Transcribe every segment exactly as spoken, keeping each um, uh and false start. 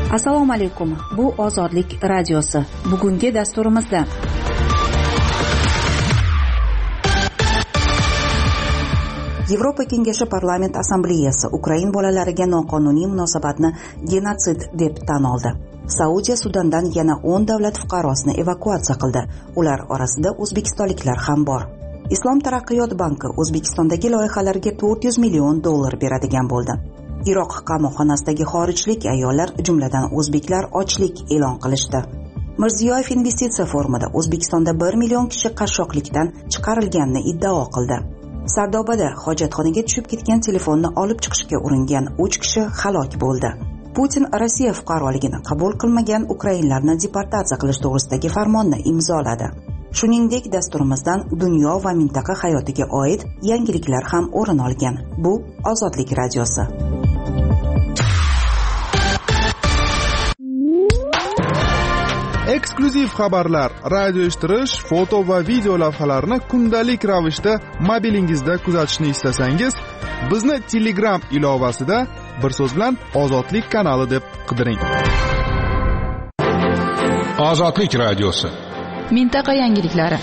Assalomu alaykum. Bu Ozodlik radiosi. Bugungi dasturimizda Yevropa Kengashi Parlament Assambleyasi Ukrain bolalariga noqonuniy munosabatni genotsid deb tan oldi. Saudiya Sudandan yana o'n davlat fuqarosini evakuatsiya qildi. Ular orasida o'zbekistonliklar ham bor. Islom taraqqiyot banki O'zbekistondagi loyihalarga to'rt yuz million dollar beradigan bo'ldi. Iroq qamoqxonasidagi xorijlik ayollar, jumladan o'zbeklar, ochlik e'lon qilishdi. Mirziyoyev investitsiya forumida O'zbekistonda bir million kishi qashshoqlikdan chiqarilganini iddao qildi. Sardobada hojatxonaga tushib ketgan telefonni olib chiqishga uringan uch kishi halok bo'ldi. Putin Rossiya fuqaroligini qabul qilmagan ukrainlarni deportatsiya qilish to'g'risidagi farmonni imzoladi. Shuningdek, dasturimizdan dunyo va mintaqa hayotiga oid yangiliklar ham o'rin olgan. Bu Ozodlik radiosi. Eksklyuziv xabarlar, radio eshittirish, foto va video lavhalarni kundalik ravishda mobilingizda kuzatishni istasangiz, bizni Telegram ilovasida bir so'z bilan Ozodlik kanali deb qidiring. Ozodlik radiosi. Mintaqa yangiliklari.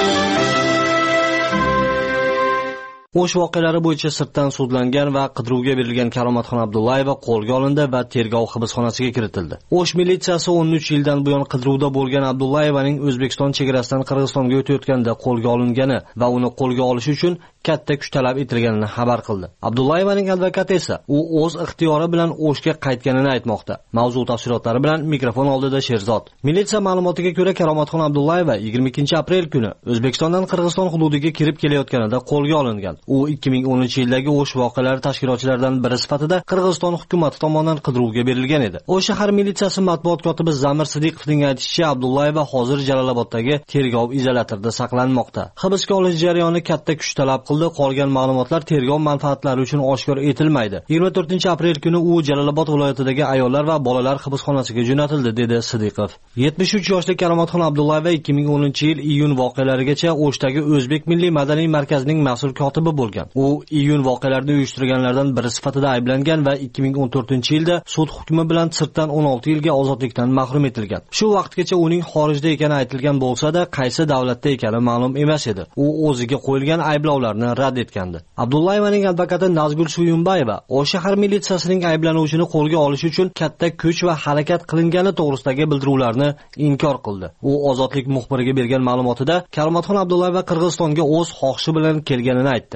O'sh voqealari bo'yicha sirtdan sudlangan va qidiruvga berilgan Karomatxon Abdullayeva qo'lga olindi va tergov hibsxonasiga kiritildi. O'sh militsiyasi o'n uch yildan buyon qidiruvda bo'lgan Abdullayevaning O'zbekiston chegarasidan Qirg'izistonga o'tayotganda qo'lga olingani va uni qo'lga olish uchun katta kuch talab etilganini xabar qildi. Abdullayevaning advokati esa u o'z ixtiyori bilan O'shga qaytganini aytmoqda. Mavzu tafsilotlari bilan mikrofon oldida Sherzod. Militsiya ma'lumotiga ko'ra, Karomatxon Abdullayeva yigirma ikkinchi aprel kuni O'zbekistondan Qirg'iziston hududiga kirib kelayotganida qo'lga olingan. U ikki ming o'ninchi yildagi O'sh voqealari tashkilotchilaridan biri sifatida Qirg'iziston hukumati tomonidan qidiruvga berilgan edi. O'sh shahar militsiyasi matbuot kotibi Zamir Sidiqovning aytishicha, Abdullayeva hozir Jaloloboddagi tergov izolyatorida saqlanmoqda. Hibsga olish jarayoni katta kuch talab qildi. Qolgan ma'lumotlar tergov manfaatlari uchun oshkor etilmaydi. yigirma to'rtinchi aprel kuni u Jalolobod viloyatidagi ayollar va bolalar hibsxonasiga jo'natildi, dedi Sidiqov. yetmish uch yoshli Karomatxon Abdullayeva ikki ming o'ninchi yil iyun voqealarigacha O'shdagi O'zbek Milliy madaniy markazining mas'ul kotibi bo'lgan. U iyun voqealarini uyushtirganlardan biri sifatida ayblangan va ikki ming o'n to'rtinchi yilda sud hukmi bilan sirtdan o'n olti yilga ozodlikdan mahrum etilgan. Shu vaqtgacha uning xorijda ekani aytilgan bo'lsa-da, qaysi davlatda ekani ma'lum emas edi. U o'ziga qo'yilgan ayblovlarni rad etgandi. Abdullayevaning advokati Nazgul Suyunbayeva O'sh shahar militsiyasining ayblanuvchini qo'lga olish uchun katta kuch va harakat qilingani to'g'risidagi bildiruvlarni inkor qildi. U Ozodlik muxbiriga bergan ma'lumotida Karomatxon Abdullayeva Qirg'izistonga o'z xohishi bilan kelganini aytdi.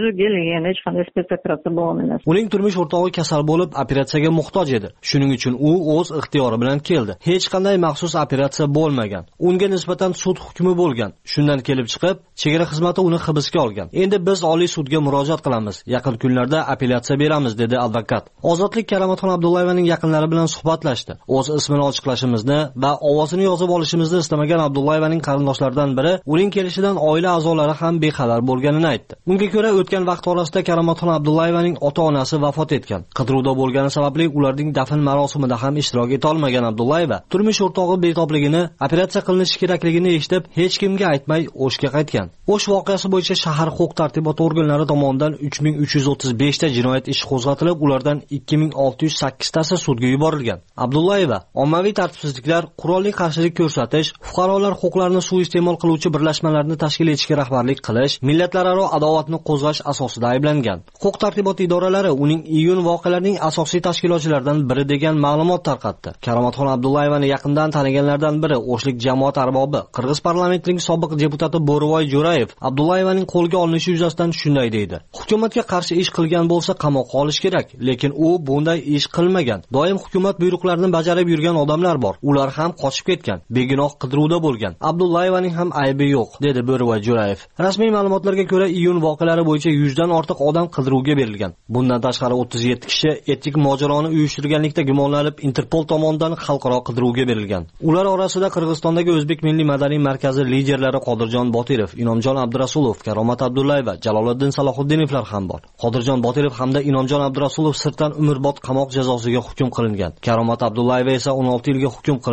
Uning turmush o'rtog'i kasal bo'lib, operatsiyaga muhtoj edi. Shuning uchun u o'z ixtiyori bilan keldi. Hech qanday maxsus operatsiya bo'lmagan. Unga nisbatan sud hukmi bo'lgan. Shundan kelib chiqib, chegara xizmati uni hibsga olgan. Endi biz Oliy sudga murojaat qilamiz. Yaqin kunlarda apellyatsiya beramiz, dedi advokat. Ozodlik Karomatxon Abdullayevaning yaqinlari bilan suhbatlashdi. O'z ismini ochiqlashimizni va ovozini yozib olishimizni istamagan Abdullayevaning qarindoshlaridan biri uning kelishidan oila a'zolari ham bexabar bo'lganini aytdi. Unga ko'ra, o'tgan vaqt orasida Karomatxon Abdullayevaning ota-onasi vafot etgan. Qidiruvda bo'lgani sababli ularning dafn marosimida ham ishtirok eta olmagan Abdullayeva turmush o'rtog'i betobligini, operatsiya qilinishi kerakligini eshitib, hech kimga aytmay O'shga qaytgan. O'sh voqeasi bo'yicha shahar huquq-tartibot organlari tomonidan uch ming uch yuz o'ttiz besh ta jinoyat ishi qo'zg'atilib, ulardan ikki ming olti yuz sakkiz tasi sudga yuborilgan. Abdullayeva ommaviy tartibsizliklar, qurolli qarshilik ko'rsatish, fuqarolar huquqlarini suiiste'mol qiluvchi birlashmalarni tashkil etishga rahbarlik qilish, millatlararo adovatni qo'zg'ash asosida ayblangan. Huquq-tartibot idoralari uning iyun voqealarining asosiy tashkilotchilaridan biri degan ma'lumot tarqatdi. Karomatxon Abdullayevani yaqindan taniganlardan biri O'shlik jamoat arbobi, Qirg'iz parlamentining sobiq deputati Bo'rivoy Jo'rayev Abdullayevaning qo'lga olinishi yuzasidan shunday deydi. Hukumatga qarshi ish qilgan bo'lsa qamoqqa olish kerak, lekin u bunday ish qilmagan. Doim hukumat buyruqlarini bajarib yurgan odamlar bor. Ular ham qochib ketgan, begunoh qidiruvda bo'lgan. Abdullayevaning ham aybi yo'q, dedi Bo'rivoy Jo'rayev. Rasmiy ma'lumotlarga ko'ra, iyun voqealari bo'yicha yuzdan ortiq odam qidiruvga berilgan. Bundan tashqari o'ttiz yetti kishi etik mojaroni uyushtirganlikda gumonlanib Interpol tomonidan xalqaro qidiruvga berilgan. Ular orasida Qirg'izistondagi O'zbek Milliy madaniy markazi liderlari Qodirjon Botirov, Inomjon Abdurasulov, Karomat Abdullayeva, Jaloliddin Salohuddinovlar ham bor. Qodirjon Botirov hamda Inomjon Abdurasulov sirtdan umrbod qamoq jazosiga hukm qilingan. Karomat Abdullayeva esa o'n olti yilga hukm qilingan.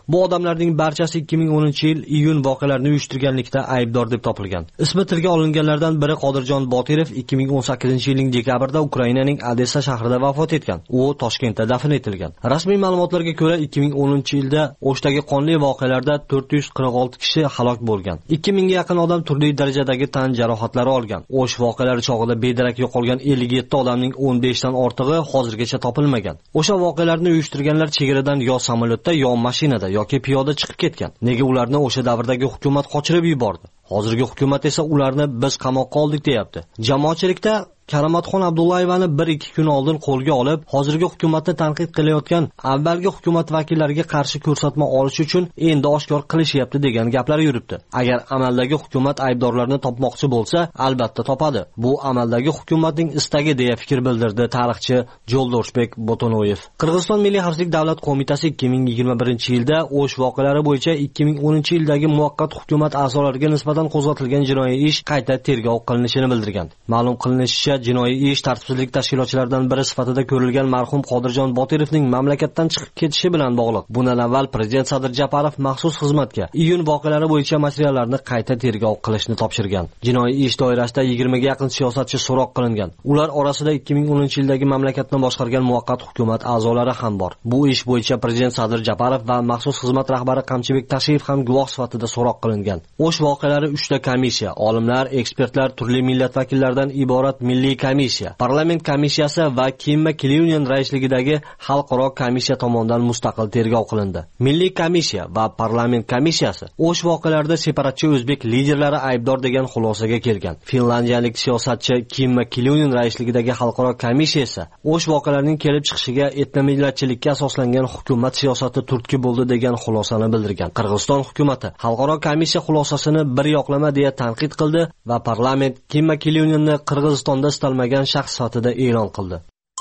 Bu odamlarning barchasi ikki ming o'ninchi yil iyun voqealarini uyushtirganlikda aybdor deb topilgan. Ismi tilga olinganlardan biri Qodirjon Botirov ikki ming o'n sakkizinchi yilning dekabrida Ukrainaning Odessa shahrida vafot etgan. U Toshkentda dafn etilgan. Rasmiy ma'lumotlarga ko'ra ikki ming o'ninchi yilda O'shdagi qonli voqealarda to'rt yuz qirq olti kishi halok bo'lgan. ikki mingga yaqin odam turli darajadagi tan jarohatlari olgan. O'sh voqealari chog'ida bedarak yo'qolgan ellik yetti odamning o'n besh dan ortig'i hozirgacha topilmagan. O'sha voqealarni uyushtirganlar chegaradan yo samolyotda, yo mashinada yoki piyoda chiqib ketgan. Nega ularni o'sha davrdagi hukumat qochirib yubordi? Hozirgi hukumat esa ularni biz qamoqqa oldik deyapti. Jamoatchilikda Karamatxon Abdullayevani bir ikki kun oldin qo'lga olib, hozirgi hukumatni tanqid qilayotgan avvalgi hukumat vakillariga qarshi ko'rsatma olish uchun endi oshkor qilishyapti degan gaplar yuribdi. Agar amaldagi hukumat aybdorlarni topmoqchi bo'lsa, albatta topadi. Bu amaldagi hukumatning istagi deya fikr bildirdi tarixchi Joldoshbek Botonoyev. Qirg'iziston Milliy xavfsizlik davlat qo'mitasi ikki ming yigirma birinchi yilda O'sh voqealari bo'yicha ikki ming o'ninchi yildagi muvaqqat hukumat a'zolariga nisbatan qo'zg'atilgan jinoiy ish qayta tergov qilinishini bildirgan. Ma'lum qilinishicha, jinoiy ish tartibsizlik tashkilochilaridan biri sifatida ko'rilgan marhum Qodirjon Botirovning mamlakatdan chiqib ketishi bilan bog'liq. Bundan avval prezident Sadir Japarov maxsus xizmatga iyun voqealari bo'yicha materiallarni qayta tergov qilishni topshirgan. Jinoiy ish doirasida yigirmaga yaqin siyosatchi so'roq qilingan. Ular orasida ikki ming o'ninchi yildagi mamlakatni boshqargan muvaqqat hukumat a'zolari ham bor. Bu ish bo'yicha prezident Sadir Japarov va maxsus xizmat rahbari Qamchibek Tashiyev ham guvoh sifatida so'roq qilingan. O'sh voqealari uchta komissiya, olimlar, ekspertlar, turli millat vakillaridan iborat Milliy komissiya, parlament komissiyasi va Kimma Kilyunin raisligidagi xalqaro komissiya tomonidan mustaqil tergov qilindi. Milliy komissiya va parlament komissiyasi O'sh voqealarida separatchi o'zbek liderlari aybdor degan xulosaga kelgan. Finlandiyalik siyosatchi Kimma Kilyunin raisligidagi xalqaro komissiya esa O'sh voqealarining kelib chiqishiga etnomillatchilikka asoslangan hukumat siyosati turtki bo'ldi degan xulosani bildirgan. Qirg'iziston hukumatı xalqaro komissiya xulosasini bir yoqlama deya tanqid qildi va parlament Kimma Kilyuninni Qirg'izistonda istalmagan shaxs sifatida e'lon qildi.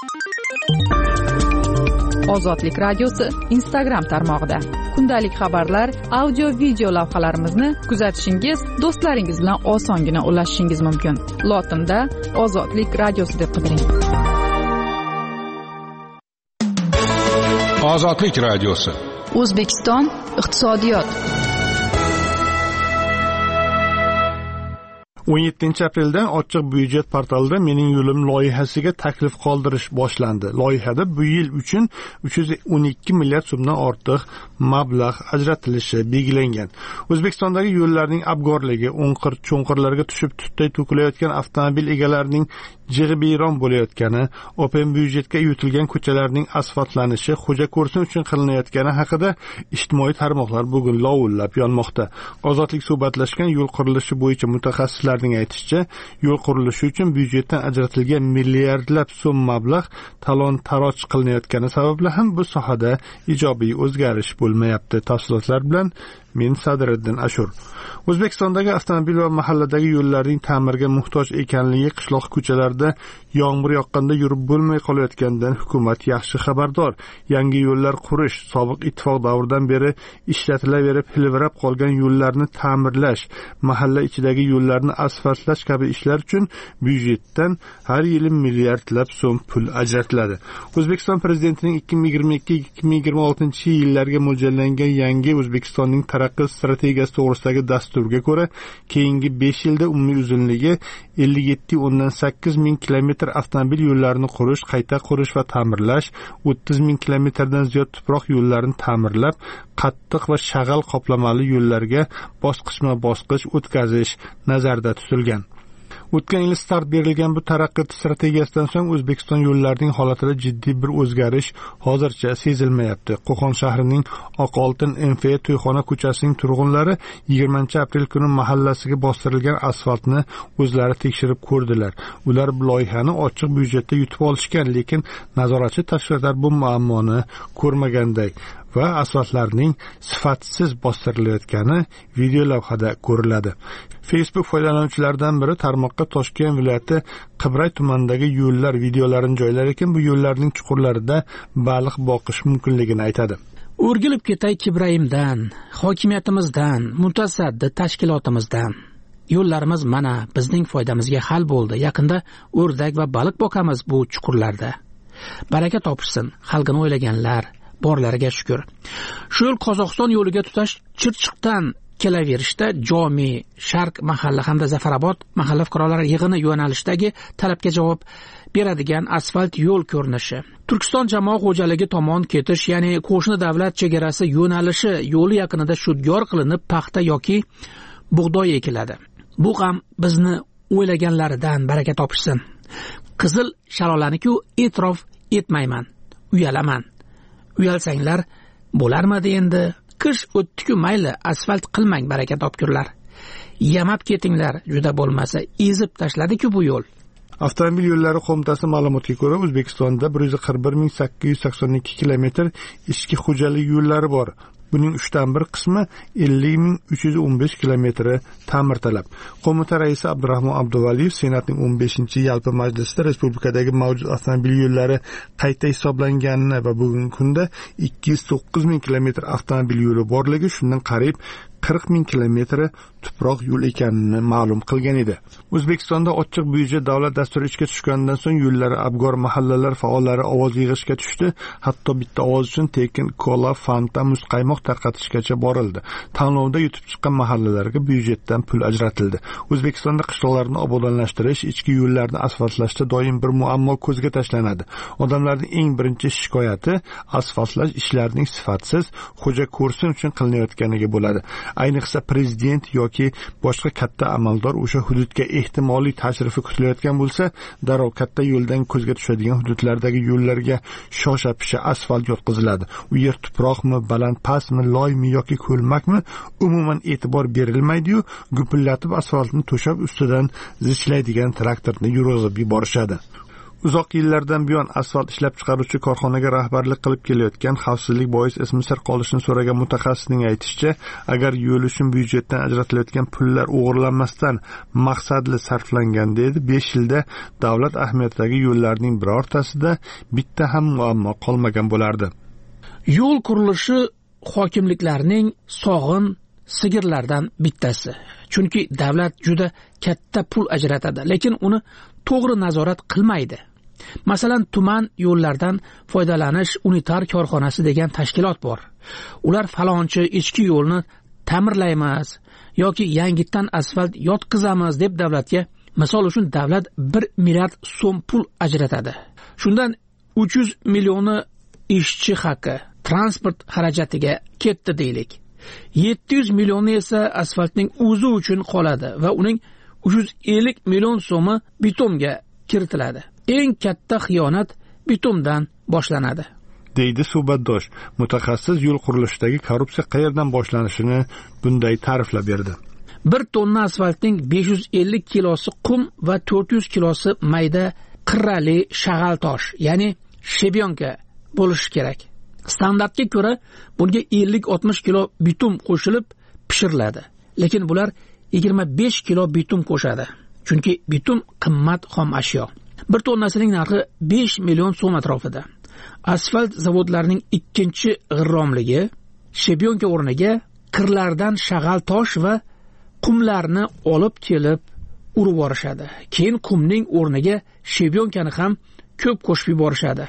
Ozodlik radiosi Instagram tarmog'ida kundalik xabarlar, audio video lavhalarimizni kuzatishingiz, do'stlaringiz bilan osongina ulashishingiz mumkin. Lotinda Ozodlik radiosi deb qidiring. Ozodlik radiosi. O'zbekiston iqtisodiyot. o'n yettinchi apreldan ochiq byudjet portalida Mening yo'lim loyihasiga taklif qoldirish boshlandi. Loyihada bu yil uchun uch yuz o'n ikki milliard so'mdan ortiq mablag' ajratilishi belgilangan. O'zbekistondagi yo'llarning abgorligi, o'nqir-cho'nqirlarga tushib tutday to'kilayotgan avtomobil egalarining jig'ibiyron bo'layotgani, open byudjetga yutilgan ko'chalarning asfaltlanishi, xo'ja ko'rsin uchun qilinayotgani haqida ijtimoiy tarmoqlar bugun lovullab yonmoqda. Ozodlik suhbatlashgan yo'l qurilishi bo'yicha mutaxassislarning aytishicha, yo'l qurilishi uchun byudjetdan ajratilgan milliardlab so'm mablag' talon-taroj qilinayotgani sababli ham bu sohada ijobiy o'zgarish bo'lmayapti. Tafsilotlar bilan men Sadiriddin Ashur. O'zbekistondagi avtomobil va mahalladagi yo'llarning ta'mirga muhtoj ekanligi, qishloq ko'chalarida yomg'ir yoqqanda yurib bo'lmay qolayotganidan hukumat yaxshi xabardor. Yangi yo'llar qurish, sobiq ittifoq davridan beri ishlatilaverib hilvirab qolgan yo'llarni ta'mirlash, mahalla ichidagi yo'llarni asfaltlash kabi ishlar uchun byudjetdan har yili milliardlab so'm pul ajratiladi. O'zbekiston prezidentining ikki ming yigirma ikki ikki ming yigirma oltinchi yillarga mo'ljallangan yangi O'zbekistonning taraqqiyot strategiyasi to'g'risidagi dasturga ko'ra, keyingi besh yilda umumiy uzunligi ellik yetti o'ndan sakkiz ming kilometr avtomobil yo'llarini qurish, qayta qurish va ta'mirlash, o'ttiz ming kilometrdan ziyod tuproq yo'llarini ta'mirlab, qattiq va shag'al qoplamali yo'llarga bosqichma-bosqich o'tkazish nazarda tutilgan. O'tgan yil start berilgan bu taraqqiyot strategiyasidan so'ng O'zbekiston yo'llarining holatida jiddiy bir o'zgarish hozircha sezilmayapti. Qo'qon shahrining Oqoltin M F to'yxona ko'chasining turg'unlari yigirmanchi aprel kuni mahallasiga bostirilgan asfaltni o'zlari tekshirib ko'rdilar. Ular bu loyihani ochiq byudjetda yutib olishgan, lekin nazoratchi tashkilotlar bu muammoni ko'rmaganday va asfaltlarning sifatsiz bostirilayotgani video lavhada ko'riladi. Facebook foydalanuvchilaridan biri tarmoqqa Toshkent viloyati Qibray tumanidagi yo'llar videolarini joylar ekan, bu yo'llarning chuqurlarida baliq boqish mumkinligini aytadi. O'rgilib ketay Kibrayimdan, hokimiyatimizdan, mutasaddi tashkilotimizdan. Yo'llarimiz mana bizning foydamizga hal bo'ldi. Yaqinda o'rdak va baliq boqamiz bu chuqurlarda. Baraka topishsin, xalqini o'ylaganlar. borlariga shukr. Shu yo'l Qozog'iston yo'liga tutash Chirchiqdan kelaverishda Jomi, Sharq mahalla hamda Zafarobod mahalla fuqarolari yig'ini yo'nalishdagi talabga javob beradigan asfalt yo'l ko'rinishi. Turkiston jamoat xo'jaligi tomon ketish, ya'ni qo'shni davlat chegarasi yo'nalishi yo'li yaqinida shudgor qilinib paxta yoki bug'doy ekiladi. Bu ham bizni o'ylaganlaridan baraka topishsin. Qizil shalolani-ku e'tirof etmayman, uyalaman. Uyalsanglar bo'larmidi endi? Qish o'tdi-ku mayli, asfalt qilmang baraka topkurlar. Yamab ketinglar, juda bo'lmasa ezib tashladi-ku bu yo'l. Avtomobil yo'llari qo'mitasi ma'lumotiga ko'ra, O'zbekistonda bir yuz qirq bir ming sakkiz yuz sakson ikki kilometr ichki xo'jalik yo'llari bor. Buning uchdan bir qismi ellik ming uch yuz o'n besh kilometri ta'mirtalab. Qo'mita raisi Abdurahmon Abduvaliyev Senatning o'n beshinchi yalpi majlisida respublikadagi mavjud avtomobil yo'llari qayta hisoblanganini va bugungi kunda ikki yuz to'qqiz ming kilometr avtomobil yo'li borligi, shundan qariyb qirq ming kilometri tuproq yo'l ekanini ma'lum qilgan edi. O'zbekistonda ochiq byudjet davlat dasturi ishga tushgandan so'ng yo'llari abgor mahallalar faollari ovoz yig'ishga tushdi. Hatto bitta ovoz uchun tekin kola, fanta, muzqaymoq tarqatishgacha borildi. Tanlovda yutib chiqqan mahallalarga byudjetdan pul ajratildi. O'zbekistonda qishloqlarni obodonlashtirish, ichki yo'llarni asfaltlashda doim bir muammo ko'zga tashlanadi. Odamlarning eng birinchi shikoyati asfaltlash ishlarining sifatsiz, xo'ja ko'rsin uchun qilinayotganiga bo'ladi. Ayniqsa prezident yoki boshqa katta amaldor o'sha hududga ehtimoliy tashrifi kutilayotgan bo'lsa, darrov katta yo'ldan ko'zga tushadigan hududlardagi yo'llarga shosha-pisha asfalt yotqiziladi. U yer tuproqmi, baland pastmi, loymi yoki ko'lmakmi, umuman e'tibor berilmaydi-yu, gupillatib asfaltni to'shab ustidan zichlaydigan traktorni yurg'izib yuborishadi. Uzoq yillardan buyon asfalt ishlab chiqaruvchi korxonaga rahbarlik qilib kelayotgan, xavfsizlik bois ismi sir qolishini so'ragan mutaxassisning aytishicha, agar yo'l uchun byudjetdan ajratilayotgan pullar o'g'irlanmasdan maqsadli sarflangan dedi, besh yilda davlat ahamiyatidagi yo'llarning birortasida bitta ham muammo qolmagan bo'lardi. Yo'l qurilishi hokimliklarning sog'in sigirlardan bittasi. Chunki davlat juda katta pul ajratadi, lekin uni to'g'ri nazorat qilmaydi. Masalan, tuman yo'llardan foydalanish unitar korxonasi degan tashkilot bor. Ular falonchi ichki yo'lni ta'mirlaymiz yoki yangitdan asfalt yotqizamiz deb davlatga, misol uchun davlat bir milliard so'm pul ajratadi. Shundan uch yuz millioni ishchi haqi, transport xarajatiga ketdi deylik. yetti yuz millioni esa asfaltning o'zi uchun qoladi va uning uch yuz ellik million so'mi bitumga kiritiladi. Eng katta xiyonat bitumdan boshlanadi, deydi suhbatdosh. Mutaxassis yo'l qurilishidagi korrupsiya qayerdan boshlanishini bunday ta'riflab berdi. Bir tonna asfaltning besh yuz ellik kilosi qum va to'rt yuz kilosi mayda qirrali shag'al tosh, ya'ni shebyonka bo'lishi kerak. Standartga ko'ra bunga ellik oltmish kilo bitum qo'shilib pishiriladi. Lekin bular yigirma besh kilo bitum qo'shadi. Chunki bitum qimmat xom ashyo. Bir tonnasining narxi besh million so'm atrofida. Asfalt zavodlarining ikkinchi g'irromligi shebyonka o'rniga qirlardan shag'al tosh va qumlarni olib kelib urib yorishadi. Keyin qumning o'rniga shebyonkani ham ko'p qo'shib yuborishadi.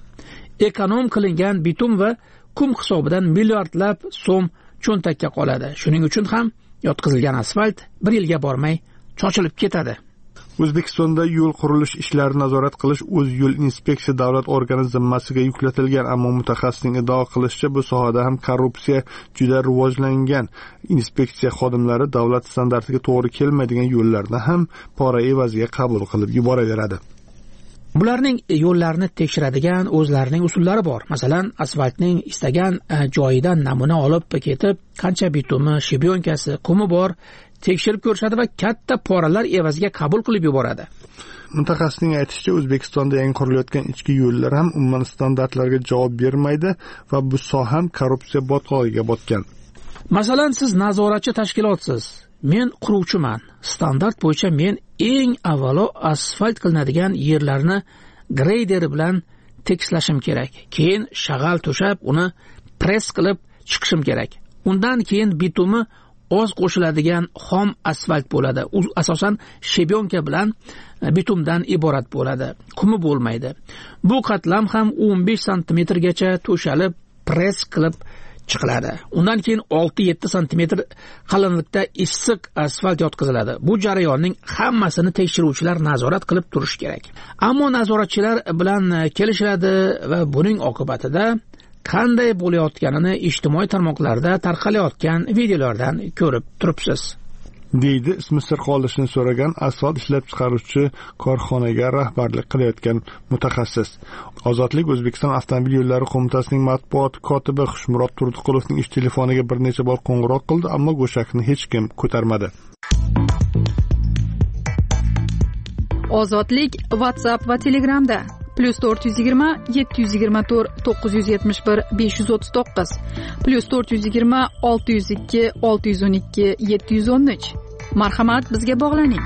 Ekonom qilingan bitum va qum hisobidan milliardlab so'm cho'ntakka qoladi. Shuning uchun ham yotqizilgan asfalt bir yilga bormay chochilib ketadi. O'zbekistonda yo'l qurilish ishlarini nazorat qilish o'z yo'l inspeksiya davlat organi zimmasiga yuklatilgan, ammo mutaxassisning iddao qilishicha bu sohada ham korrupsiya juda rivojlangan. Inspeksiya xodimlari davlat standartiga to'g'ri kelmaydigan yo'llarni ham pora evaziga qabul qilib yuboraveradi. Bularning yo'llarni tekshiradigan o'zlarining usullari bor. Masalan, asfaltning istagan joyidan namuna olib ketib, qancha bitumi, shebyonkasi, qumi bor tekshirib ko'rishadi va katta poralar evaziga qabul qilib yuboradi. Mutaxassisning aytishicha, O'zbekistonda yangi qurilayotgan ichki yo'llar ham umuman standartlarga javob bermaydi va bu soha ham korrupsiya botqog'iga botgan. Masalan, siz nazoratchi tashkilotsiz. Men quruvchiman. Standart bo'yicha men eng avvalo asfalt qilinadigan yerlarni greyder bilan tekslashim kerak. Keyin shag'al to'shab, uni press qilib chiqishim kerak. Undan keyin bitumi oz qo'shiladigan xom asfalt bo'ladi. U asosan shebyonka bilan bitumdan iborat bo'ladi. Qumi bo'lmaydi. Bu qatlam ham o'n besh santimetrgacha to'shalib, press qilib chiqiladi. Undan keyin olti yetti santimetr qalinlikda issiq asfalt yotqiziladi. Bu jarayonning hammasini tekshiruvchilar nazorat qilib turish kerak. Ammo nazoratchilar bilan kelishiladi va buning oqibatida qanday bo'layotganini ijtimoiy tarmoqlarda tarqalayotgan videolardan ko'rib turibsiz. deydi ismi sir qolishini so'ragan asfalt ishlab chiqaruvchi korxonaga rahbarlik qilayotgan mutaxassis. Ozodlik O'zbekiston avtomobil yo'llari qo'mitasining matbuot kotibi Xushmurod Turdiqulovning ish telefoniga bir necha bor qo'ng'iroq qildi, ammo go'shakni hech kim ko'tarmadi. Ozodlik WhatsApp va Telegramda plus to'rt yuz yigirma yetti yuz yigirma to'rt to'qqiz yuz yetmish bir besh yuz o'ttiz to'qqiz plus to'rt yuz yigirma olti yuz ikki olti yuz o'n ikki yetti yuz o'n uch. Marhamat, bizga bog'laning.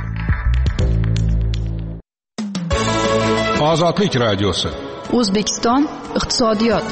Ozodlik radiosi. O'zbekiston iqtisodiyot.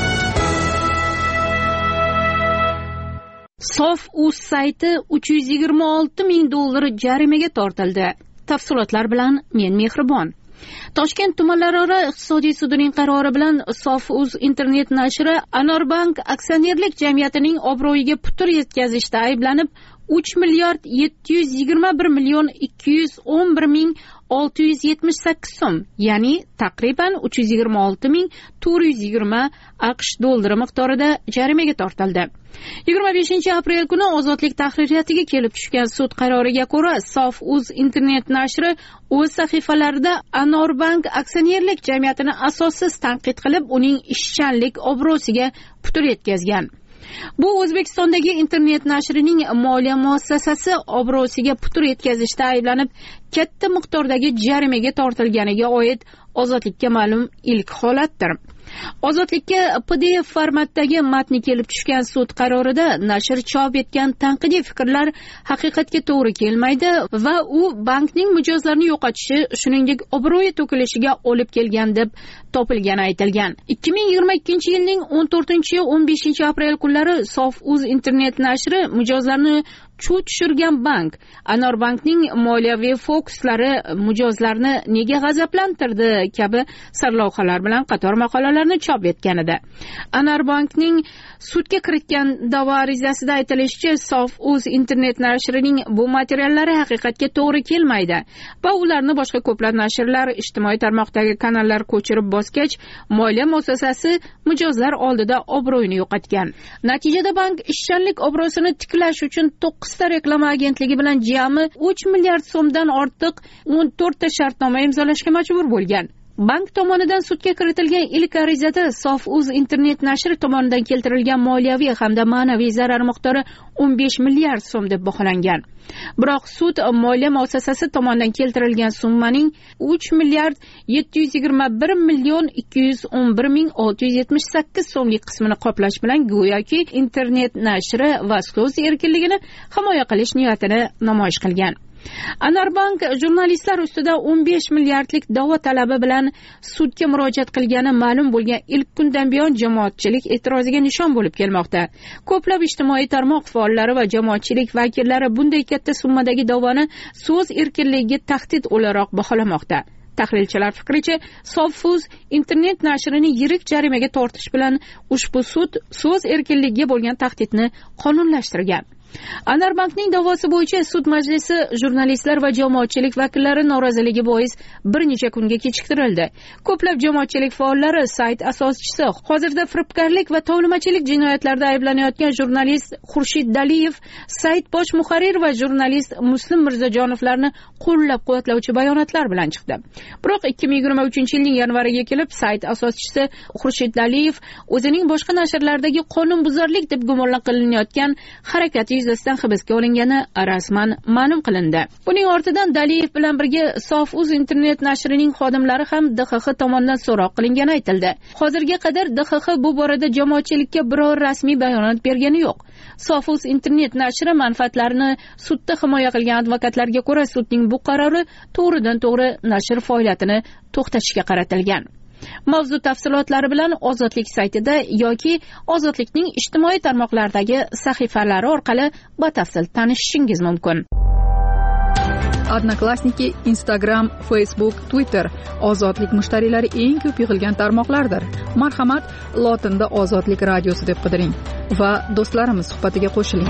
Sof.uz sayti uch yuz yigirma olti ming dollar jarimaga tortildi. Tafsilotlar bilan men Mehribon. Toshkent tumanlararo iqtisodiy sudining qarori bilan Sof.uz internet nashri Anorbank aksionerlik jamiyatining obro'yiga putur yetkazishda ayblanib uch milliard yetti yuz yigirma bir million ikki yuz o'n bir ming olti yuz yetmish sakkiz so'm, ya'ni taqriban uch yuz yigirma olti ming to'rt yuz yigirma AQSh dollari miqdorida jarimaga tortildi. yigirma beshinchi aprel kuni Ozodlik tahririyatiga kelib tushgan sud qaroriga ko'ra Sof.uz internet nashri o'z sahifalarida Anorbank aksionerlik jamiyatini asossiz tanqid qilib, uning ishchanlik obro'siga putur yetkazgan. Bu O'zbekistondagi internet nashrining moliya muassasasi obro'siga putur yetkazishda ayblanib, katta miqdordagi jarimaga tortilganiga oid Ozodlikka ma'lum ilk holatdir. Ozodlikka P D F formatdagi matni kelib tushgan sud qarorida nashr chop etgan tanqidiy fikrlar haqiqatga to'g'ri kelmaydi va u bankning mijozlarini yo'qotishi, shuningdek obro'yi to'kilishiga olib kelgan deb topilgani aytilgan. ikki ming yigirma ikkinchi yilning o'n to'rtinchi o'n beshinchi aprel kunlari Sof.uz internet nashri mijozlarni chuv tushirgan bank Anorbankning moliyaviy fokuslari mijozlarni nega g'azablantirdi kabi sarlavhalar bilan qator maqolalarni chop etgan edi. Anorbankning sudga kiritgan da'vo arizasida aytilishicha, Sof.uz internet nashrining bu materiallari haqiqatga to'g'ri kelmaydi va ularni boshqa ko'plab nashrlar ijtimoiy tarmoqdagi kanallar ko'chirib bosgach, moliya muassasasi mijozlar oldida obro'yini yo'qotgan. Natijada bank ishchanlik obro'sini tiklash uchun to'qqiz ta reklama agentligi bilan jami uch milliard so'mdan ortiq o'n to'rt ta shartnoma imzolashga majbur bo'lgan. Bank tomonidan sudga kiritilgan ilk arizada Sof.uz internet nashri tomonidan keltirilgan moliyaviy hamda ma'naviy zarar miqdori o'n besh milliard so'm deb baholangan. Biroq sud moliya muassasasi tomonidan keltirilgan summaning uch milliard yetti yuz yigirma bir million ikki yuz o'n bir ming olti yuz yetmish sakkiz so'mlik qismini qoplash bilan go'yoki internet nashri va so'z erkinligini himoya qilish niyatini namoyish qilgan. Anorbank jurnalistlar ustida o'n besh milliardlik da'vo talabi bilan sudga murojaat qilgani ma'lum bo'lgan ilk kundan buyon jamoatchilik e'tiroziga nishon bo'lib kelmoqda. Ko'plab ijtimoiy tarmoq faollari va jamoatchilik vakillari bunday katta summadagi da'voni so'z erkinligiga tahdid o'laroq baholamoqda. Tahlilchilar fikricha, Sof.uz internet nashrini yirik jarimaga tortish bilan ushbu sud so'z erkinligiga bo'lgan tahdidni qonunlashtirgan. Anorbankning da'vosi bo'yicha sud majlisi jurnalistlar va jamoatchilik vakillari noroziligi bois bir necha kunga kechiktirildi. Ko'plab jamoatchilik faollari, sayt asoschisi, hozirda firibgarlik va tovlimachilik jinoyatlarida ayblanayotgan jurnalist Xurshid Daliyev, sayt bosh muharrir va jurnalist Muslim Mirzajonovlarni qo'llab-quvvatlovchi bayonotlar bilan chiqdi. Biroq ikki ming yigirma uchinchi yilning yanvariga kelib sayt asoschisi Xurshid Daliyev o'zining boshqa nashrlardagi qonunbuzarlik deb gumon qilinayotgan harakati yuzasidan hibsga olingani rasman ma'lum qilindi. Buning ortidan Daliyev bilan birga Sof.uz internet nashrining xodimlari ham D X X tomonidan so'roq qilingani aytildi. Hozirga qadar D X X bu borada jamoatchilikka biror rasmiy bayonot bergani yo'q. Sof.uz internet nashri manfaatlarini sudda himoya qilgan advokatlarga ko'ra, sudning bu qarori to'g'ridan-to'g'ri nashr faoliyatini to'xtatishga qaratilgan. Mavzu tafsilotlari bilan Ozodlik saytida yoki Ozodlikning ijtimoiy tarmoqlardagi sahifalari orqali batafsil tanishishingiz mumkin. Odnoklassniki, Instagram, Facebook, Twitter ozodlik mushtariylari eng ko'p yig'ilgan tarmoqlardir. Marhamat, lotinda Ozodlik radiosi deb qidiring va do'stlarimiz suhbatiga qo'shiling.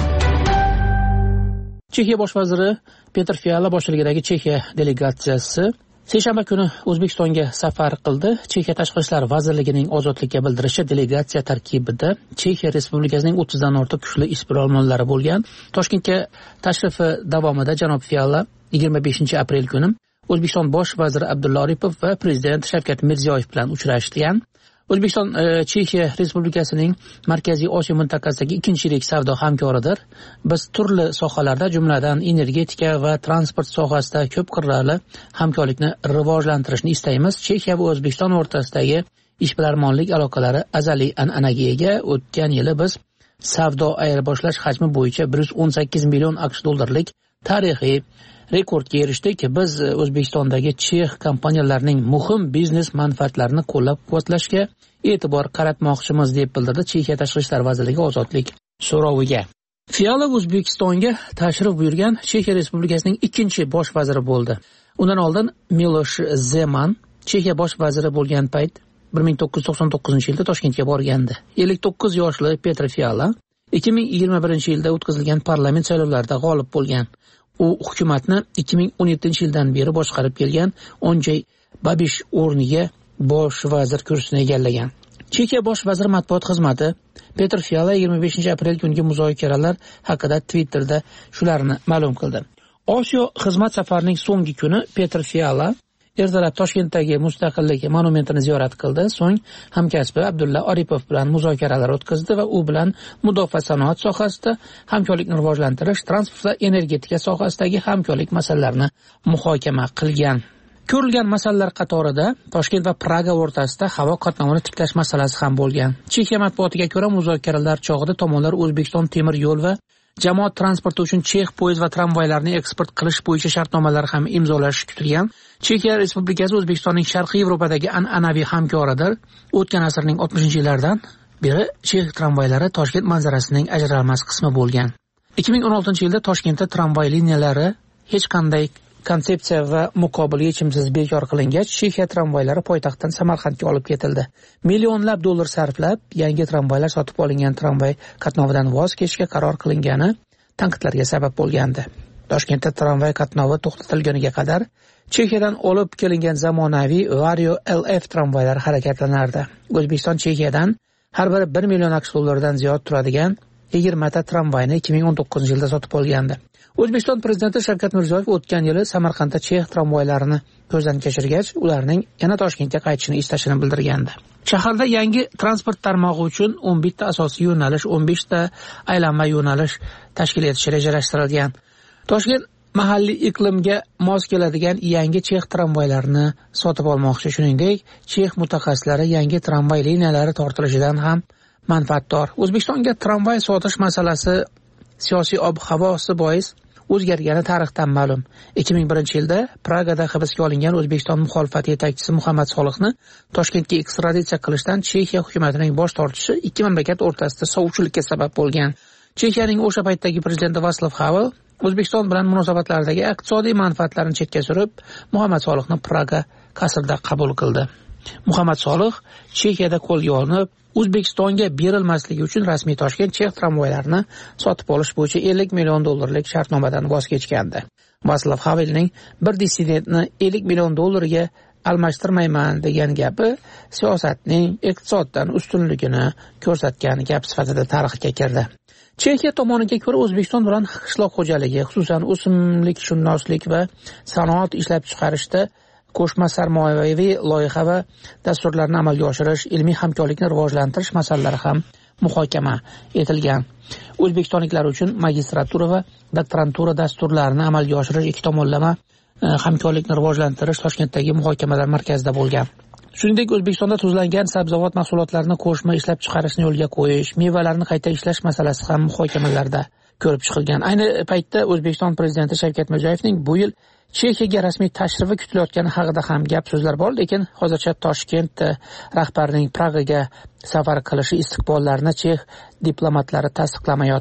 Chexiya bosh vaziri Petr Fiala boshchiligidagi Chexiya delegatsiyasi seshanba kuni O'zbekistonga safar qildi. Chexiya Tashqi ishlar vazirligining ozodlikka bildirishi delegatsiya tarkibida Chexiya Respublikasining o'ttizdan ortiq kuchli ish bilimlari bo'lgan. Toshkentga tashrifi davomida janob Fiala yigirma beshinchi aprel kuni O'zbekiston bosh vaziri Abdulla Aripov va prezident Shavkat Mirziyoyev bilan uchrashgan. O'zbekiston e, Chexiya Respublikasining Markaziy Osiyo mintaqasidagi ikkinchi yirik savdo hamkoridir. Biz turli sohalarda, jumladan energetika va transport sohasida ko'p qirrali hamkorlikni rivojlantirishni istaymiz. Chexiya va O'zbekiston o'rtasidagi ishbilarmonlik aloqalari azaliy an'anaga ega. O'tgan yili biz savdo ayirboshlash hajmi bo'yicha bir yuz o'n sakkiz million AQSh dollarlik tarixiy rekordga erishdik. Biz O'zbekistondagi chex kompaniyalarining muhim biznes manfaatlarini qo'llab-quvvatlashga e'tibor qaratmoqchimiz deb bildirdi Chexiya Tashqi ishlar vazirligi ozodlik so'roviga. Fiala O'zbekistonga tashrif buyurgan Chexiya Respublikasining ikkinchi bosh vaziri bo'ldi. Undan oldin Milosh Zeman Chexiya bosh vaziri bo'lgan payt bir ming to'qqiz yuz to'qson to'qqizinchi yilda Toshkentga borgandi. ellik to'qqiz yoshli Petr Fiala ikki ming yigirma birinchi yilda o'tkazilgan parlament saylovlarida g'olib bo'lgan. U hukumatni ikki ming o'n yettinchi yildan beri boshqarib kelgan Onjay Babish o'rniga bosh vazir kursini egallagan. Chexiya bosh vaziri matbuot xizmati Petr Fiala yigirma beshinchi aprel kungi muzokaralar haqida Twitterda shularni ma'lum qildi. Osiyo xizmat safarining so'nggi kuni Petr Fiala ertalab Toshkentdagi Mustaqillik monumentini ziyorat qildi. So'ng hamkasbi Abdulla Aripov bilan muzokaralar o'tkazdi va u bilan mudofaa sanoat sohasida hamkorlikni rivojlantirish, transport va energetika sohasidagi hamkorlik masalalarini muhokama qilgan. Ko'rilgan masalalar qatorida Toshkent va Praga o'rtasida havo qatnovini tiklash masalasi ham bo'lgan. Chexiya matbuotiga ko'ra, muzokaralar chog'ida tomonlar O'zbekiston temir yo'l va jamoat transporti uchun chex poyezd va tramvaylarni eksport qilish bo'yicha shartnomalar ham imzolashi kutilgan. Chexiya Respublikasi O'zbekistonning Sharqiy Yevropadagi an'anaviy hamkoridir. O'tgan asrning oltmishinchi yillaridan beri chex tramvaylari Toshkent manzarasining ajralmas qismi bo'lgan. ikki ming o'n oltinchi yilda Toshkentda tramvay liniyalari hech qanday konsepsiya va muqobil yechimsiz bekor qilingach, Chexiya tramvaylari poytaxtdan Samarqandga olib ketildi. Millionlab dollar sarflab yangi tramvaylar sotib olingan tramvay qatnovidan voz kechishga qaror qilingani tanqidlarga sabab bo'lgandi. Toshkentda tramvay qatnovi to'xtatilganiga qadar Chexiyadan olib kelingan zamonaviy Vario L F tramvaylar harakatlanardi. O'zbekiston Chexiyadan har biri bir million AQSh dollaridan ziyod turadigan yigirma ta tramvayni ikki ming o'n to'qqizinchi yilda sotib olgandi. O'zbekiston prezidenti Shavkat Mirziyoyev o'tgan yili Samarqandda chex tramvaylarini ko'zdan kechirgach, ularning yana Toshkentga qaytishini istashini bildirgandi. Shaharda yangi transport tarmog'i uchun o'n bitta asosiy yo'nalish, o'n besh ta aylanma yo'nalish tashkil etish rejalashtirilgan. Toshkent mahalliy iqlimga mos keladigan yangi chex tramvaylarini sotib olmoqchi. Shuningdek, chex mutaxassislari yangi tramvay liniyalari tortilishidan ham manfaatdor. O'zbekistonga tramvay sotish masalasi siyosiy ob-havosi bois o'zgargani tarixdan ma'lum. ikki ming birinchi yilda Pragada hibsga olingan O'zbekiston muxolifati yetakchisi Muhammad Solihni Toshkentga ekstraditsiya qilishdan Chexiya hukumatining bosh tortishi ikki mamlakat o'rtasida sovchilikka sabab bo'lgan. Chexiyaning o'sha paytdagi prezidenti Václav Havel O'zbekiston bilan munosabatlardagi iqtisodiy manfaatlarni chetga surib, Muhammad Solihni Praga qasrida qabul qildi. Muhammad Solih Chexiyada qo'lga olinib, O'zbekistonga berilmasligi uchun rasmiy Toshkent chex tramvaylarini sotib olish bo'yicha ellik million dollarlik shartnomadan voz kechgandi. Václav Havelning bir dissidentni ellik million dollarga almashtirmayman degan gapi siyosatning iqtisoddan ustunligini ko'rsatgan gap sifatida tarixga kirdi. Chexiya tomoniga ko'ra, O'zbekiston bilan qishloq xo'jaligi, xususan o'simlikshunoslik va sanoat ishlab chiqarishda qo'shma sarmoyaviy loyiha va dasturlarni amalga oshirish, ilmiy hamkorlikni rivojlantirish masalalari ham muhokama etilgan. O'zbekistonliklar uchun magistratura va doktorantura dasturlarini amalga oshirish, ikki tomonlama hamkorlikni rivojlantirish Toshkentdagi muhokamalar markazida bo'lgan. Shuningdek, O'zbekistonda tuzlangan sabzavot mahsulotlarini qo'shma ishlab chiqarishni yo'lga qo'yish, mevalarni qayta ishlash masalasi ham muhokamalarda ko'rib chiqilgan. Ayni paytda O'zbekiston prezidenti Shavkat Mirziyoyevning bu yil Chexiyaga rasmiy tashrifi kutilayotgani haqida ham gap so'zlar bor, lekin hozircha Toshkent rahbarining Pragaga safar qilishi istiqbollarini chex diplomatlari tasdiqlamayotir.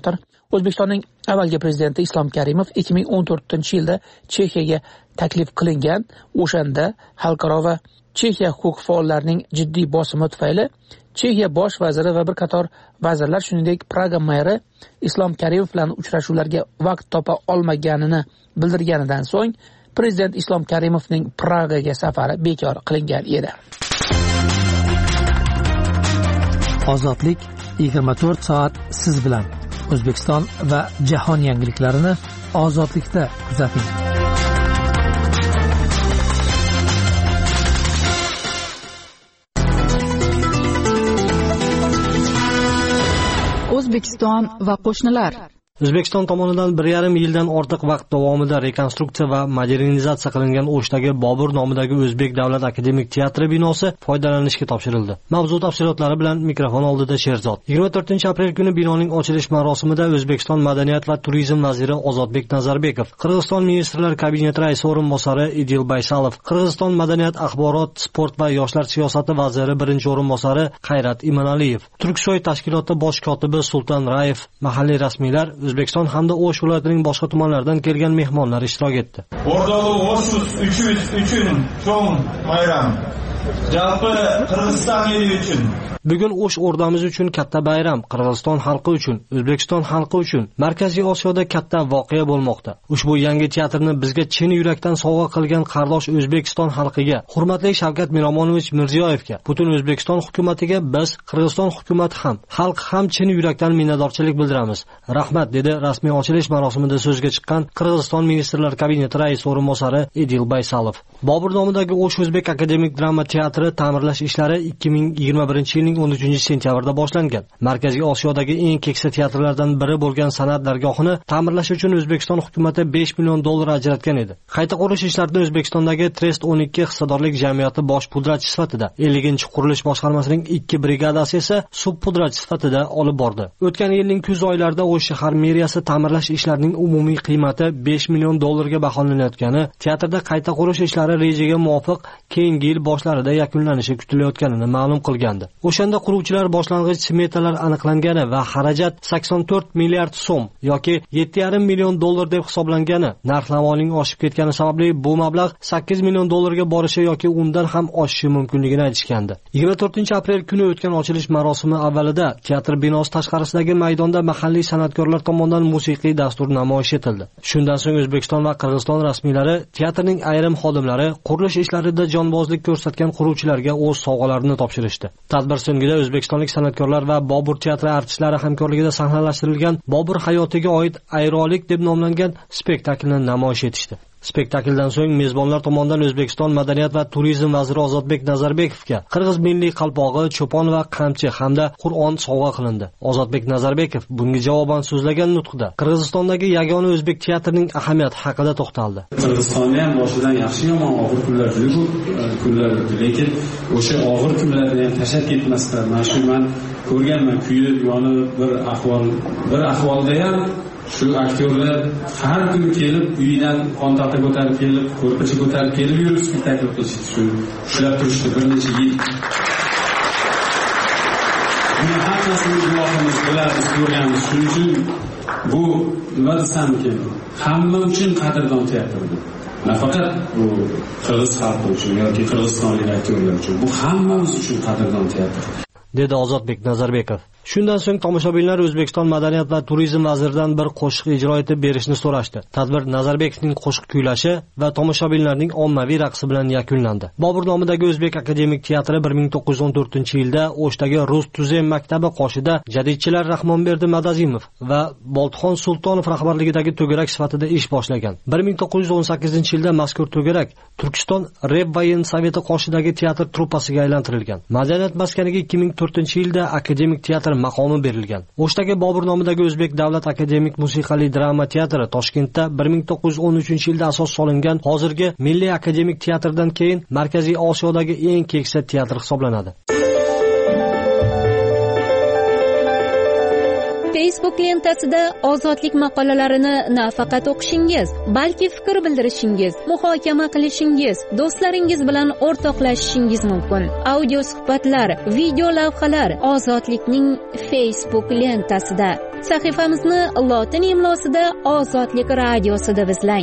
O'zbekistonning avvalgi prezidenti Islom Karimov ikki ming o'n to'rtinchi yilda Chexiyaga taklif qilingan. O'shanda xalqaro va Chexiya huquq faollarining jiddiy bosimi tufayli Chexiya bosh vaziri va bir qator vazirlar, shuningdek Praga meri Islom Karimov bilan uchrashuvlarga vaqt topa olmaganini bildirganidan so'ng prezident Islom Karimovning Pragaga safari bekor qilingan edi. Ozodlik yigirma to'rt soat siz bilan. O'zbekiston va jahon yangiliklarini ozodlikda kuzating. O'zbekiston va qo'shnilar. O'zbekiston tomonidan bir yarim yildan ortiq vaqt davomida rekonstruksiya va modernizatsiya qilingan O'shdagi Bobur nomidagi O'zbek davlat akademik teatri binosi foydalanishga topshirildi. Mavzu tafsilotlari bilan mikrofon oldida Sherzod. yigirma to'rtinchi aprel kuni binoning ochilish marosimida O'zbekiston madaniyat va turizm vaziri Ozodbek Nazarbekov, Qirg'iziston ministrlar kabineti raisi o'rinbosari Idil Baysalov, Qirg'iziston madaniyat, axborot, sport va yoshlar siyosati vaziri birinchi o'rinbosari Qayrat Imanaliyev, Turksoy tashkiloti bosh kotibi Sulton Rayev, mahalliy rasmiylar, O'zbekiston hamda O'sh viloyatining boshqa tumanlaridan kelgan mehmonlar ishtirok etdi. O'rtoqli O'sh uchun cho'ng bayram. Jalpi Qirg'iziston eli uchun. Bugun O'sh o'rdamiz uchun katta bayram, Qirg'iziston xalqi uchun, O'zbekiston xalqi uchun Markaziy Osiyoda katta voqea bo'lmoqda. Ushbu yangi teatrni bizga chin yurakdan sovg'a qilgan qardosh O'zbekiston xalqiga, hurmatli Shavkat Miromonovich Mirziyoyevga, butun O'zbekiston hukumatiga biz, Qirg'iziston hukumati ham, xalq ham chin yurakdan minnatdorchilik bildiramiz. Rahmat, dedi rasmiy ochilish marosimida so'zga chiqqan Qirg'iziston ministrlar kabineti raisi o'rinbosari Idil Baysalov. Bobur nomidagi O'sh O'zbek akademik drama teatri ta'mirlash ishlari ikki ming yigirma birinchi yilning o'n uchinchi sentyabrda boshlangan. Markaziy Osiyodagi eng keksa teatrlardan biri bo'lgan San'at dargohini ta'mirlash uchun O'zbekiston hukumati besh million dollar ajratgan edi. Qayta qurish ishlarini O'zbekistondagi Trest o'n ikki hissadorlik jamiyati bosh pudratchi sifatida, ellinchi qurilish boshqarmasining ikki brigadasi esa subpudratchi sifatida olib bordi. O'tgan yilning kuz oylarida O'sh shahar meriyasi ta'mirlash ishlarining umumiy qiymati besh million dollarga baholanayotgani, teatrda qayta qurish ishlari rejaga muvofiq keyingi yil boshlarida yakunlanishi kutilayotganini ma'lum qilgandi. O'shanda quruvchilar boshlang'ich smetalar aniqlangani va xarajat sakson to'rt milliard so'm yoki yetti yarim million dollar deb hisoblangani, narx-navoning oshib ketgani sababli bu mablag' sakkiz million dollarga borishi yoki undan ham oshishi mumkinligini aytishgandi. yigirma to'rtinchi aprel kuni o'tgan ochilish marosimi avvalida teatr binosi tashqarisidagi maydonda mahalliy san'atkorlar tomonidan musiqiy dastur namoyish etildi. Shundan so'ng O'zbekiston va Qirg'iziston rasmiylari teatrning ayrim xodimlari qurilish ishlarida jonbozlik ko'rsatgan quruvchilarga o'z sovg'alarini topshirishdi. Tadbir so'ngida o'zbekistonlik san'atkorlar va Bobur teatri artistlari hamkorligida sahnalashtirilgan Bobur hayotiga oid Ayrolik deb nomlangan spektaklni namoyish etishdi. Spektakldan so'ng mezbonlar tomonidan O'zbekiston madaniyat va turizm vaziri Ozodbek Nazarbekovga Qirg'iz milliy qalpog'i, cho'pon va qamchi hamda Qur'on sovg'a qilindi. Ozodbek Nazarbekov bunga javoban so'zlagan nutqida Qirg'izistondagi yagona o'zbek teatrining ahamiyati haqida to'xtaldi. Qirg'izistonda ham boshidan yaxshi yomon og'ir kunlar juda ko'p kunlar o'tdi, lekin o'sha og'ir kunlarni ham tashlab ketmasdan, mana shu men ko'rganman, kuyib, yonib bir ahvol, bir ahvolda ham shu aktyorlar har kun kelib uyidan qontaxta ko'tarib kelib, ko'rpacha ko'tarib kelib yurib spektakl qilishdi. Shu ushlab turishdi bir necha yil. Buni hammasini guvohimiz bilamiz, ko'rganmiz. Shuning uchun bu nima desamkin, hamma uchun qadrdon teatr bu. Nafaqat bu qirg'iz xalqi uchun yoki qirg'izistonlik aktyorlar uchun, bu hammamiz uchun qadrdon teatr, dedi Ozodbek Nazarbekov. Shundan so'ng tomoshabinlar O'zbekiston madaniyat va turizm vaziridan bir qo'shiq ijro etib berishni so'rashdi. Tadbir Nazarbekovning qo'shiq kuylashi va tomoshabinlarning ommaviy raqsi bilan yakunlandi. Bobur nomidagi O'zbek akademik teatri bir ming to'qqiz yuz o'n to'rtinchi yilda O'shdagi Rus tuzem maktabi qoshida jadidchilar Rahmonberdi Madazimov va Boltxon Sultonov rahbarligidagi to'garak sifatida ish boshlagan. bir ming to'qqiz yuz o'n sakkizinchi yilda mazkur to'garak Turkiston Revvayin Soveti qoshidagi teatr truppasiga aylantirilgan. Madaniyat maskaniga ikki ming to'rtinchi yilda akademik teatr maqomi berilgan. O'shdagi Bobur nomidagi O'zbek davlat akademik musiqali drama teatri Toshkentda bir ming to'qqiz yuz o'n uchinchi yilda asos solingan, hozirgi Milliy akademik teatrdan keyin Markaziy Osiyodagi eng keksa teatr hisoblanadi. Facebook lentasida ozodlik maqolalarini nafaqat o'qishingiz, balki fikr bildirishingiz, muhokama qilishingiz, do'stlaringiz bilan o'rtoqlashishingiz mumkin. Audio suhbatlar, video lavhalar ozodlikning Facebook lentasida. Sahifamizni lotin imlosida Ozodlik radiosida izlang.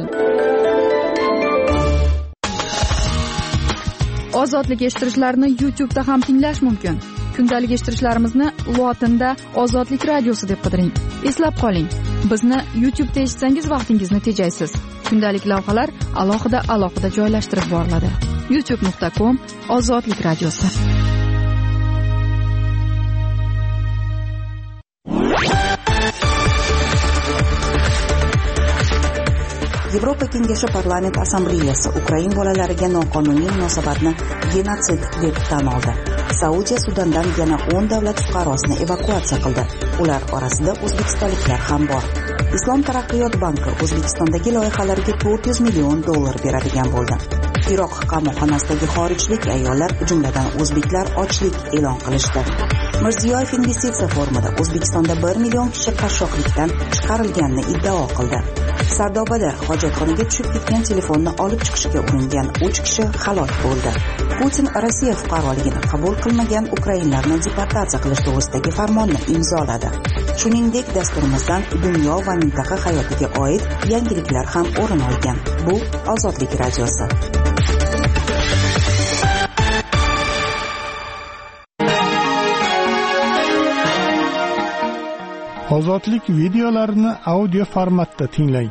Ozodlik eshittirishlarni YouTube'da ham tinglash mumkin. Kundalik eshittirishlarimizni lotinda Ozodlik radiosi deb qidiring. Eslab qoling, bizni YouTube'da eshitsangiz vaqtingizni tejaysiz. Kundalik lavhalar alohida alohida joylashtirib boriladi. youtube nuqta com Ozodlik radiosi. Yevropa Kengashi Parlament Assambleyasi Ukrain bolalariga noqonuniy munosabatni genotsid deb tan oldi. Saudiya Sudandan yana o'n davlat fuqarosini evakuatsiya qildi. Ular orasida o'zbekistonliklar ham bor. Islom taraqqiyot banki O'zbekistondagi loyihalarga to'rt yuz million dollar beradigan bo'ldi. Iroq qamoqxonasidagi xorijlik ayollar, jumladan o'zbeklar, ochlik e'lon qilishdi. Mirziyoyev investitsiya forumida O'zbekistonda bir million kishi qashshoqlikdan chiqarilganini iddao qildi. Sardobada hojatxonaga tushib ketgan telefonni olib chiqishga uringan uch kishi halok bo'ldi. Putin Rossiya fuqaroligini qabul qilmagan ukrainlarni deportatsiya qilish to'g'risidagi farmonni imzoladi. Shuningdek, dasturimizdan dunyo va mintaqa hayotiga oid yangiliklar ham o'rin olgan. Bu Ozodlik radiosi. Ozodlik videolarini audio formatda tinglang.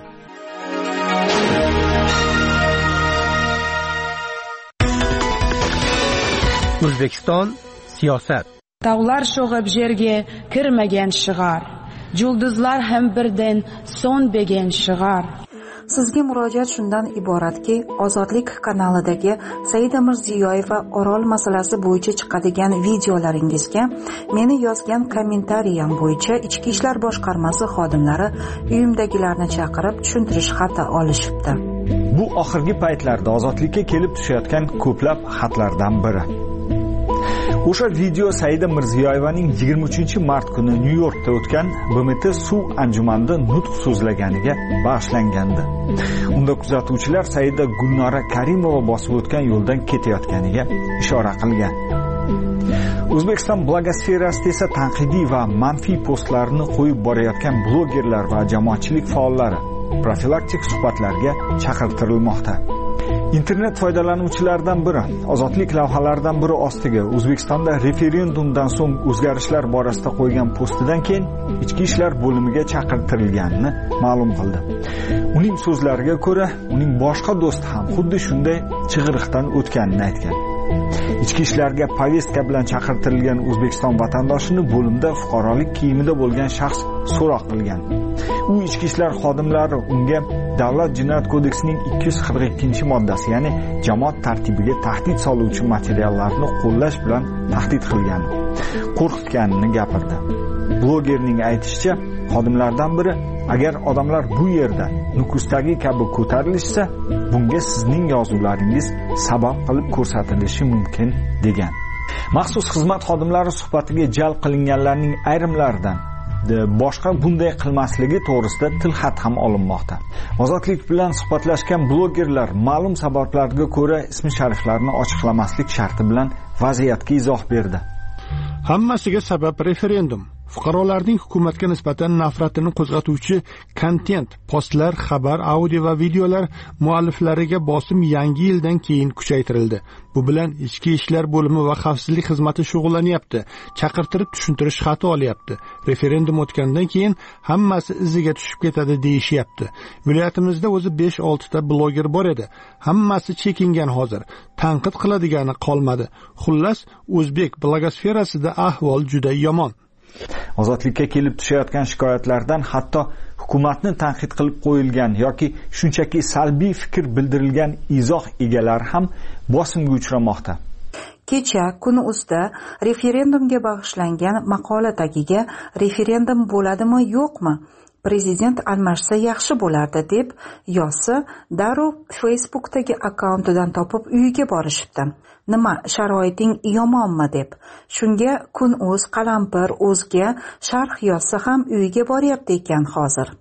O'zbekiston siyosat. Tog'lar sho'g'ib yerga kirmagan shigar, yulduzlar ham birdan so'nmagan shigar. Sizga murojaat shundan iboratki, Ozodlik kanalidagi Saida Mirziyoyeva Orol masalasi bo'yicha chiqadigan videolaringizga meni yozgan kommentariyam bo'yicha Ichki ishlar boshqarmasi xodimlari uyimdagilarni chaqirib tushuntirish xati olishibdi. Bu oxirgi paytlarda Ozodlikka kelib tushayotgan ko'plab xatlardan biri. O'sha video Saida Mirziyoyevaning yigirma uchinchi mart kuni Nyu-Yorkda o'tgan B M T suv anjumanida nutq so'zlaganiga bag'ishlangandi. Unda kuzatuvchilar Saida Gulnora Karimova bosib o'tgan yo'ldan ketayotganiga ishora qilgan. O'zbekiston blogosferasida esa tanqidiy va manfiy postlarni qo'yib borayotgan blogerlar va jamoatchilik faollari profilaktik suhbatlarga chaqirtirilmoqda. Internet foydalanuvchilaridan biri Ozodlik lavhalaridan biri ostiga O'zbekistonda referendumdan so'ng o'zgarishlar borasida qo'ygan postidan keyin Ichki ishlar bo'limiga chaqirtirilganini ma'lum qildi. Uning so'zlariga ko'ra, uning boshqa do'sti ham xuddi shunday chig'iriqdan o'tganini aytgan. Ichki ishlarga povestka bilan chaqirtirilgan O'zbekiston vatandoshini bo'limda fuqarolik kiyimida bo'lgan shaxs so'roq qilgan. U ichki ishlar xodimlari unga Davlat jinoyat kodeksining ikki yuz qirq ikkinchi moddasi, ya'ni jamoat tartibiga tahdid soluvchi materiallarni qo'llash bilan tahdid qilgan, qo'rqitganini gapirdi. Blogerning aytishicha, xodimlardan biri agar odamlar bu yerda Nukusdagi kabi ko'tarilishsa, bunga sizning yozuvlaringiz sabab qilib ko'rsatilishi mumkin degan. Maxsus xizmat xodimlari suhbatiga jalb qilinganlarning ayrimlaridan boshqa bunday qilmasligi to'g'risida tilxat ham olinmoqda. Ozodlik bilan suhbatlashgan blogerlar ma'lum sabablarga ko'ra ismi shariflarini ochiqlamaslik sharti bilan vaziyatga izoh berdi. Hammasiga sabab referendum. Fuqarolarning hukumatga nisbatan nafratini qo'zg'atuvchi kontent, postlar, xabar, audio va videolar mualliflariga bosim yangi yildan keyin kuchaytirildi. Bu bilan Ichki ishlar bo'limi va xavfsizlik xizmati shug'ullanyapti. Chaqirtirib tushuntirish xati olyapti. Referendum o'tgandan keyin hammasi iziga tushib ketadi deyishyapti. Viloyatimizda o'zi besh olti ta bloger bor edi. Hammasi chekingan hozir. Tanqid qiladigani qolmadi. Xullas, o'zbek blogosferasida ahvol juda yomon. Ozodlikka kelib tushayotgan shikoyatlardan hatto hukumatni tanqid qilib qo'yilgan yoki shunchaki salbiy fikr bildirilgan izoh egalari ham bosimga uchramoqda. Kecha Kun.uzda referendumga bag'ishlangan maqola tagiga referendum bo'ladimi yo'qmi? Prezident almashsa yaxshi bo'lardi deb yozsa, darrov Facebookdagi akkauntidan topib uyiga borishibdi. Nima, sharoiting yomonmi deb. Shunga Kun.uz, Qalampir, O'zga sharh yozsa ham uyiga boryapti ekan hozir.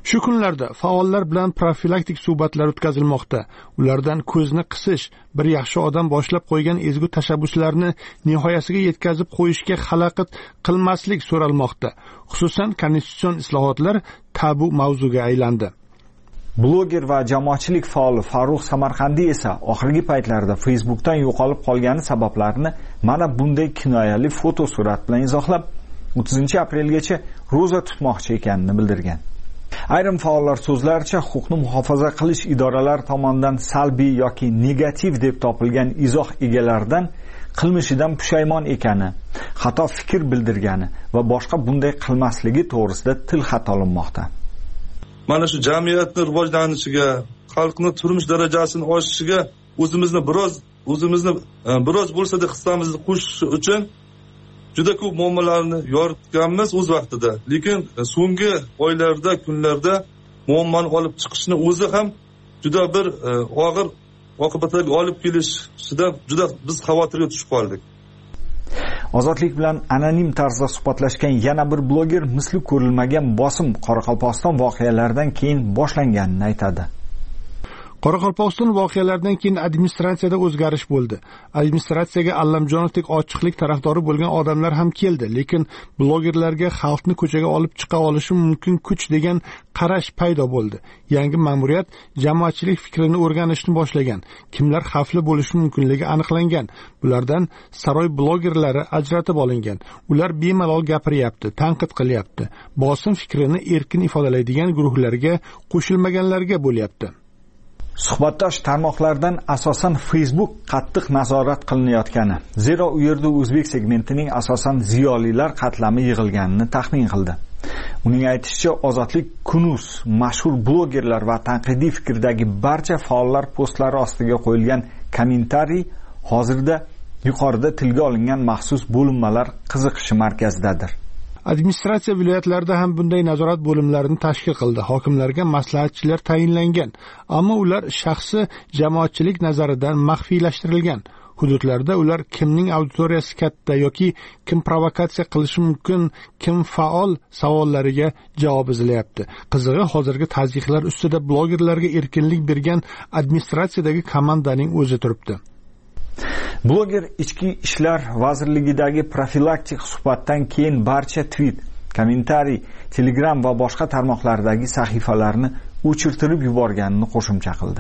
Shu kunlarda faollar bilan profilaktik suhbatlar o'tkazilmoqda. Ulardan ko'zni qisish, bir yaxshi odam boshlab qo'ygan ezgu tashabbuslarni nihoyasiga yetkazib qo'yishga xalaqit qilmaslik so'ralmoqda. Xususan, konstitutsion islohotlar tabu mavzuga aylandi. Bloger va jamoatchilik faoli Farruh Samarqandiy esa oxirgi paytlarda Facebookdan yo'qolib qolgani sabablarini mana bunday kinoyali foto surat bilan izohlab, o'ttizinchi aprelgacha ro'za tutmoqchi ekanini bildirgan. Ayrim faollar so'zlaricha, huquqni muhofaza qilish idoralari tomonidan salbiy yoki negativ deb topilgan izoh egalaridan qilmishidan pushaymon ekani, xato fikr bildirgani va boshqa bunday qilmasligi to'g'risida tilxat olinmoqda. Mana shu jamiyatni rivojlanishiga, xalqning turmush darajasini oshishiga o'zimizni biroz o'zimizni biroz bo'lsa-da hissamizni qo'shish uchun juda ko'p muammolarni yoritganmiz o'z vaqtida. Lekin so'nggi oylarda, kunlarda muammoni olib chiqishni o'zi ham juda bir og'ir oqibatlarga olib kelishida juda biz xavotirga tushib qoldik. Ozodlik bilan anonim tarzda suhbatlashgan yana bir bloger misli ko'rilmagan bosim Qoraqalpog'iston voqealaridan keyin boshlanganini aytadi. Qoraqalpog'iston voqealaridan keyin administratsiyada o'zgarish bo'ldi. Administratsiyaga Allamjonovdek ochiqlik tarafdori bo'lgan odamlar ham keldi, lekin blogerlarga xalqni ko'chaga olib chiqa olishi mumkin kuch degan qarash paydo bo'ldi. Yangi ma'muriyat jamoatchilik fikrini o'rganishni boshlagan. Kimlar xavfli bo'lishi mumkinligi aniqlangan. Bulardan saroy blogerlari ajratib olingan. Ular bemalol gapiryapti, tanqid qilyapti. Bosim fikrini erkin ifodalaydigan guruhlarga qo'shilmaganlarga bo'lyapti. Suhbatdosh tarmoqlardan asosan Facebook qattiq nazorat qilinayotgani, zero u yerda o'zbek segmentining asosan ziyolilar qatlami yig'ilganini taxmin qildi. Uning aytishicha, Ozodlik Kunuz mashhur blogerlar va tanqidiy fikrdagi barcha faollar postlari ostiga qo'yilgan kommentariy hozirda yuqorida tilga olingan maxsus bo'linmalar qiziqishi markazidadir. Administratsiya viloyatlarida ham bunday nazorat bo'limlarini tashkil qildi. Hokimlarga maslahatchilar tayinlangan, ammo ular shaxsi jamoatchilik nazaridan maxfiylashtirilgan. Hududlarda ular kimning auditoriyasi katta yoki kim provokatsiya qilishi mumkin, kim faol savollariga javob izlayapti. Qizig'i, hozirgi tazyiqlar ustida blogerlarga erkinlik bergan administratsiyadagi komandaning o'zi turibdi. Bloger Ichki ishlar vazirligidagi profilaktik suhbatdan keyin barcha tweet, kommentariy, Telegram va boshqa tarmoqlardagi sahifalarni o'chirtirib yuborganini qo'shimcha qildi.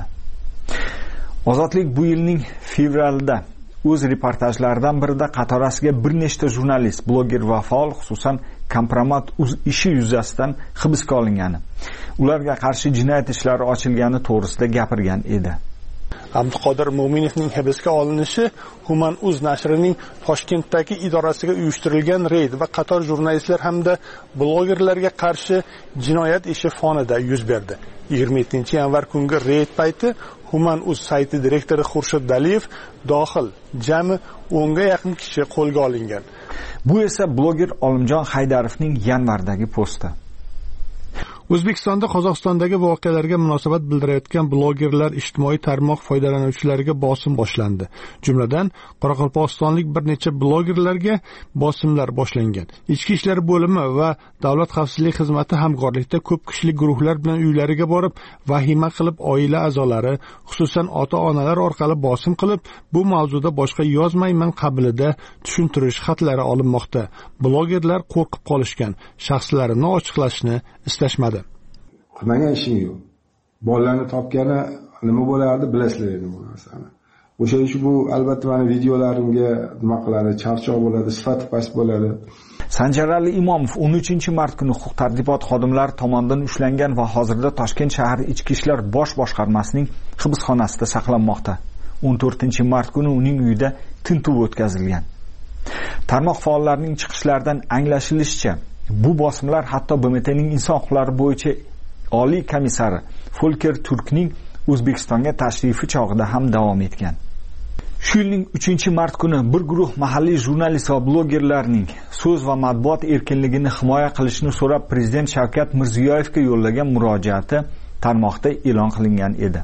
Ozodlik bu yilning fevralida o'z reportajlaridan birida qatorasiga bir nechta jurnalist, bloger va faol, xususan kompromat ishi yuzasidan hibsga olingani, ularga qarshi jinoyat ishlari ochilgani to'g'risida gapirgan edi. Abduqodir Mo'minovning hibsga olinishi Human.uz nashrining Toshkentdagi idorasiga uyushtirilgan reyd va qator jurnalistlar hamda blogerlarga qarshi jinoyat ishi fonida yuz berdi. yigirma yettinchi yanvar kungi reyd payti Human.uz sayti direktori Xurshid Daliyev dohil jami o'nga yaqin kishi qo'lga olingan. Bu esa bloger Olimjon Haydarovning yanvardagi posti. O'zbekistonda Qozog'istondagi voqealarga munosabat bildirayotgan blogerlar ijtimoiy tarmoq foydalanuvchilariga bosim boshlandi. Jumladan, Qoraqalpog'istonlik bir necha blogerlarga bosimlar boshlangan. Ichki ishlar bo'limi va Davlat xavfsizlik xizmati hamkorlikda ko'p kishilik guruhlar bilan uylariga borib, vahima qilib oila a'zolari, xususan ota-onalar orqali bosim qilib, bu mavzuda boshqa yozmayman qabilida tushuntirish xatlari olinmoqda. Blogerlar qo'rqib qolishgan, shaxslarini ochiqlashni istashmadi. Qilmagan ishim yo'q. Bolalarni topgani nima bo'lardi, bilasizlar endi bu narsani. O'sha uchun bu albatta meni videolarimga nima qiladi, charchoq bo'ladi, sifati past bo'ladi. Sanjarali Imomov o'n uchinchi mart kuni huquq-tartibot xodimlari tomonidan ushlangan va hozirda Toshkent shahar Ichki ishlar bosh boshqarmasining hibsxonasida saqlanmoqda. o'n to'rtinchi mart kuni uning uyida tintuv o'tkazilgan. Tarmoq faollarining chiqishlaridan anglashilishicha, bu bosimlar hatto B M T'ning inson huquqlari bo'yicha oliy komissari Folker Turkning O'zbekistonga tashrifi chog'ida ham davom etgan. Shu yilning uchinchi mart kuni bir guruh mahalliy jurnalist va blogerlarning so'z va matbuot erkinligini himoya qilishni so'rab Prezident Shavkat Mirziyoyevga yo'llagan murojaati tarmoqda e'lon qilingan edi.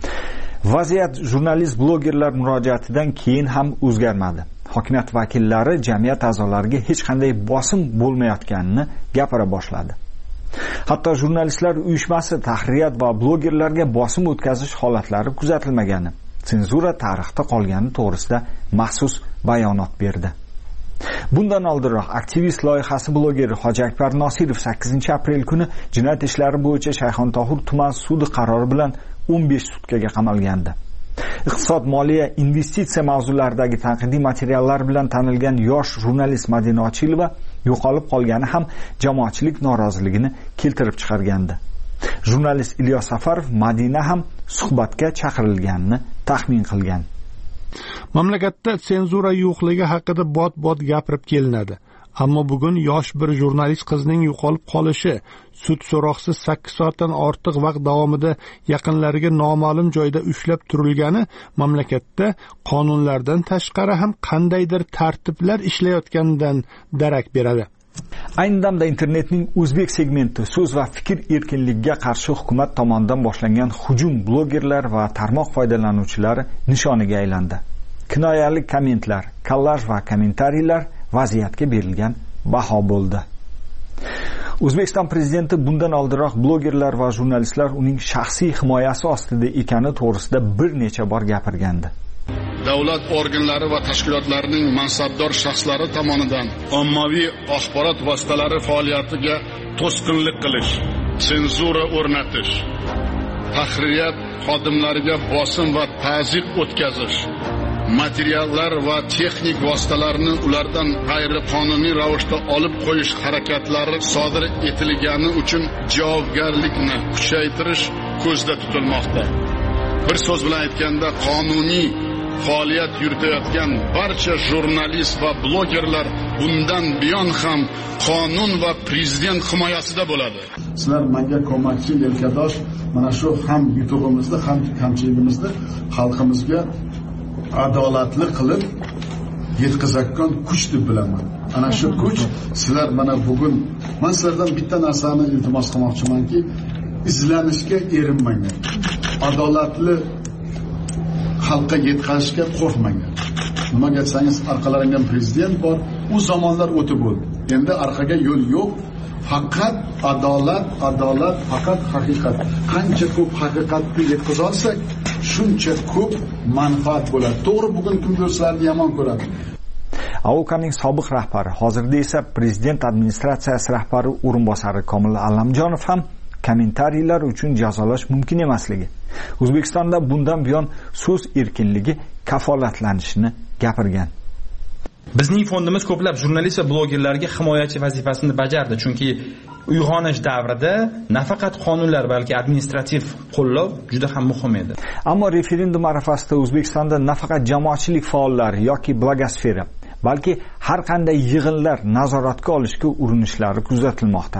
Vaziyat jurnalist blogerlar murojaatidan keyin ham o'zgarmadi. Hokimiyat vakillari jamiyat a'zolariga hech qanday bosim bo'lmayotganini gapira boshladi. Hatto jurnalistlar uyushmasi tahririyat va blogerlarga bosim o'tkazish holatlari kuzatilmagani, senzura tarixda qolgani to'g'risida maxsus bayonot berdi. Bundan oldinroq aktivist loyihasi blogeri Hoji Akbar Nosirov sakkizinchi aprel kuni jinoyat ishlari bo'yicha Shayxontohur tuman sudi qarori bilan o'n besh sutkaga qamalgandi. Iqtisod, moliya, investitsiya mavzularidagi tanqidiy materiallar bilan tanilgan yosh jurnalist Madina Ochilova yo'qolib qolgani ham jamoatchilik noroziligini keltirib chiqargandi. Jurnalist Ilyos Safarov Madina ham suhbatga chaqirilganini taxmin qilgan. Mamlakatda senzura yo'qligi haqida bot-bot gapirib kelinadi. Ammo bugun yosh bir jurnalist qizning yo'qolib qolishi, sud so'roqsiz sakkiz soatdan ortiq vaqt davomida yaqinlariga noma'lum joyda ushlab turilgani mamlakatda qonunlardan tashqari ham qandaydir tartiblar ishlayotganidan darak beradi. Ayni damda internetning o'zbek segmenti so'z va fikr erkinligiga qarshi hukumat tomonidan boshlangan hujum blogerlar va tarmoq foydalanuvchilari nishoniga aylandi. Kinoyali kommentlar, kollaj va kommentariylar vaziyatga berilgan baho bo'ldi. O'zbekiston prezidenti bundan oldinroq blogerlar va jurnalistlar uning shaxsiy himoyasi ostida ekani to'g'risida bir necha bor gapirgandi. Davlat organlari va tashkilotlarining mansabdor shaxslari tomonidan ommaviy axborot vositalari faoliyatiga to'sqinlik qilish, senzura o'rnatish, tahririyat xodimlariga bosim va ta'ziq o'tkazish, materiallar va texnik vositalarni ulardan g'ayriqonuniy ravishda olib qo'yish harakatlari sodir etilgani uchun javobgarlikni kuchaytirish ko'zda tutilmoqda. Bir so'z bilan aytganda, qonuniy faoliyat yuritayotgan barcha jurnalist va blogerlar bundan buyon ham qonun va prezident himoyasida bo'ladi. Sizlar menga ko'makchi, yelkadosh, mana shu ham yutug'imizni, ham kamchiligimizni xalqimizga adolatli qilib yetkazayotgan kuch deb bilaman. Ana shu kuch sizlar mana bugun men sizlardan bitta narsani iltimos qilmoqchimanki, izlanishga erinmanglar. Adolatli xalqqa yetkazishga qo'rqmanglar. Nimaga aytsangiz, orqalaringdan prezident bor, u zamonlar o'tib bo'ldi. Endi orqaga yo'l yo'q. Faqat adolat, adolat, faqat haqiqat. Qancha ko'p haqiqatni yetkaza olsak, shuncha ko'p manfaat bo'ladi. To'g'ri, bugun kim do'stlarni yomon ko'radi. A O K'ning sobiq rahbari, hozirda esa prezident administratsiyasi rahbari o'rinbosari Komil Allamjonov ham kommentariylar uchun jazolash mumkin emasligi, O'zbekistonda bundan buyon so'z erkinligi kafolatlanishini gapirgan. Bizning fondimiz ko'plab jurnalist va blogerlarga himoyachi vazifasini bajardi, chunki uyg'onish davrida nafaqat qonunlar, balki administrativ qo'llov juda ham muhim edi. Ammo referendum arafasida O'zbekistonda nafaqat jamoatchilik faollari yoki blogosfera, balki har qanday yig'inlar nazoratga olishga urinishlari kuzatilmoqda.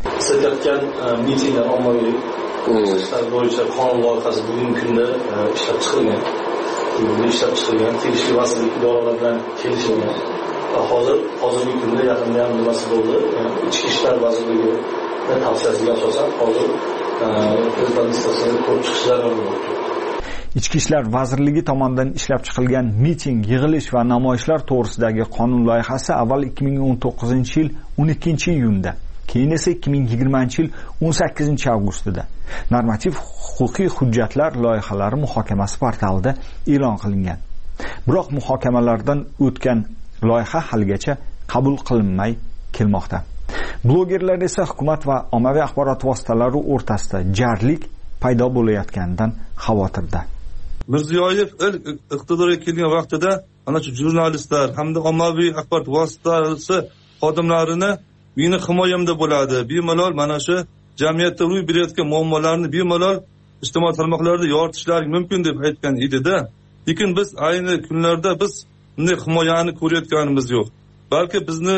Siz mitinglar ommaviy ishlar bo'yicha qonun loyihasi bugungi kunda ishlab chiqilgan. Bunda ishlab chiqilgan, tegishli vazirlik idoralari bilan kelishilgan. Hozir hozirgi kunda yaqinda ham nimasi bo'ldi? Ichki ishlar vazirligi tavsiyasiga asosan hozir prezident listasiga ko'rib chiqishlar bo'ldi. Ichki ishlar vazirligi tomonidan ishlab chiqilgan miting, yig'ilish va namoyishlar to'g'risidagi qonun loyihasi avval ikki ming o'n to'qqizinchi yil o'n ikkinchi iyunda, keyin esa ikki ming yigirmanchi yil o'n sakkizinchi avgustida normativ huquqiy hujjatlar loyihalari muhokamasi portalida e'lon qilingan. Biroq muhokamalardan o'tgan loyiha haligacha qabul qilinmay kelmoqda. Blogerlar esa hukumat va ommaviy axborot vositalari o'rtasida jarlik paydo bo'layotganidan xavotirda. Mirziyoyev ilk iqtidorga kelgan vaqtida ana shu jurnalistlar hamda ommaviy axborot vositasi xodimlarini meni himoyamda bo'ladi, bemalol mana shu jamiyatda ro'y berayotgan muammolarni bemalol ijtimoiy tarmoqlarda yoritishlari mumkin deb aytgan edi-da. Lekin biz ayni kunlarda biz bunday himoyani ko'rayotganimiz yo'q. Balki bizni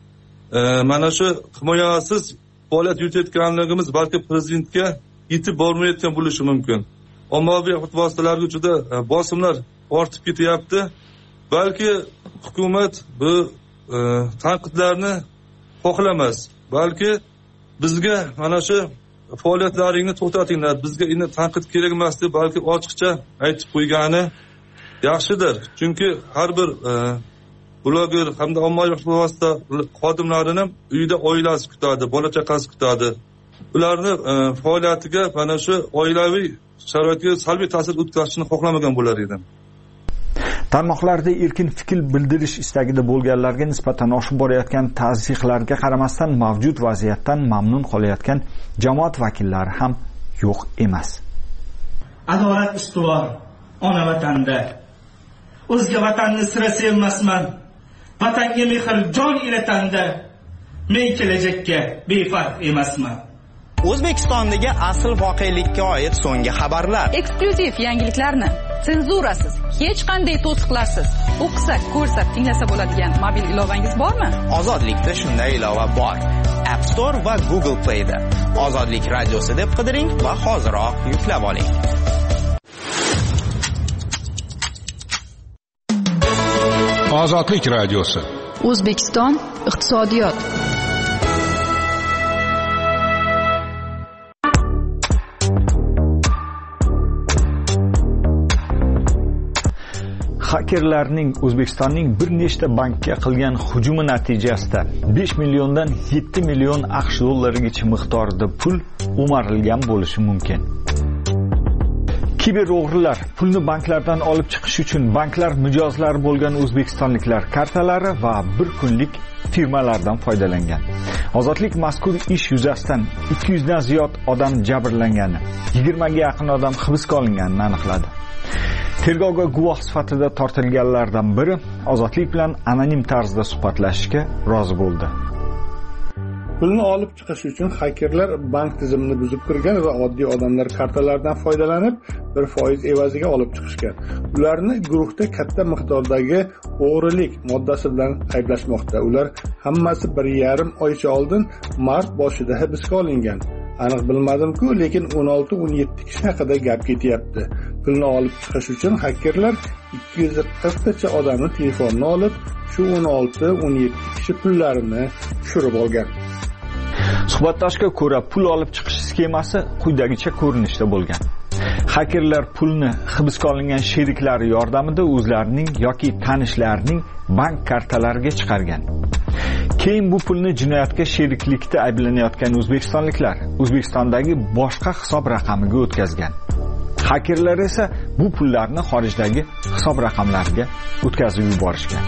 e, mana shu himoyasiz faoliyat yuritayotganligimiz balki prezidentga yetib bormayotgan bo'lishi mumkin. Ommaviy axborot vositalariga juda bosimlar ortib ketyapti. Balki hukumat bu e, tanqidlarni xohlamas. Balki bizga mana shu faoliyatlaringni to'xtatinglar, bizga endi tanqid kerak emas deb balki ochiqcha aytib qo'ygani yaxshidir. Chunki har bir e, bloger hamda ommaviy axborot vosita xodimlarini uyida oilasi kutadi, bola chaqasi kutadi. ularni faoliyatiga mana shu oilaviy sharoitga salbiy ta'sir o'tkazishni xohlamagan bo'lar edim. Tarmoqlarda erkin fikr bildirish istagida bo'lganlarga nisbatan oshib borayotgan tazyiqlarga qaramasdan mavjud vaziyatdan mamnun qolayotgan jamoat vakillari ham yo'q emas. Adolat ustuvor ona vatanda. O'zga vatanni sira sevmasman. Vatanga mehr jon ilatanda. Men kelajakka befarq emasman. O'zbekistondagi asl voqelikka oid so'nggi xabarlar. Eksklyuziv yangiliklarni senzurasiz, hech qanday to'siqlarsiz o'qisak, ko'rsak, tinglasa bo'ladigan mobil ilovangiz bormi? Ozodlikda shunday ilova bor. App Store va Google Play da. Ozodlik radiosi deb qidiring va hoziroq yuklab oling. Ozodlik radiosi. O'zbekiston iqtisodiyot. Hakerlarning O'zbekistonning bir nechta bankka qilgan hujumi natijasida besh milliondan yetti million AQSh dollarigacha miqdorida pul o'marilgan bo'lishi mumkin. Kiber o'g'rilar pulni banklardan olib chiqish uchun banklar mijozlari bo'lgan o'zbekistonliklar kartalari va bir kunlik firmalardan foydalangan. Ozodlik mazkur ish yuzasidan ikki yuz dan ziyod odam jabrlangani, yigirma ga yaqin odam hibsga olinganini aniqladi. Tergovga guvoh sifatida tortilganlardan biri Ozodlik bilan anonim tarzda suhbatlashishga rozi bo'ldi. Pulni olib chiqish uchun hakerlar bank tizimini buzib kirgan va oddiy odamlar kartalaridan foydalanib bir foiz evaziga olib chiqishgan. Ularni guruhda katta miqdordagi o'g'rilik moddasi bilan ayblashmoqda. Ular hammasi bir yarim oycha oldin mart boshida hibsga olingan. Aniq bilmadim-ku, lekin o'n olti o'n yetti kishi haqida gap ketyapti. Pulni olib chiqish uchun hakerlar ikki yuz qirq tacha odamning telefonini olib, shu o'n olti o'n yetti kishi pullarini tushirib olgan. Suhbatdoshga ko'ra, pul olib chiqish sxemasi quyidagicha ko'rinishda bo'lgan. Hakerlar pulni hibsga olingan sheriklari yordamida o'zlarining yoki tanishlarining bank kartalariga chiqargan. Keyin bu pulni jinoyatga sheriklikda ayblanayotgan o'zbekistonliklar O'zbekistondagi boshqa hisob raqamiga o'tkazgan. Hakerlar esa bu pullarni xorijdagi hisob raqamlariga o'tkazib yuborishgan.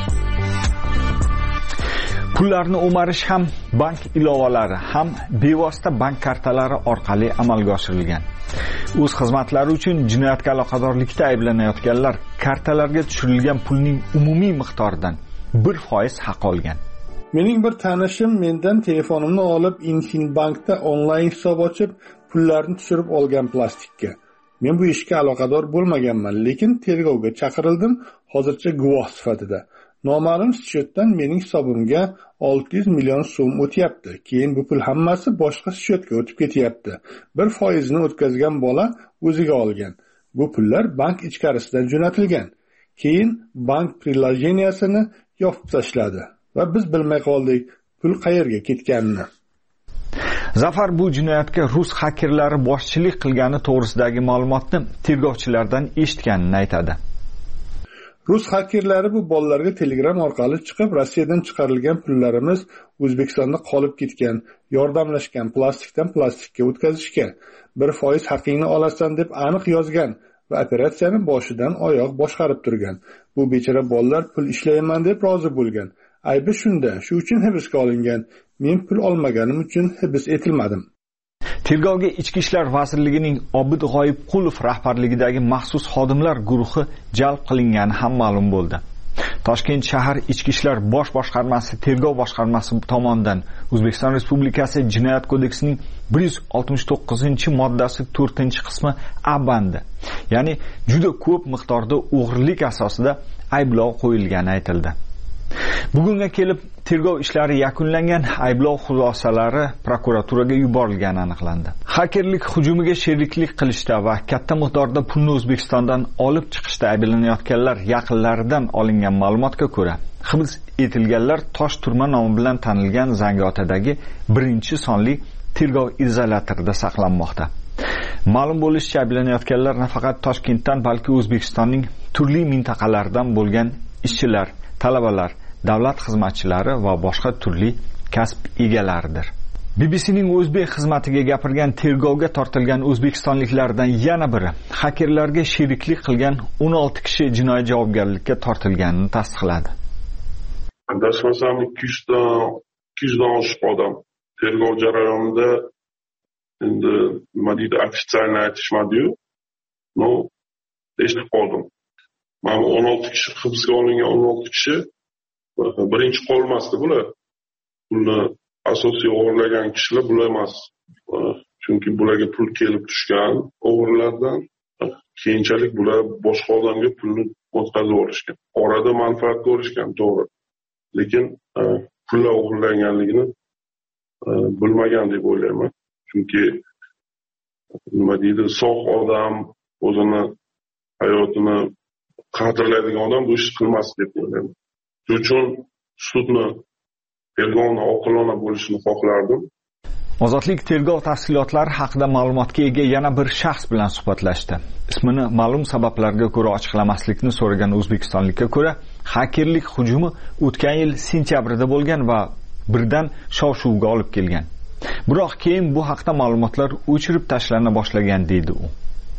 Pullarni o'marish ham bank ilovalari ham bevosita bank kartalari orqali amalga oshirilgan. O'z xizmatlari uchun jinoyatga aloqadorlikda ayblanayotganlar kartalarga tushirilgan pulning umumiy miqdoridan bir foiz haq olgan. Mening bir tanishim mendan telefonimni olib Infinbankda onlayn hisob ochib, pullarni tushirib olgan plastikka. Men bu ishga aloqador bo'lmaganman, lekin tergovga chaqirildim, hozircha guvoh sifatida. Noma'lum schyotdan mening hisobimga olti yuz million so'm o'tyapti. Keyin bu pul hammasi boshqa schyotga o'tib ketyapti. Bir foizini o'tkazgan bola o'ziga olgan. Bu pullar bank ichkarisidan jo'natilgan. Keyin bank prilojeniyasini yopib tashladi va biz bilmay qoldik pul qayerga ketganini. Zafar bu jinoyatga rus hakerlari boshchilik qilgani to'g'risidagi ma'lumotni tergovchilardan eshitganini aytadi. Rus hakerlari bu bolalarga Telegram orqali chiqib, Rossiyadan chiqarilgan pullarimiz O'zbekistonda qolib ketgan, yordamlashgan, plastikdan plastikka o'tkazishgan, bir foiz haqingni olasan deb aniq yozgan va operatsiyani boshidan oyoq boshqarib turgan. Bu bechora bolalar pul ishlayman deb rozi bo'lgan. Aybi shunda, shu uchun hibsga olingan. Men pul olmaganim uchun hibs etilmadim. Tergovga Ichki ishlar vazirligining Obid G'oyibqulov rahbarligidagi maxsus xodimlar guruhi jalb qilingani ham ma'lum bo'ldi. Toshkent shahar Ichki ishlar bosh boshqarmasi tergov boshqarmasi tomonidan O'zbekiston Respublikasi Jinoyat kodeksining bir yuz oltmish to'qqizinchi moddasi to'rtinchi qismi A bandi, ya'ni juda ko'p miqdorda o'g'rilik asosida ayblov qo'yilgani aytildi. Bugunga kelib tergov ishlari yakunlangan, ayblov xulosalari prokuraturaga yuborilgani aniqlandi. Hakerlik hujumiga sheriklik qilishda va katta miqdorda pulni O'zbekistondan olib chiqishda ayblanayotganlar yaqinlaridan olingan ma'lumotga ko'ra, hibs etilganlar Tosh turma nomi bilan tanilgan Zangiotadagi birinchi sonli tergov izolyatorida saqlanmoqda. Ma'lum bo'lishicha, ayblanayotganlar nafaqat Toshkentdan, balki O'zbekistonning turli mintaqalaridan bo'lgan ishchilar, talabalar, davlat xizmatchilari va boshqa turli kasb egalaridir. B B C'ning o'zbek xizmatiga gapirgan tergovga tortilgan o'zbekistonliklardan yana biri xakerlarga sheriklik qilgan o'n olti kishi jinoiy javobgarlikka tortilganini tasdiqladi. Adashmasam ikki yuzdan oshiq odam tergov jarayonida endi nima deydi ofitsialni aytishmadi-yu. No, eshitib qoldim. Mana o'n olti kishi hibsga olingan o'n olti kishi birinchi qolmasdi bular. Pulni asosiy o'g'irlagan kishilar bular emas. Chunki bularga pul kelib tushgan o'g'irlardan keyinchalik bular boshqa odamga pulni o'tkazib olishgan. Orada manfaat ko'rishgan, to'g'ri. Lekin pullar o'g'irlanganligini bilmagan deb o'ylayman. Chunki nima deydi, sog' odam, o'zini hayotini qadrlaydigan odam bu ishni qilmas deb o'ylayman. Shuning uchun sudni tergovni oqilona bo'lishini xohlardim. Ozodlik tergov tafsilotlari haqida ma'lumotga ega yana bir shaxs bilan suhbatlashdi. Ismini ma'lum sabablarga ko'ra ochiqlamaslikni so'ragan o'zbekistonlikka ko'ra, xakerlik hujumi o'tgan yil sentyabrda bo'lgan va birdan shov-shuvga olib kelgan. Biroq keyin bu haqda ma'lumotlar o'chirib tashlana boshlagan deydi u.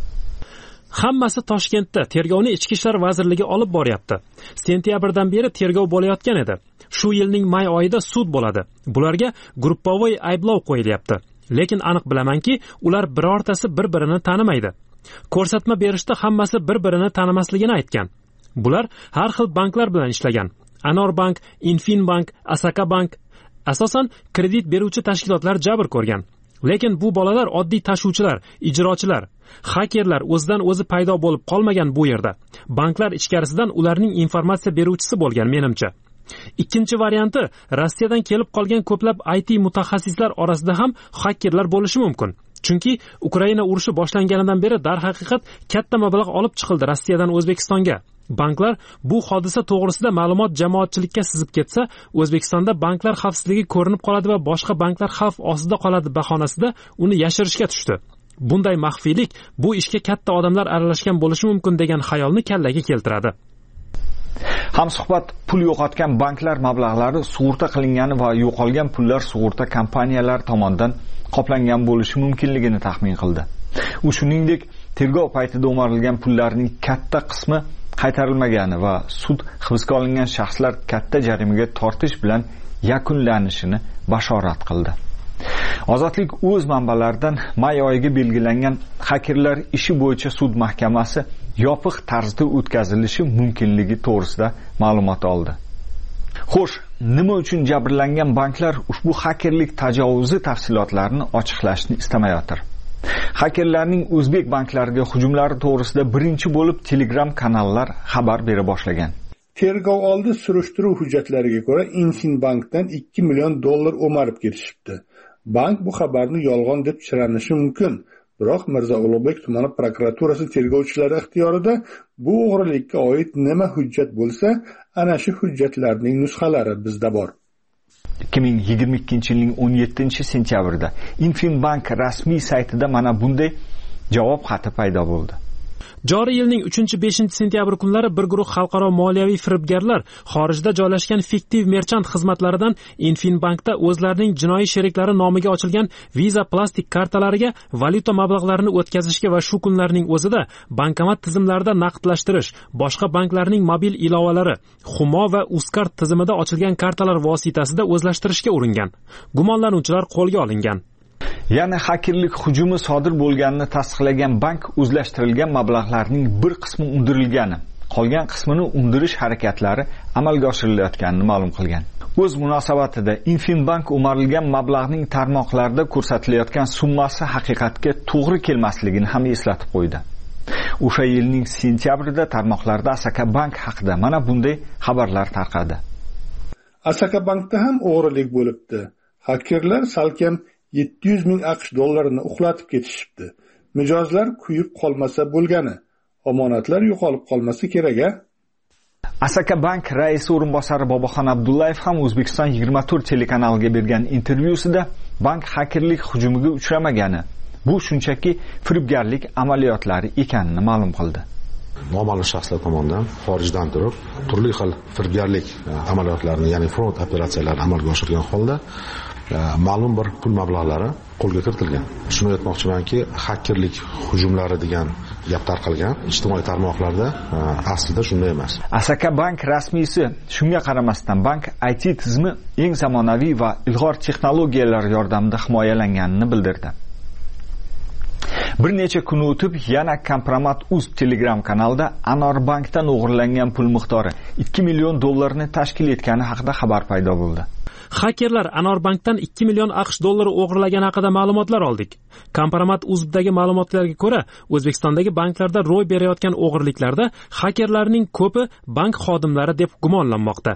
Hammasi Toshkentda tergovni Ichki ishlar vazirligi olib boryapti. Sentyabrdan beri tergov bo'layotgan edi. Shu yilning may oyida sud bo'ladi. Bularga gruppovoy ayblov qo'yilyapti. Lekin aniq bilamanki, ular birortasi bir-birini tanimaydi. Ko'rsatma berishda hammasi bir-birini tanimasligini aytgan. Bular har xil banklar bilan ishlagan. Anor Bank, Infinbank, Asaka Bank, asosan kredit beruvchi tashkilotlar jabr ko'rgan. Lekin bu bolalar oddiy tashuvchilar, ijrochilar, xakerlar o'zidan o'zi paydo bo'lib qolmagan bu yerda. Banklar ichkarisidan ularning informatsiya beruvchisi bo'lgan menimcha. Ikkinchi varianti, Rossiyadan kelib qolgan ko'plab I T mutaxassislar orasida ham xakerlar bo'lishi mumkin. Chunki Ukraina urushi boshlanganidan beri darhaqiqat katta mablag' olib chiqildi Rossiyadan O'zbekistonga. Banklar bu hodisa to'g'risida ma'lumot jamoatchilikka sizib ketsa, O'zbekistonda banklar xavfsizligi ko'rinib qoladi va boshqa banklar xavf ostida qoladi bahonasida uni yashirishga tushdi. Bunday maxfiylik bu ishga katta odamlar aralashgan bo'lishi mumkin degan xayolni kallaga keltiradi. Hamsuhbat pul yo'qotgan banklar mablag'lari sug'urta qilingani va yo'qolgan pullar sug'urta kompaniyalari tomonidan qoplangan bo'lishi mumkinligini taxmin qildi. U shuningdek, tergov paytida o'marilgan pullarning katta qismi qaytarilmagani va sud hibsga olingan shaxslar katta jarimaga tortish bilan yakunlanishini bashorat qildi. Ozodlik o'z manbalaridan may oyiga belgilangan xakerlar ishi bo'yicha sud mahkamasi yopiq tarzda o'tkazilishi mumkinligi to'g'risida ma'lumot oldi. Xo'sh, nima uchun jabrlangan banklar ushbu xakerlik tajovuzi tafsilotlarini ochiqlashni istamayotir? Xakerlarning o'zbek banklariga hujumlari to'g'risida birinchi bo'lib Telegram kanallar xabar bera boshlagan. Tergov oldi surishtiruv hujjatlariga ko'ra Infinbankdan ikki million dollar o'marib ketishibdi. Bank bu xabarni yolg'on deb tushiranishi mumkin. Biroq Mirzo Ulug'bek tumani prokuraturasi tergovchilari ixtiyorida bu o'g'rilikka oid nima hujjat bo'lsa, ana shu hujjatlarning nusxalari bizda bor. ikki ming yigirma ikkinchi yilning o'n yettinchi sentyabrida Infinbank rasmiy saytida mana bunday javob xati paydo bo'ldi. Joriy yilning uchinchi beshinchi sentyabr kunlari bir guruh xalqaro moliyaviy firibgarlar xorijda joylashgan fiktiv merchant xizmatlaridan Infinbankda o'zlarining jinoiy sheriklari nomiga ochilgan Visa plastik kartalariga valyuta mablag'larini o'tkazishga va shu kunlarning o'zida bankomat tizimlarida naqdlashtirish, boshqa banklarning mobil ilovalari, Humo va Uzcard tizimida ochilgan kartalar vositasida o'zlashtirishga uringan. Gumonlanuvchilar qo'lga olingan. Ya'ni xakerlik hujumi sodir bo'lganini tasdiqlagan bank o'zlashtirilgan mablag'larning bir qismi undirilgani, qolgan qismini undirish harakatlari amalga oshirilayotganini ma'lum qilgan. O'z munosabatida Infinbank o'marilgan mablag'ning tarmoqlarda ko'rsatilayotgan summasi haqiqatga to'g'ri kelmasligini ham eslatib qo'ydi. O'sha yilning sentyabrida tarmoqlarda Asaka Bank haqida mana bunday xabarlar tarqadi. Asaka Bankda ham o'g'rilik bo'libdi. Xakerlar salkam yetti yuz ming AQSh dollarini uxlatib ketishibdi. Mijozlar kuyib qolmasa bo'lgani, omonatlar yo'qolib qolmasa kerak-a? Asaka Bank raisi o'rinbosari Boboxon Abdullayev ham O'zbekiston yigirma to'rt telekanaliga bergan intervyusida bank xakerlik hujumiga uchramagani, bu shunchaki firibgarlik amaliyotlari ekanini ma'lum qildi. Noma'lum shaxslar tomonidan xorijdan turib turli xil firibgarlik amaliyotlarini, ya'ni fraud operatsiyalarini amalga oshirgan holda ma'lum bir pul mablag'lari qo'lga kiritilgan. Shuni aytmoqchimanki, xakerlik hujumlari degan gap tarqalgan ijtimoiy tarmoqlarda, aslida shunday emas. Asaka Bank rasmiysi shunga qaramasdan bank I T tizimi eng zamonaviy va ilg'or texnologiyalar yordamida himoyalanganini bildirdi. Bir necha kun o'tib yana Kompromat.uz Telegram kanalida Anor Bankdan o'g'irlangan pul miqdori ikki million dollarni tashkil etgani haqida xabar paydo bo'ldi. Hakerlar Anor Bankdan ikki million AQSh dollari o'g'irlagani haqida ma'lumotlar oldik. Kompromat.uz'dagi ma'lumotlarga ko'ra, O'zbekistondagi banklarda ro'y berayotgan o'g'irliklarda hakerlarning ko'pi bank xodimlari deb gumonlanmoqda.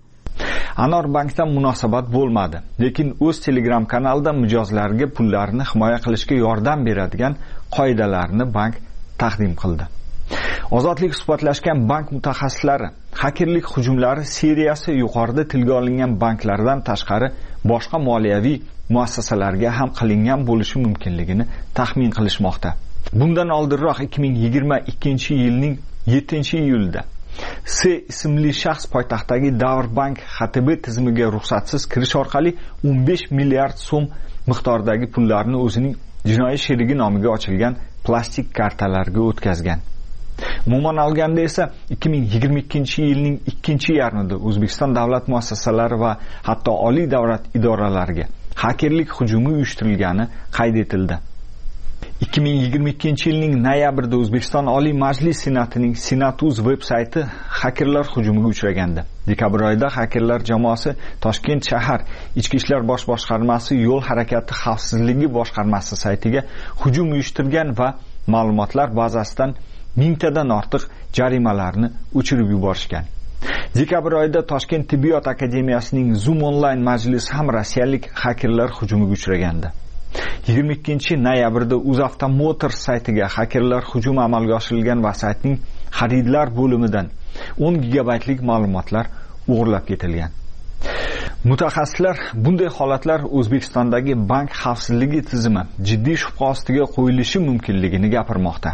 Anor Bankdan munosabat bo'lmadi, lekin o'z Telegram kanalida mijozlarga pullarini himoya qilishga yordam beradigan qoidalarni bank taqdim qildi. Ozodlik suhbatlashgan bank mutaxassislari hakerlik hujumlari seriyasi yuqorida tilga olingan banklardan tashqari boshqa moliyaviy muassasalarga ham qilingan bo'lishi mumkinligini taxmin qilishmoqda. Bundan oldinroq ikki ming yigirma ikkinchi yilning yettinchi iyulida S ismli shaxs poytaxtdagi Davr Bank X T B tizimiga ruxsatsiz kirish orqali o'n besh milliard so'm miqdordagi pullarni o'zining jinoiy sherigi nomiga ochilgan plastik kartalarga o'tkazgan. Umuman olganda esa ikki ming yigirma ikkinchi yilning ikkinchi yarmida O'zbekiston davlat muassasalari va hatto oliy davlat idoralariga hakerlik hujumi uyushtirilgani qayd etildi. ikki ming yigirma ikkinchi yilning noyabrida O'zbekiston Oliy Majlis Senatining Senat.uz veb-sayti hakerlar hujumiga uchragandi. Dekabr oyida hakerlar jamoasi Toshkent shahar Ichki ishlar bosh boshqarmasi yo'l harakati xavfsizligi boshqarmasi saytiga hujum uyushtirgan va ma'lumotlar bazasidan mingtadan ortiq jarimalarni o'chirib yuborishgan. Dekabr oyida Toshkent tibbiyot akademiyasining Zoom onlayn majlisi ham rossiyalik hakerlar hujumiga uchragandi. yigirma ikkinchi noyabrda UzAvto Motors saytiga hakerlar hujumi amalga oshirilgan va saytning xaridlar bo'limidan o'n gigabaytlik ma'lumotlar o'g'irlab ketilgan. Mutaxassislar bunday holatlar O'zbekistondagi bank xavfsizligi tizimi jiddiy shubha ostiga qo'yilishi mumkinligini gapirmoqda.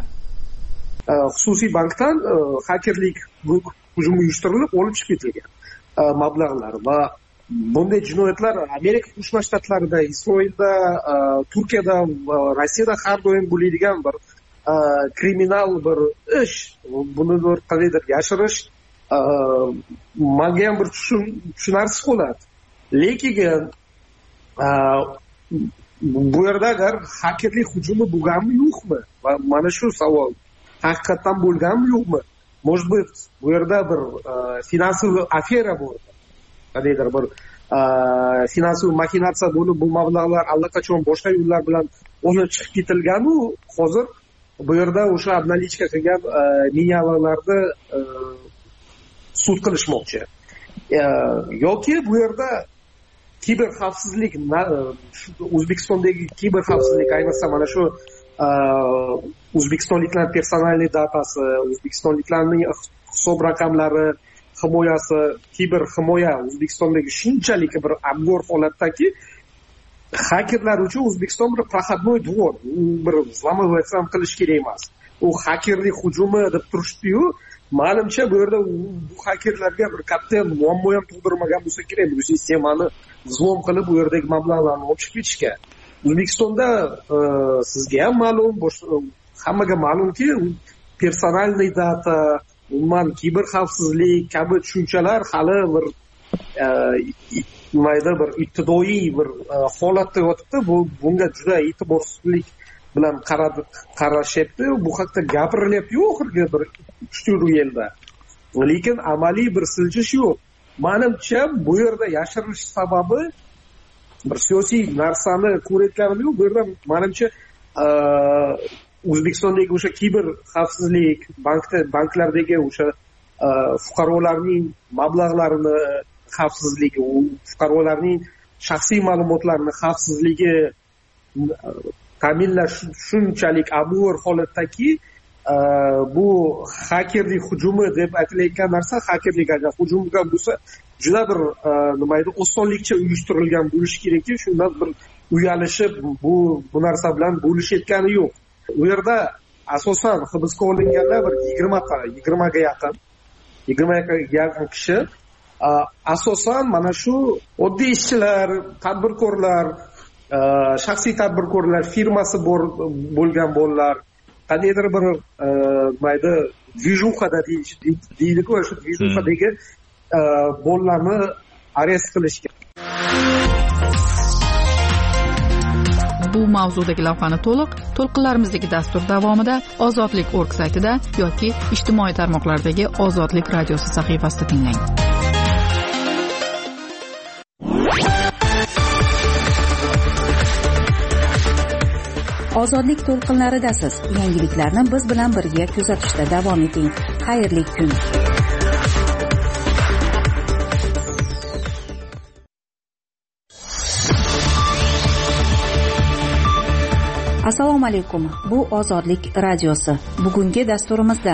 Xususiy bankdan hakerlik hujumi uyushtirilib, olib chiqib ketilgan mablag'lar va bunday jinoyatlar Amerika Qo'shma Shtatlarida, Isroilda, Turkiyada, Rossiyada har doim bo'ladigan bir kriminal bir ish. Buni bir qanaqadir yashirish menga ham bir tushunarsiz bo'ladi. Lekin bu yerda agar hakerlik hujumi bo'lganmi yo'qmi? Va mana shu savol haqiqatan bo'lganmi yo'qmi? Может быть, bu yerda bir finansiy afera bor. Qanaqadir bir finansiy maxinatsiya bo'lib, bu mablag'lar allaqachon boshqa yo'llar bilan olib chiqib ketilgan-u, hozir bu yerda o'sha obnalichka qilgan milliarderlarni sud qilishmoqchi. Yoki bu yerda kiber xavfsizlik, O'zbekistondagi kiber xavfsizlik, ayniqsa mana shu o'zbekistonliklar personalniy datasi, o'zbekistonliklarning hisob raqamlari himoyasi, kiber himoya O'zbekistondagi shunchalik bir abgor holatdaki, hakerlar uchun O'zbekiston bir proходной двор, bir zlamovetsam qilish kerak emas. U hakerlik hujumi deb turishdi-yu, menimcha bu yerda bu hakerlarga bir katta muammo ham tug'dirmagan bo'lsa kerak, bu sistemani zlom qilib bu yerdagi mablag'larni olib chiqib ketishga. O'zbekistonda sizga ham ma'lum, hammaga ma'lumki, personalniy data, umuman kiber xavfsizlik kabi tushunchalar hali bir nimadir bir ibtidoiy bir holatda yotibdi. Bu bunga juda e'tiborsizlik bilan qaradi qarashyapti. Bu haqda gapirilyapti oxirgi bir uch to'rt yilda. Lekin amaliy bir siljish yo'q. Menimcha bu yerda yashirish sababi bir siyosiy narsani ko'rayotganim yo'q. Bu yerda menimcha O'zbekistondagi o'sha kiber xavfsizlik, bankda banklardagi o'sha fuqarolarning mablag'larini xavfsizligi, fuqarolarning shaxsiy ma'lumotlarini xavfsizligi ta'minlash shunchalik abgor holatdaki, bu hakerlik hujumi deb aytilayotgan narsa, hakerlik agar hujum bo'lgan bo'lsa, juda bir nima edi, osonlikcha uyushtirilgan bo'lishi kerakki, shundan bir uyalishib bu bu narsa bilan bo'lishayotgani yo'q. U yerda asosan hibsga olinganlar bir yigirma ta, yigirmaga yaqin, yigirmaga yaqin kishi asosan mana shu oddiy ishchilar, tadbirkorlar, shaxsiy tadbirkorlar, firmasi bor bo'lgan bolalar qandaydir bir mayda dvижухада deydi-ku, shu dvижухадagi bolalarni arest qilishgan. Bu mavzudagi lavhani to'liq to'lqinlarimizdagi dastur davomida Ozodlik nokta org saytida yoki ijtimoiy tarmoqlardagi Ozodlik radiosi sahifasida tinglang. Ozodlik to'lqinlaridasiz. Yangiliklarni biz bilan birga kuzatishda davom eting. Xayrli kun. Assalomu alaykum. Bu Ozodlik radiosi. Bugungi dasturimizda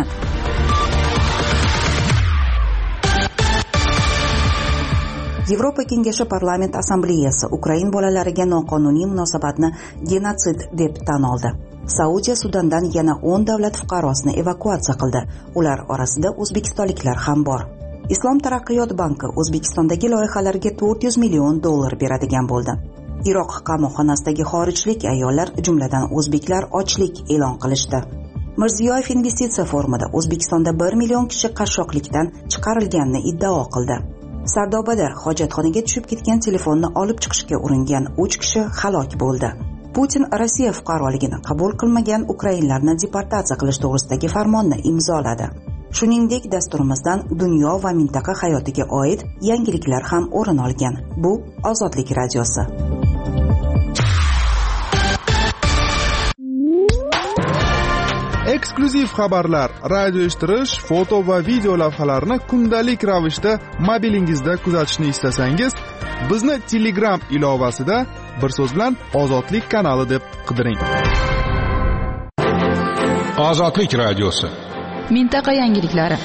Yevropa Kengashi Parlament Assambleyasi Ukrain bolalariga noqonuniy munosabatni genotsid deb tan oldi. Saudiya Sudandan yana o'n davlat fuqarosini evakuatsiya qildi. Ular orasida o'zbekistonliklar ham bor. Islom taraqqiyot banki O'zbekistondagi loyihalarga to'rt yuz million dollar beradigan bo'ldi. Iroq qamoqxonasidagi xorijlik ayollar, jumladan o'zbeklar, ochlik e'lon qilishdi. Mirziyoyev investitsiya forumida O'zbekistonda bir million kishi qashshoqlikdan chiqarilganini iddao qildi. Sardobada hojatxonaga tushib ketgan telefonni olib chiqishga uringan uch kishi halok bo'ldi. Putin Rossiya fuqaroligini qabul qilmagan ukrainlarni deportatsiya qilish to'g'risidagi farmonni imzoladi. Shuningdek, dasturimizdan dunyo va mintaqa hayotiga oid yangiliklar ham o'rin olgan. Bu Ozodlik radiosi. Eksklyuziv xabarlar, radio eshittirish, foto va video lavhalarni kundalik ravishda mobilingizda kuzatishni istasangiz, bizni Telegram ilovasida bir so'z bilan Ozodlik kanali deb qidiring. Ozodlik radiosi. Mintaqa yangiliklari.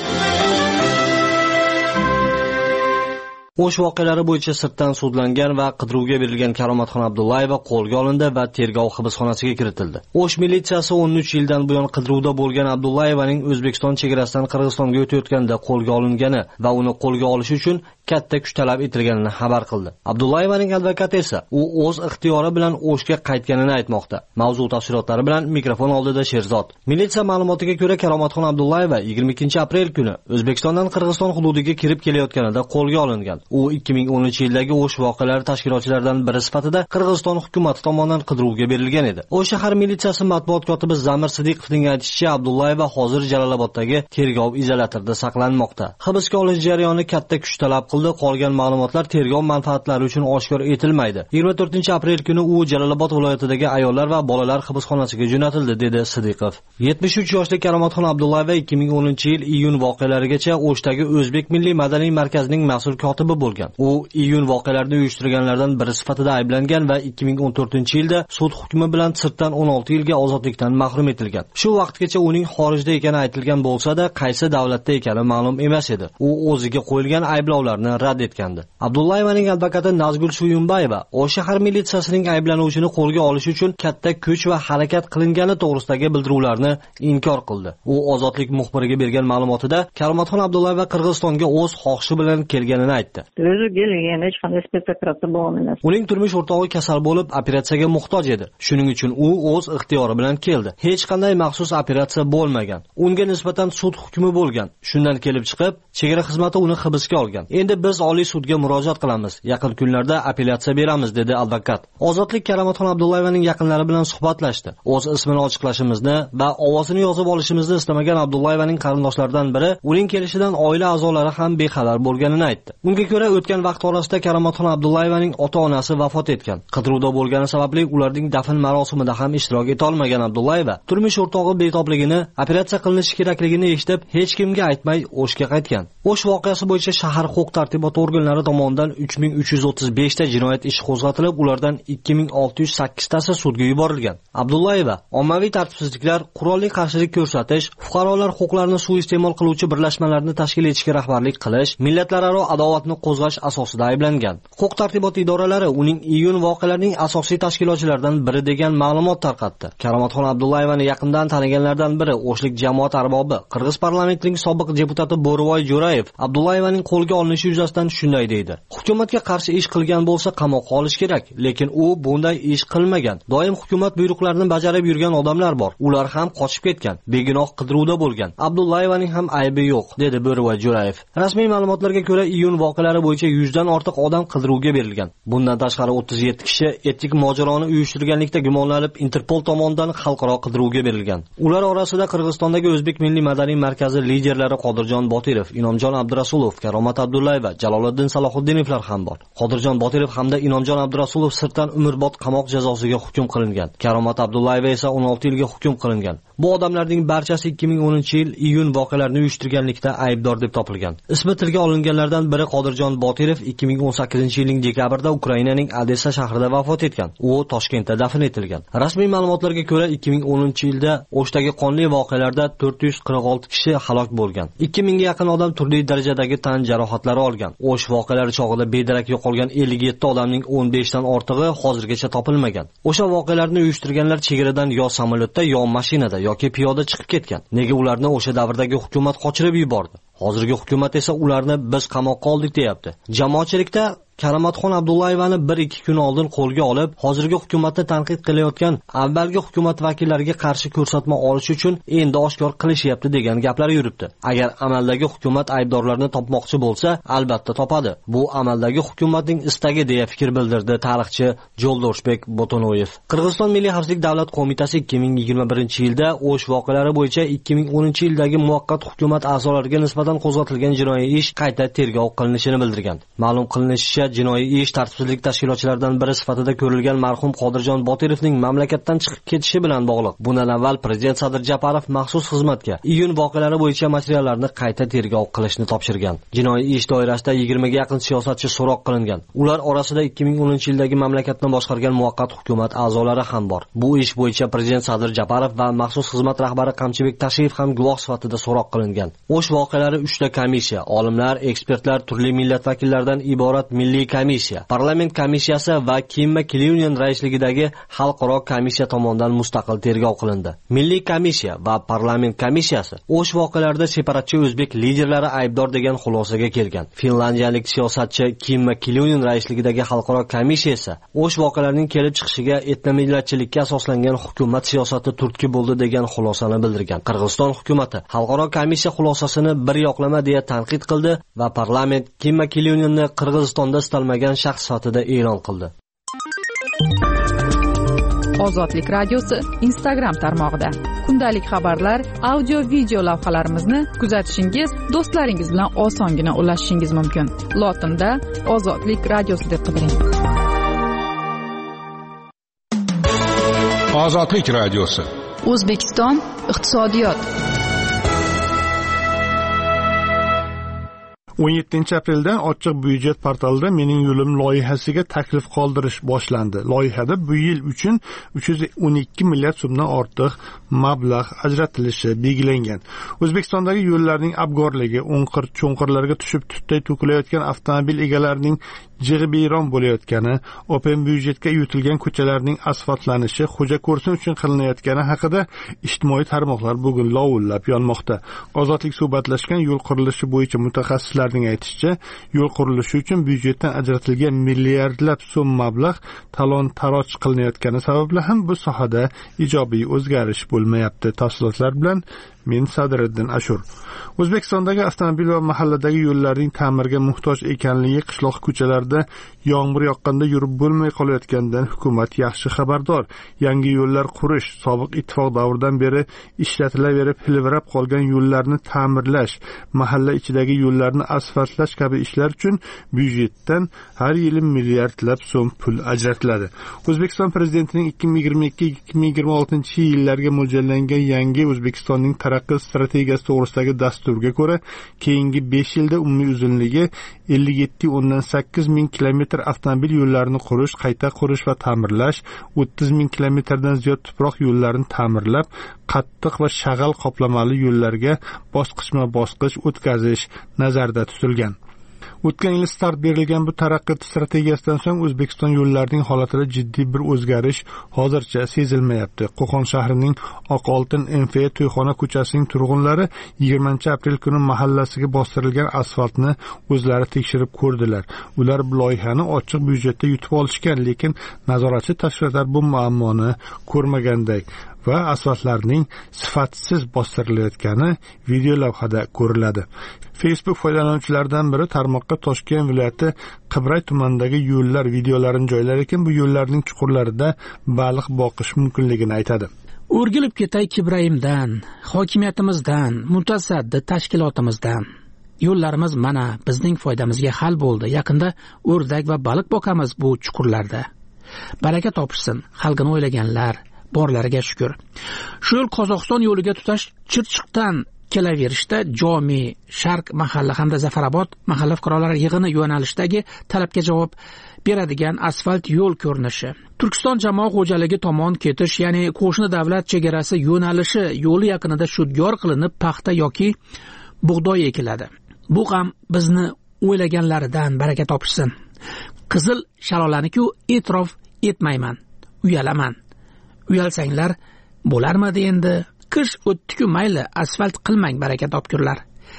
O'sh voqealari bo'yicha sirtdan sudlangan va qidiruvga berilgan Karomatxon Abdullayeva qo'lga olindi va tergov hibsxonasiga kiritildi. O'sh militsiyasi o'n uch yildan buyon qidiruvda bo'lgan Abdullayevaning O'zbekiston chegarasidan Qirg'izistonga o'tayotganda qo'lga olingani va uni qo'lga olish uchun katta kuch talab etilganini xabar qildi. Abdullayevaning advokati esa u o'z ixtiyori bilan O'shga qaytganini aytmoqda. Mavzu tafsilotlari bilan mikrofon oldida Sherzod. Militsiya ma'lumotiga ko'ra, Karomatxon Abdullayeva yigirma ikkinchi aprel kuni O'zbekistondan Qirg'iziston hududiga kirib kelayotganida qo'lga olingan. U ikki ming o'ninchi yildagi O'sh voqealari tashkilotchilaridan biri sifatida Qirg'iziston hukumati tomonidan qidiruvga berilgan edi. O'sh shahar militsiyasi matbuot kotibi Zamir Sidiqovning aytishicha, Abdullayeva hozir Jaloloboddagi tergov izolyatorida saqlanmoqda. Hibsga olish jarayoni katta kuch talab qildi. Qolgan ma'lumotlar tergov manfaatlari uchun oshkor etilmaydi. yigirma to'rtinchi aprel kuni u Jalolobod viloyatidagi ayollar va bolalar hibsxonasiga jo'natildi, dedi Sidiqov. yetmish uch yoshli Karomatxon Abdullayeva ikki ming o'ninchi yil iyun voqealarigacha O'shdagi O'zbek Milliy madaniy markazining mas'ul kotibi bo'lgan. U iyun voqealarini uyushtirganlardan biri sifatida ayblangan va ikki ming o'n to'rtinchi yilda sud hukmi bilan sirtdan o'n olti yilga ozodlikdan mahrum etilgan. Shu vaqtgacha uning xorijda ekani aytilgan bo'lsa-da, qaysi davlatda ekani ma'lum emas edi. U o'ziga qo'yilgan ayblovlarni rad etgandi. Abdullayevaning advokati Nazgul Suyunbayeva O'sh shahar militsiyasining ayblanuvchini qo'lga olish uchun katta kuch va harakat qilingani to'g'risidagi bildiruvlarni inkor qildi. U Ozodlik muxbiriga bergan ma'lumotida Karomatxon Abdullayeva Qirg'izistonga o'z xohishi bilan kelganini aytdi. Uning turmush o'rtog'i kasal bo'lib, operatsiyaga muhtoj edi. Shuning uchun u o'z ixtiyori bilan keldi. Hech qanday maxsus operatsiya bo'lmagan. Unga nisbatan sud hukmi bo'lgan. Shundan kelib chiqib, chegara xizmati uni hibsga olgan. Endi biz Oliy sudga murojaat qilamiz. Yaqin kunlarda apellyatsiya beramiz, dedi advokat. Ozodlik Karomatxon Abdullayevaning yaqinlari bilan suhbatlashdi. O'z ismini ochiqlashimizni va ovozini yozib olishimizni istamagan Abdullayevaning qarindoshlaridan biri uning kelishidan oila a'zolari ham bexabar bo'lganini aytdi. Unga ko'ra, o'tgan vaqt orasida Karomatxon Abdullayevaning ota-onasi vafot etgan. Qidiruvda bo'lgani sababli ularning dafn marosimida ham ishtirok eta olmagan Abdullayeva turmush o'rtog'i betobligini, operatsiya qilinishi kerakligini eshitib, hech kimga aytmay O'shga qaytgan. O'sh voqeasi bo'yicha shahar huquq-tartibot organlari tomonidan uch ming uch yuz o'ttiz besh ta jinoyat ishi qo'zg'atilib, ulardan ikki ming olti yuz sakkiz tasi sudga yuborilgan. Abdullayeva ommaviy tartibsizliklar, qurolli qarshilik ko'rsatish, fuqarolar huquqlarini suiiste'mol qiluvchi birlashmalarni tashkil etishga rahbarlik qilish, millatlararo adovatni qo'zg'ash asosida ayblangan. Huquq-tartibot idoralari uning iyun voqealarining asosiy tashkilotchilaridan biri degan ma'lumot tarqatdi. Karomatxon Abdullayevani yaqindan taniganlardan biri O'shlik jamoat arbobi, Qirg'iz parlamentining sobiq deputati Bo'rivoy Jo'rayev Abdullayevaning qo'lga olinishi yuzasidan shunday deydi: hukumatga qarshi ish qilgan bo'lsa qamoqqa olish kerak, lekin u bunday ish qilmagan. Doim hukumat buyruqlarini bajarib yurgan odamlar bor. Ular ham qochib ketgan, begunoh qidiruvda bo'lgan. Abdullayevaning ham aybi yo'q, dedi Bo'riva Jo'rayev. Rasmiy ma'lumotlarga ko'ra, iyun voqealari bo'yicha yuzdan ortiq odam qidiruvga berilgan. Bundan tashqari o'ttiz yetti kishi etnik mojaroni uyushtirganlikda gumonlanib Interpol tomonidan xalqaro qidiruvga berilgan. Ular orasida Qirg'izistondagi O'zbek Milliy madaniy markazi liderlari Qodirjon Botirov, Inomjon Abdurasulov, Karomat Abdullayeva, Jaloliddin Salohuddinovlar ham bor. Qodirjon Botirov hamda Inomjon Abdurasulov sirtdan umrbod qamoq jazosiga hukm qilingan. Karomat Abdullayeva esa o'n olti yilga hukm qilingan. Bu odamlarning barchasi ikki ming o'ninchi yil iyun voqealarini uyushtirganlikda aybdor deb topilgan. Ismi tilga olinganlardan biri Qodirjon Botirov ikki ming o'n sakkizinchi yilning dekabrida Ukrainaning Odessa shahrida vafot etgan. U Toshkentda dafn etilgan. Rasmiy ma'lumotlarga ko'ra, ikki ming o'ninchi yilda O'shdagi qonli voqealarda to'rt yuz qirq olti kishi halok bo'lgan. ikki mingga yaqin odam turli darajadagi tan jarohatlari olgan. O'sh voqealari chog'ida bedarak yo'qolgan ellik yetti odamning o'n besh dan ortig'i hozirgacha topilmagan. O'sha voqealarni uyushtirganlar chegaradan yo samolyotda, yo mashinada yoki piyoda chiqib ketgan. Nega ularni o'sha davrdagi hukumat qochirib yubordi? Hozirgi hukumat esa ularni biz qamoqqa oldik deyapti. Jamoatchilikda Karomatxon Abdullayevani bir ikki kun oldin qo'lga olib, hozirgi hukumatni tanqid qilayotgan avvalgi hukumat vakillariga qarshi ko'rsatma olish uchun endi oshkor qilishyapti degan gaplar yuribdi. Agar amaldagi hukumat aybdorlarni topmoqchi bo'lsa, albatta topadi. Bu amaldagi hukumatning istagi, deya fikr bildirdi tarixchi Joldoshbek Botonoyev. Qirg'iziston Milliy xavfsizlik davlat qo'mitasi ikki ming yigirma birinchi yilda O'sh voqealari bo'yicha ikki ming o'ninchi yildagi muvaqqat hukumat a'zolariga nisbatan qo'zg'atilgan jinoiy ish qayta tergov qilinishini bildirgan. Ma'lum qilinishicha, jinoiy ish tartibsizlik tashkilotchilaridan biri sifatida ko'rilgan marhum Qodirjon Botirovning mamlakatdan chiqib ketishi bilan bog'liq. Bundan avval prezident Sadir Japarov maxsus xizmatga iyun voqealari bo'yicha materiallarni qayta tergov qilishni topshirgan. Jinoiy ish doirasida yigirmaga yaqin siyosatchi so'roq qilingan. Ular orasida ikki ming o'ninchi yildagi mamlakatni boshqargan muvaqqat hukumat a'zolari ham bor. Bu ish bo'yicha prezident Sadir Japarov va maxsus xizmat rahbari Qamchibek Tashiyev ham guvoh sifatida so'roq qilingan. O'sh voqealari uchta komissiya, olimlar, ekspertlar, turli millat vakillaridan iborat milliy komissiya, parlament komissiyasi va Kimma Kilyunin raisligidagi xalqaro komissiya tomonidan mustaqil tergov qilindi. Milliy komissiya va parlament komissiyasi O'sh voqealarida separatchi o'zbek liderlari aybdor degan xulosaga kelgan. Finlandiyalik siyosatchi Kimma Kilyunin raisligidagi xalqaro komissiya esa O'sh voqealarining kelib chiqishiga etnomillatchilikka asoslangan hukumat siyosati turtki bo'ldi degan xulosani bildirgan. Qirg'iziston hukumatı xalqaro komissiya xulosasini bir yoqlama deya tanqid qildi va parlament Kimma Kilyuninni Qirg'izistonda istalmagan shaxs sifatida e'lon qildi. Ozodlik radiosi Instagram tarmog'ida kundalik xabarlar, audio video lavhalarimizni kuzatishingiz, do'stlaringiz bilan osongina ulashishingiz mumkin. Lotinda Ozodlik radiosi deb qidiring. Ozodlik radiosi. O'zbekiston iqtisodiyot. o'n yettinchi apreldan ochiq byudjet portalida Mening yo'lim loyihasiga taklif qoldirish boshlandi. Loyihada bu yil uchun uch yuz o'n ikki milliard so'mdan ortiq mablag' ajratilishi belgilangan. O'zbekistondagi yo'llarning abgorligi, o'nqir-cho'nqirlarga tushib tutday to'kilayotgan avtomobil egalarining jig'ibiyron bo'layotgani, open byudjetga yutilgan ko'chalarning asfaltlanishi xo'ja ko'rsin uchun qilinayotgani haqida ijtimoiy tarmoqlar bugun lovullab yonmoqda. Ozodlik suhbatlashgan yo'l qurilishi bo'yicha mutaxassislarning aytishicha, yo'l qurilishi uchun byudjetdan ajratilgan milliardlab so'm mablag' talon-taroj qilinayotgani sababli ham bu sohada ijobiy o'zgarish bo'lmayapti. Tafsilotlar bilan men Sadriddin Ashur. O'zbekistondagi avtomobil va mahalladagi yo'llarning ta'mirga muhtoj ekanligi, qishloq ko'chalarida yomg'ir yoqqanda yurib bo'lmay qolayotganidan hukumat yaxshi xabardor. Yangi yo'llar qurish, sobiq ittifoq davridan beri ishlatilaverib hilvirab qolgan yo'llarni ta'mirlash, mahalla ichidagi yo'llarni asfaltlash kabi ishlar uchun byudjetdan har yili milliardlab so'm pul ajratiladi. O'zbekiston prezidentining ikki ming yigirma ikki ikki ming yigirma oltinchi yillarga mo'ljallangan yangi O'zbekistonning taraqqiyot strategiyasi to'g'risidagi dasturga ko'ra, keyingi besh yilda umumiy uzunligi ellik yetti o'ndan sakkiz ming kilometr avtomobil yo'llarini qurish, qayta qurish va ta'mirlash, o'ttiz ming kilometrdan ziyod tuproq yo'llarini ta'mirlab, qattiq va shag'al qoplamali yo'llarga bosqichma-bosqich o'tkazish nazarda tutilgan. O'tgan yil start berilgan bu taraqqiyot strategiyasidan so'ng O'zbekiston yo'llarining holatida jiddiy bir o'zgarish hozircha sezilmayapti. Qo'qon shahrining Oqoltin M F To'yxona ko'chasining turg'unlari yigirmanchi aprel kuni mahallasiga bostirilgan asfaltni o'zlari tekshirib ko'rdilar. Ular bu loyihani ochiq byudjetda yutib olishgan, lekin nazoratchi tashkilotlar bu muammoni ko'rmaganday va asfaltlarning sifatsiz bostirilayotgani video lavhada ko'riladi. Facebook foydalanuvchilaridan biri tarmoqqa Toshkent viloyati Qibray tumanidagi yo'llar videolarini joylar ekan, bu yo'llarning chuqurlarida baliq boqish mumkinligini aytadi. O'rgilib ketay Kibrayimdan, hokimiyatimizdan, mutasaddi tashkilotimizdan. Yo'llarimiz mana bizning foydamizga hal bo'ldi. Yaqinda o'rdak va baliq boqamiz bu chuqurlarda. Baraka topishsin, xalqini o'ylaganlar borlariga shukr. Shu yo'l Qozog'iston yo'liga tutash Chirchiqdan kelaverishda Jomi, Sharq mahalla hamda Zafarobod mahalla fuqarolari yig'ini yo'nalishdagi talabga javob beradigan asfalt yo'l ko'rinishi. Turkiston jamoat xo'jaligi tomon ketish, ya'ni qo'shni davlat chegarasi yo'nalishi yo'li yaqinida shudgor qilinib paxta yoki bug'doy ekiladi. Bu ham bizni o'ylaganlaridan baraka topishsin. Qizil shalolaniku e'tirof etmayman, uyalaman. Uyalsanglar bo'larmidi endi? Qish o'tdi-ku mayli, asfalt qilmang baraka topkurlar.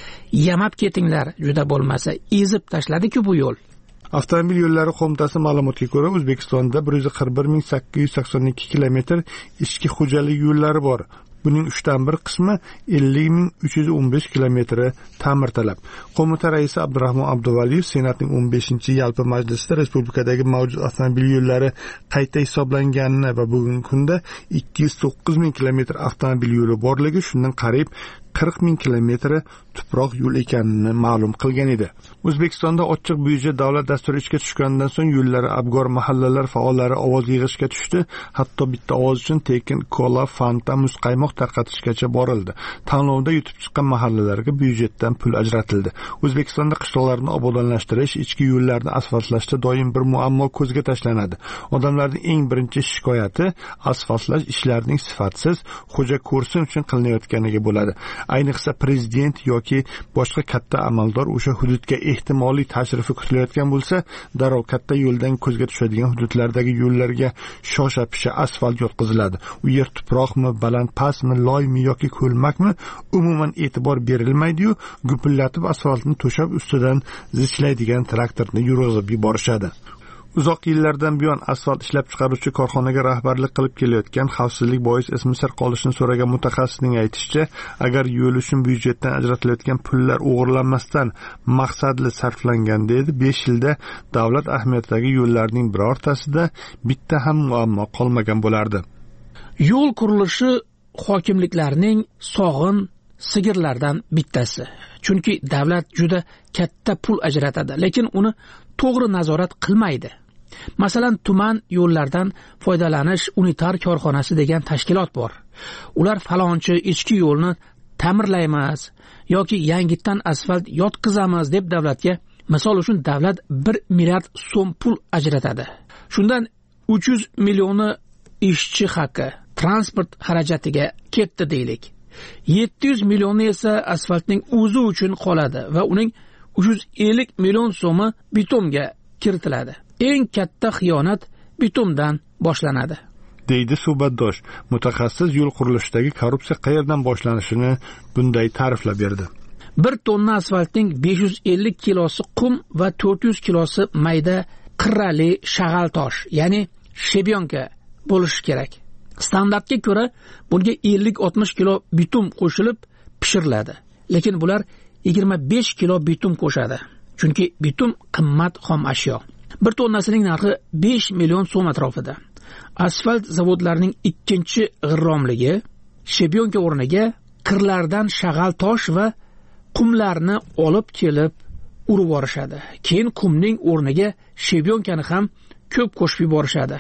Yamab ketinglar, juda bo'lmasa ezib tashladi-ku bu yo'l. Avtomobil yo'llari qo'mitasi ma'lumotiga ko'ra, O'zbekistonda bir yuz qirq bir ming sakkiz yuz sakson ikki kilometr ichki xo'jalik yo'llari bor. Buning uchdan bir qismi ellik ming uch yuz o'n besh kilometri ta'mirtalab. Qo'mita raisi Abdurahmon Abduvaliyev Senatning o'n beshinchi yalpi majlisida respublikadagi mavjud avtomobil yo'llari qayta hisoblanganini va bugungi kunda ikki yuz to'qqiz ming kilometr avtomobil yo'li borligi, shundan qariyb qirq ming kilometri tuproq yo'l ekanini ma'lum qilgan edi. O'zbekistonda ochiq byudjet davlat dasturi ishga tushgandan so'ng yo'llari abgor mahallalar faollari ovoz yig'ishga tushdi. Hatto bitta ovoz uchun tekin kola, fanta, muzqaymoq tarqatishgacha borildi. Tanlovda yutib chiqqan mahallalarga byudjetdan pul ajratildi. O'zbekistonda qishloqlarni obodonlashtirish, ichki yo'llarni asfaltlashda doim bir muammo ko'zga tashlanadi. Odamlarning eng birinchi shikoyati asfaltlash ishlarining sifatsiz, xo'ja ko'rsin uchun qilinayotganiga bo'ladi. Ayniqsa prezident yoki boshqa katta amaldor o'sha hududga ehtimoliy tashrifi kutilayotgan bo'lsa, darrov katta yo'ldan ko'zga tushadigan hududlardagi yo'llarga shosha-pisha asfalt yotqiziladi. U yer tuproqmi, baland pastmi, loymi yoki ko'lmakmi, umuman e'tibor berilmaydi-yu, gupillatib asfaltni to'shab ustidan zichlaydigan traktorni yurg'izib yuborishadi. Uzoq yillardan buyon asfalt ishlab chiqaruvchi korxonaga rahbarlik qilib kelayotgan xavfsizlik bois ismi sir qolishini so'ragan mutaxassisning aytishicha, agar yo'l uchun byudjetdan ajratilayotgan pullar o'g'irlanmasdan maqsadli sarflanganda edi, besh yilda davlat ahamiyatidagi yo'llarning birortasida bitta ham muammo qolmagan bo'lardi. Yo'l qurilishi hokimliklarning sog'in sigirlardan bittasi. Chunki davlat juda katta pul ajratadi, lekin uni to'g'ri nazorat qilmaydi. Masalan, tuman yo'llardan foydalanish unitar korxonasi degan tashkilot bor. Ular falonchi ichki yo'lni ta'mirlaymiz yoki yangitdan asfalt yotqizamiz deb davlatga, misol uchun davlat bir milliard so'm pul ajratadi. Shundan uch yuz millioni ishchi haqi, transport xarajatiga ketdi deylik. yetti yuz millioni esa asfaltning o'zi uchun qoladi va uning uch yuz ellik million so'mi bitumga kiritiladi. Eng katta xiyonat bitumdan boshlanadi, deydi suhbatdosh. Mutaxassis yo'l qurilishidagi korrupsiya qayerdan boshlanishini bunday ta'riflab berdi. Bir tonna asfaltning besh yuz ellik kilosi qum va to'rt yuz kilosi mayda qirrali shag'al tosh, ya'ni shebyonka bo'lishi kerak. Standartga ko'ra bunga ellik oltmish kilo bitum qo'shilib pishiriladi. Lekin bular yigirma besh kilo bitum qo'shadi. Chunki bitum qimmat xom ashyo. Bir tonnasining narxi besh million so'm atrofida. Asfalt zavodlarining ikkinchi g'irromligi shebyonka o'rniga qirlardan shag'al tosh va qumlarni olib kelib urib yorishadi. Keyin qumning o'rniga shebyonkani ham ko'p qo'shib yuborishadi.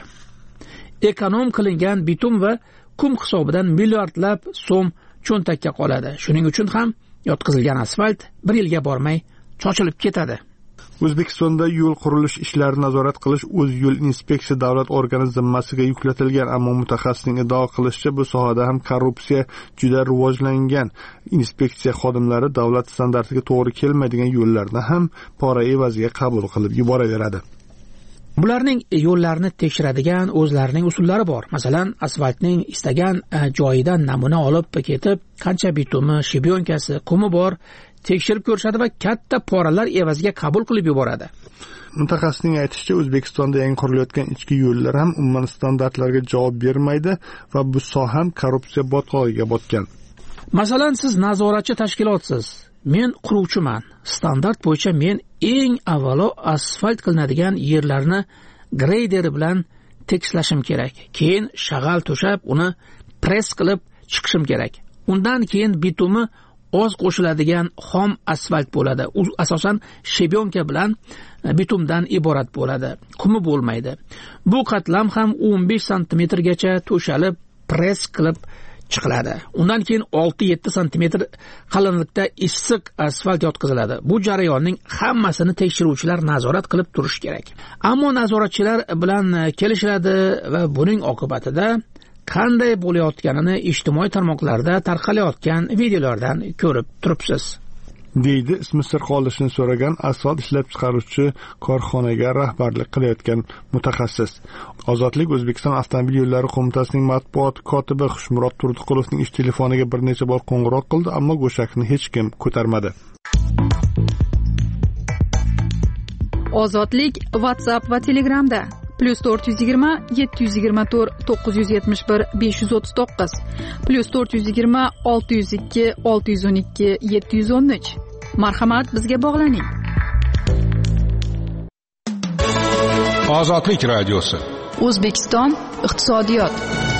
Ekonom qilingan bitum va qum hisobidan milliardlab so'm cho'ntakka qoladi. Shuning uchun ham yotqizilgan asfalt bir yilga bormay chochilib ketadi. O'zbekistonda yo'l qurilish ishlarini nazorat qilish o'z yo'l inspeksiya davlat organi zimmasiga yuklatilgan, ammo mutaxassisning iddao qilishicha, bu sohada ham korrupsiya juda rivojlangan. Inspeksiya xodimlari davlat standartiga to'g'ri kelmaydigan yo'llarni ham pora evaziga qabul qilib yuboraveradi. Bularning yo'llarni tekshiradigan o'zlarining usullari bor. Masalan, asfaltning istagan joyidan namuna olib ketib, qancha bitumi, shibyonkasi, qumi bor tekshirib ko'rishadi va katta poralar evaziga qabul qilib yuboradi. Mutaxassisning aytishicha, O'zbekistonda yangi qurilayotgan ichki yo'llar ham umuman standartlarga javob bermaydi va bu soha ham korrupsiya botqog'iga botgan. Masalan, siz nazoratchi tashkilotsiz. Men quruvchiman. Standart bo'yicha men eng avvalo asfalt qilinadigan yerlarni greyder bilan tekslashim kerak. Keyin shag'al to'shab, uni press qilib chiqishim kerak. Undan keyin bitumi oz qo'shiladigan xom asfalt bo'ladi. U asosan shebyonka bilan bitumdan iborat bo'ladi. Qumi bo'lmaydi. Bu qatlam ham o'n besh santimetrgacha to'shalib, press qilib chiqiladi. Undan keyin olti yetti santimetr qalinlikda issiq asfalt yotqiziladi. Bu jarayonning hammasini tekshiruvchilar nazorat qilib turish kerak. Ammo nazoratchilar bilan kelishiladi va buning oqibatida qanday bo'layotganini ijtimoiy tarmoqlarda tarqalayotgan videolardan ko'rib turibsiz. deydi ismi sir qolishini so'ragan asfalt ishlab chiqaruvchi korxonaga rahbarlik qilayotgan mutaxassis. Ozodlik O'zbekiston avtomobil yo'llari qo'mitasining matbuot kotibi Xushmurod Turdiqulovning ish telefoniga bir necha bor qo'ng'iroq qildi, ammo go'shakni hech kim ko'tarmadi. Ozodlik WhatsApp va Telegramda plus to'rt yuz yigirma yetti yuz yigirma to'rt to'qqiz yuz yetmish bir besh yuz o'ttiz to'qqiz plus to'rt yuz yigirma olti yuz ikki olti yuz o'n ikki yetti yuz o'n uch. Marhamat, bizga bog'laning. Ozodlik radiosi. O'zbekiston iqtisodiyot.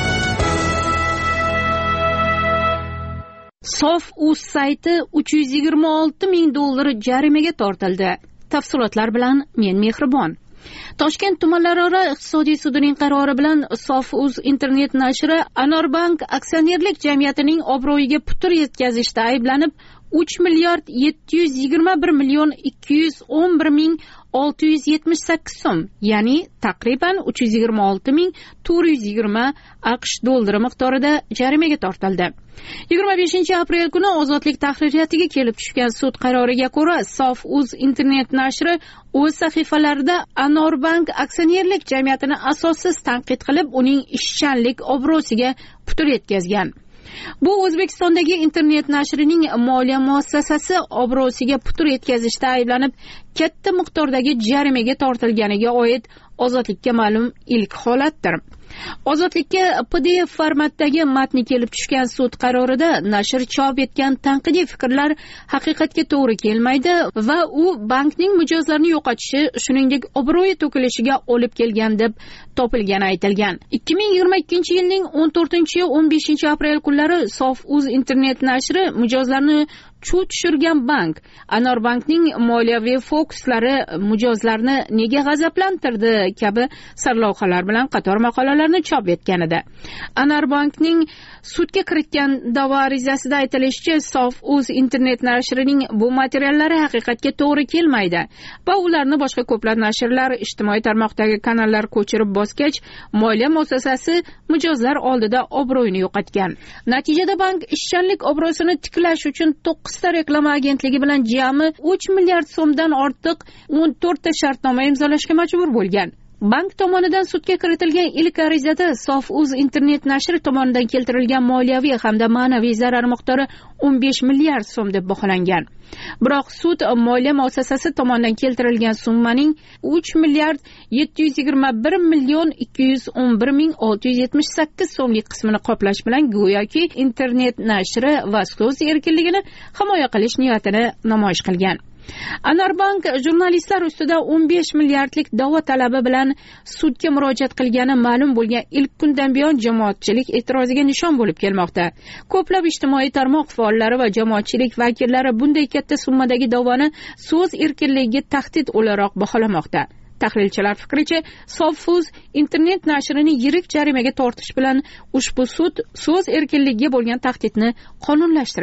Sof.uz sayti uch yuz yigirma olti ming dollar jarimaga tortildi. Tafsilotlar bilan men Mehribon. Toshkent tumanlararo iqtisodiy sudining qarori bilan Sof.uz internet nashri Anorbank aksionerlik jamiyatining obro'yiga putur yetkazishda ayblanib uch milliard yetti yuz yigirma bir million ikki yuz o'n bir ming olti yuz yetmish sakkiz so'm, ya'ni taqriban uch yuz yigirma olti ming to'rt yuz yigirma AQSh dollari miqdorida jarimaga tortildi. yigirma beshinchi aprel kuni Ozodlik tahririyatiga kelib tushgan sud qaroriga ko'ra Sof.uz internet nashri o'z sahifalarida Anorbank aksionerlik jamiyatini asossiz tanqid qilib, uning ishchanlik obro'siga putur yetkazgan. Bu O'zbekistondagi internet nashrining moliya muassasasi obro'siga putur yetkazishda ayblanib, katta miqdordagi jarimaga tortilganiga oid Ozodlikka ma'lum ilk holatdir. Ozodlikka P D F formatdagi matni kelib tushgan sud qarorida nashr chop etgan tanqidiy fikrlar haqiqatga to'g'ri kelmaydi va u bankning mijozlarini yo'qotishi, shuningdek obro'yi to'kilishiga olib kelgan deb topilgani aytilgan. ikki ming yigirma ikkinchi yilning o'n to'rtinchi o'n beshinchi aprel kunlari Sof.uz internet nashri mijozlarni chuv tushirgan bank Anorbankning moliyaviy fokuslari mijozlarni nega g'azablantirdi kabi sarlavhalar bilan qator maqolalarni chop etgan edi. Anorbankning sudga kiritgan da'vo arizasida aytilishicha, Sof.uz internet nashrining bu materiallari haqiqatga to'g'ri kelmaydi va ularni boshqa ko'plab nashrlar ijtimoiy tarmoqdagi kanallar ko'chirib bosgach, moliya muassasasi mijozlar oldida obro'yini yo'qotgan. Natijada bank ishchanlik obro'sini tiklash uchun to'qqiz ta reklama agentligi bilan jami uch milliard so'mdan ortiq o'n to'rt ta shartnoma imzolashga majbur bo'lgan. Bank tomonidan sudga kiritilgan ilk arizada Sof.uz internet nashri tomonidan keltirilgan moliyaviy hamda ma'naviy zarar miqdori o'n besh milliard so'm deb baholangan. Biroq sud moliya muassasasi tomonidan keltirilgan summaning uch milliard yetti yuz yigirma bir million ikki yuz o'n bir ming olti yuz yetmish sakkiz so'mlik qismini qoplash bilan go'yoki internet nashri va so'z erkinligini himoya qilish niyatini namoyish qilgan. Anorbank jurnalistlar ustida o'n besh milliardlik da'vo talabi bilan sudga murojaat qilgani ma'lum bo'lgan ilk kundan buyon jamoatchilik e'tiroziga nishon bo'lib kelmoqda. Ko'plab ijtimoiy tarmoq faollari va jamoatchilik vakillari bunday katta summadagi da'voni so'z erkinligiga tahdid o'laroq baholamoqda. Tahlilchilar fikricha, Sof.uz internet nashrini yirik jarimaga tortish bilan ushbu sud so'z erkinligiga bo'lgan tahdidni qonunlashtirgan.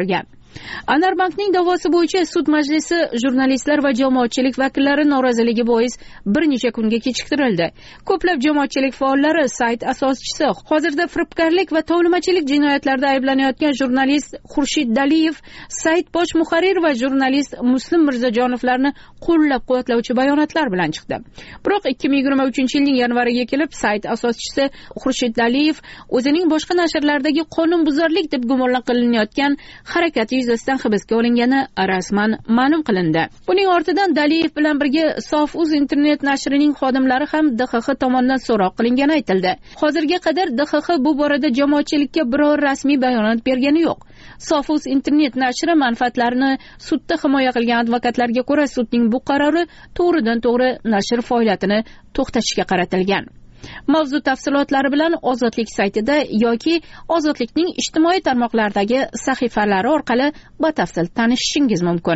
Anarbankning da'vosi bo'yicha sud majlisi jurnalistlar va jamoatchilik vakillari noroziligi bois bir necha kunga kechiktirildi. Ko'plab jamoatchilik faollari sayt asoschisi, hozirda firibgarlik va tovlimachilik jinoyatlarida ayblanayotgan jurnalist Xurshid Daliyev, sayt bosh muharrir va jurnalist Muslim Mirzajonovlarni qo'llab-quvvatlovchi bayonotlar bilan chiqdi. Biroq ikki ming yigirma uchinchi yilning yanvariga kelib sayt asoschisi Xurshid Daliyev o'zining boshqa nashrlardagi qonunbuzarlik deb gumon qilinayotgan harakati yuzasidan hibsga olingani rasman ma'lum qilindi. Buning ortidan Daliyev bilan birga Sof.uz internet nashrining xodimlari ham D X X tomonidan so'roq qilingani aytildi. Hozirga qadar D X X bu borada jamoatchilikka biror rasmiy bayonot bergani yo'q. Sof.uz internet nashri manfaatlarini sudda himoya qilgan advokatlarga ko'ra, sudning bu qarori to'g'ridan-to'g'ri nashr faoliyatini to'xtatishga qaratilgan. Mavzu tafsilotlari bilan Ozodlik saytida yoki Ozodlikning ijtimoiy tarmoqlardagi sahifalari orqali batafsil tanishishingiz mumkin.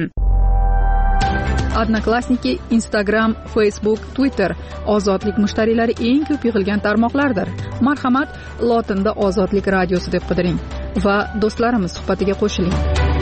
Odnoklassniki, Instagram, Facebook, Twitter Ozodlik mushtariylari eng ko'p yig'ilgan tarmoqlardir. Marhamat, lotinda Ozodlik radiosi deb qidiring va do'stlarimiz suhbatiga qo'shiling.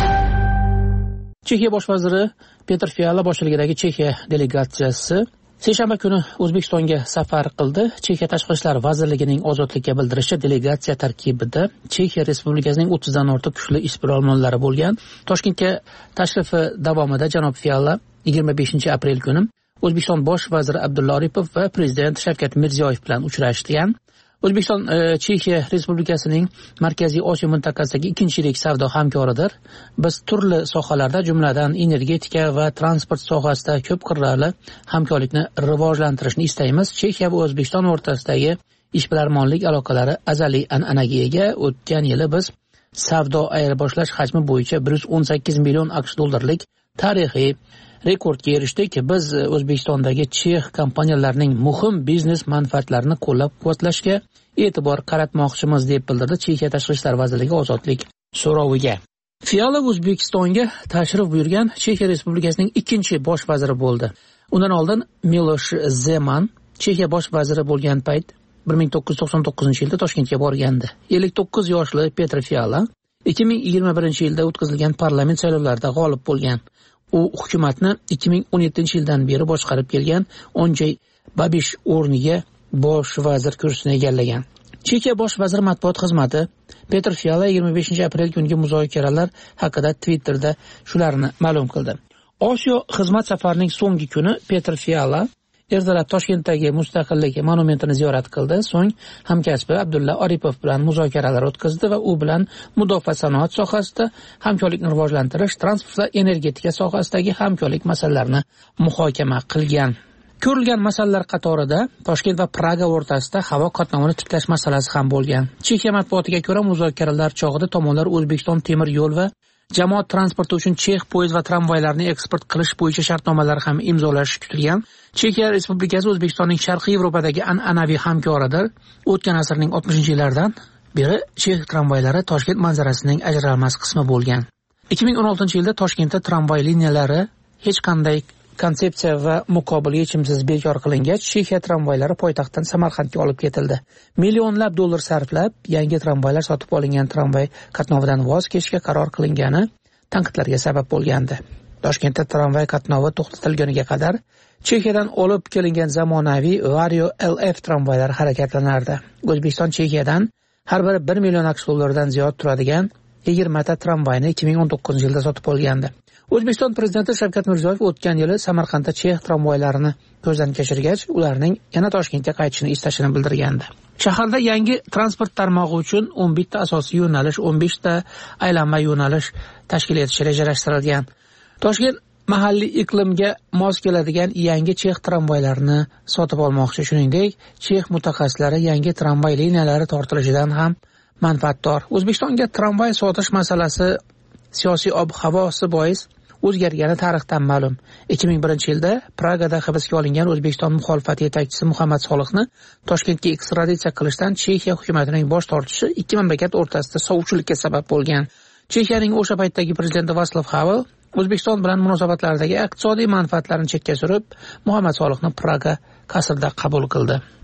Chexiya bosh vaziri Petr Fiala boshchiligidagi Chexiya delegatsiyasi seshanba kuni O'zbekistonga safar qildi. Chexiya Tashqi ishlar vazirligining Ozodlikka bildirishicha, delegatsiya tarkibida Chexiya Respublikasining o'ttizdan dan ortiq kuchli ishbilarmonlari bo'lgan. Toshkentga tashrifi davomida janob Fiala yigirma beshinchi aprel kuni O'zbekiston bosh vaziri Abdulla Aripov va prezident Shavkat Mirziyoyev bilan uchrashgan. O'zbekiston e, Chexiya Respublikasining Markaziy Osiyo mintaqasidagi ikkinchi yirik savdo hamkoridir. Biz turli sohalarda, jumladan energetika va transport sohasida ko'p qirrali hamkorlikni rivojlantirishni istaymiz. Chexiya va O'zbekiston o'rtasidagi ishbilarmonlik aloqalari azaliy an'anaga ega. O'tgan yili biz savdo ayirboshlash hajmi bo'yicha bir yuz o'n sakkiz million AQSh dollarlik tarixiy rekordga erishdik. Biz O'zbekistondagi chex kompaniyalarining muhim biznes manfaatlarini qo'llab-quvvatlashga e'tibor qaratmoqchimiz deb bildirdi Chexiya Tashqi ishlar vazirligi Ozodlik so'roviga. Fiala O'zbekistonga tashrif buyurgan Chexiya Respublikasining ikkinchi bosh vaziri bo'ldi. Undan oldin Milosh Zeman Chexiya bosh vaziri bo'lgan payt bir ming to'qqiz yuz to'qson to'qqizinchi yilda Toshkentga borgandi. ellik to'qqiz yoshli Petr Fiala ikki ming yigirma birinchi yilda o'tkazilgan parlament saylovlarida g'olib bo'lgan. U hukumatni ikki ming o'n yettinchi yildan beri boshqarib kelgan Onjay Babish o'rniga bosh vazir kursini egallagan. Chexiya bosh vazir matbuot xizmati Petr Fiala yigirma beshinchi aprel kungi muzokaralar haqida Twitterda shularni ma'lum qildi. Osiyo xizmat safarining so'nggi kuni Petr Fiala ertalab Toshkentdagi Mustaqillik monumentini ziyorat qildi. So'ng hamkasbi Abdulla Aripov bilan muzokaralar o'tkazdi va u bilan mudofaa sanoat sohasida hamkorlikni rivojlantirish, transport va energetika sohasidagi hamkorlik masalalarini muhokama qilgan. Ko'rilgan masalalar qatorida Toshkent va Praga o'rtasida havo qatnovini tiklash masalasi ham bo'lgan. Chexiya matbuotiga ko'ra, muzokaralar chog'ida tomonlar O'zbekiston temir yo'l va jamoat transporti uchun chex poyezd va tramvaylarni eksport qilish bo'yicha shartnomalar ham imzolashi kutilgan. Chexiya Respublikasi O'zbekistonning Sharqiy Yevropadagi an'anaviy hamkoridir. O'tgan asrning oltmishinchi yillaridan beri chex tramvaylari Toshkent manzarasining ajralmas qismi bo'lgan. ikki ming o'n oltinchi yilda Toshkentda tramvay liniyalari hech qanday konsepsiya va muqobil yechimsiz bekor qilingach, Chexiya tramvaylari poytaxtdan Samarqandga olib ketildi. Millionlab dollar sarflab yangi tramvaylar sotib olingan, tramvay qatnovidan voz kechishga qaror qilingani tanqidlarga sabab bo'lgandi. Toshkentda tramvay qatnovi to'xtatilganiga qadar Chexiyadan olib kelingan zamonaviy Vario L F tramvaylari harakatlanardi. O'zbekiston Chexiyadan har biri bir million AQSh dollaridan ziyod turadigan yigirma ta tramvayni ikki ming o'n to'qqizinchi yilda sotib olgandi. O'zbekiston prezidenti Shavkat Mirziyoyev o'tgan yili Samarqandda chex tramvaylarini ko'zdan kechirgach, ularning yana Toshkentga qaytishini istashini bildirgandi. Shaharda yangi transport tarmog'i uchun o'n bitta asosiy yo'nalish, o'n besh ta aylanma yo'nalish tashkil etish rejalashtirilgan. Toshkent mahalliy iqlimga mos keladigan yangi chex tramvaylarini sotib olmoqchi. Shuningdek, chex mutaxassislari yangi tramvay liniyalari tortilishidan ham manfaatdor. O'zbekistonga tramvay sotish masalasi siyosiy ob-havosi bois o'zgargani tarixdan ma'lum. ikki ming birinchi yilda Pragada hibsga olingan O'zbekiston muxolifati yetakchisi Muhammad Solihni Toshkentga ekstraditsiya qilishdan Chexiya hukumatining bosh tortishi ikki mamlakat o'rtasida sovchilikka sabab bo'lgan. Chexiyaning o'sha paytdagi prezidenti Václav Havel O'zbekiston bilan munosabatlardagi iqtisodiy manfaatlarni chekka surib, Muhammad Solihni Praga qasrida qabul qildi.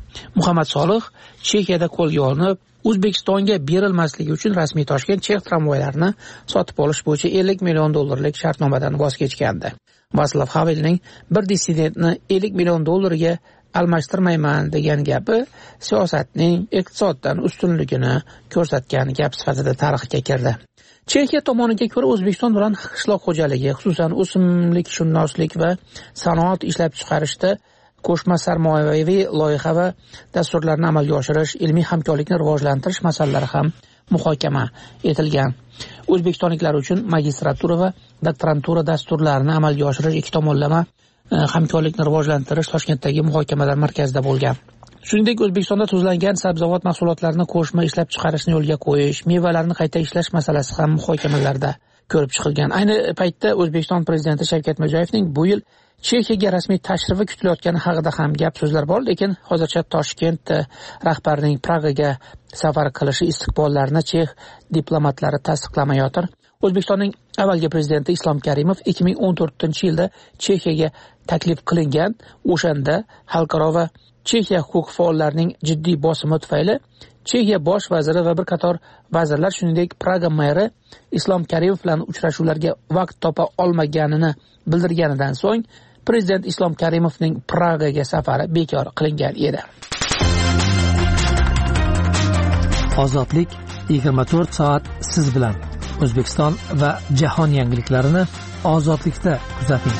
Muhammad Solih Chexiyada qo'lga olinib, O'zbekistonga berilmasligi uchun rasmiy Toshkent Chex tramvaylarini sotib olish bo'yicha ellik million dollarlik shartnomadan voz kechgandi. Vaslav Havelning bir dissidentni ellik million dollarga almashtirmayman degan gapi siyosatning iqtisoddan ustunligini ko'rsatgan gap sifatida tarixga kirdi. Chexiya tomoniga ko'ra O'zbekiston bilan qishloq xo'jaligi, xususan o'simlikshunoslik va sanoat ishlab chiqarishda qo'shma sarmoyaviy loyiha va dasturlarni amalga oshirish, ilmiy hamkorlikni rivojlantirish masalalari ham muhokama etilgan. O'zbekistonliklar uchun magistratura va doktorantura dasturlarini amalga oshirish ikki tomonlama hamkorlikni rivojlantirish Toshkentdagi muhokamalar markazida bo'lgan. Shuningdek, O'zbekistonda tuzlangan sabzavot mahsulotlarini qo'shma ishlab chiqarishni yo'lga qo'yish, mevalarni qayta ishlash masalasi ham muhokamalarda ko'rib chiqilgan. Ayni paytda O'zbekiston prezidenti Shavkat Mirziyoyevning bu yil Chexiyaga rasmiy tashrifi kutilayotgani haqida ham gap so'zlar bor, lekin hozircha Toshkent rahbarining Pragaga safar qilishi istiqbollarini Chex diplomatlari tasdiqlamayotir. O'zbekistonning avvalgi prezidenti Islom Karimov ikki ming o'n to'rtinchi yilda Chexiyaga taklif qilingan, o'shanda xalqaro va Chexiya huquq faollarining jiddiy bosimi tufayli Chexiya bosh vaziri va bir qator vazirlar, shuningdek Praga meri Islom Karimov bilan uchrashuvlarga vaqt topa olmaganini bildirganidan so'ng prezident Islom Karimovning Pragaga safari bekor qilingan edi. Ozodlik yigirma to'rt soat siz bilan. O'zbekiston va jahon yangiliklarini ozodlikda kuzating.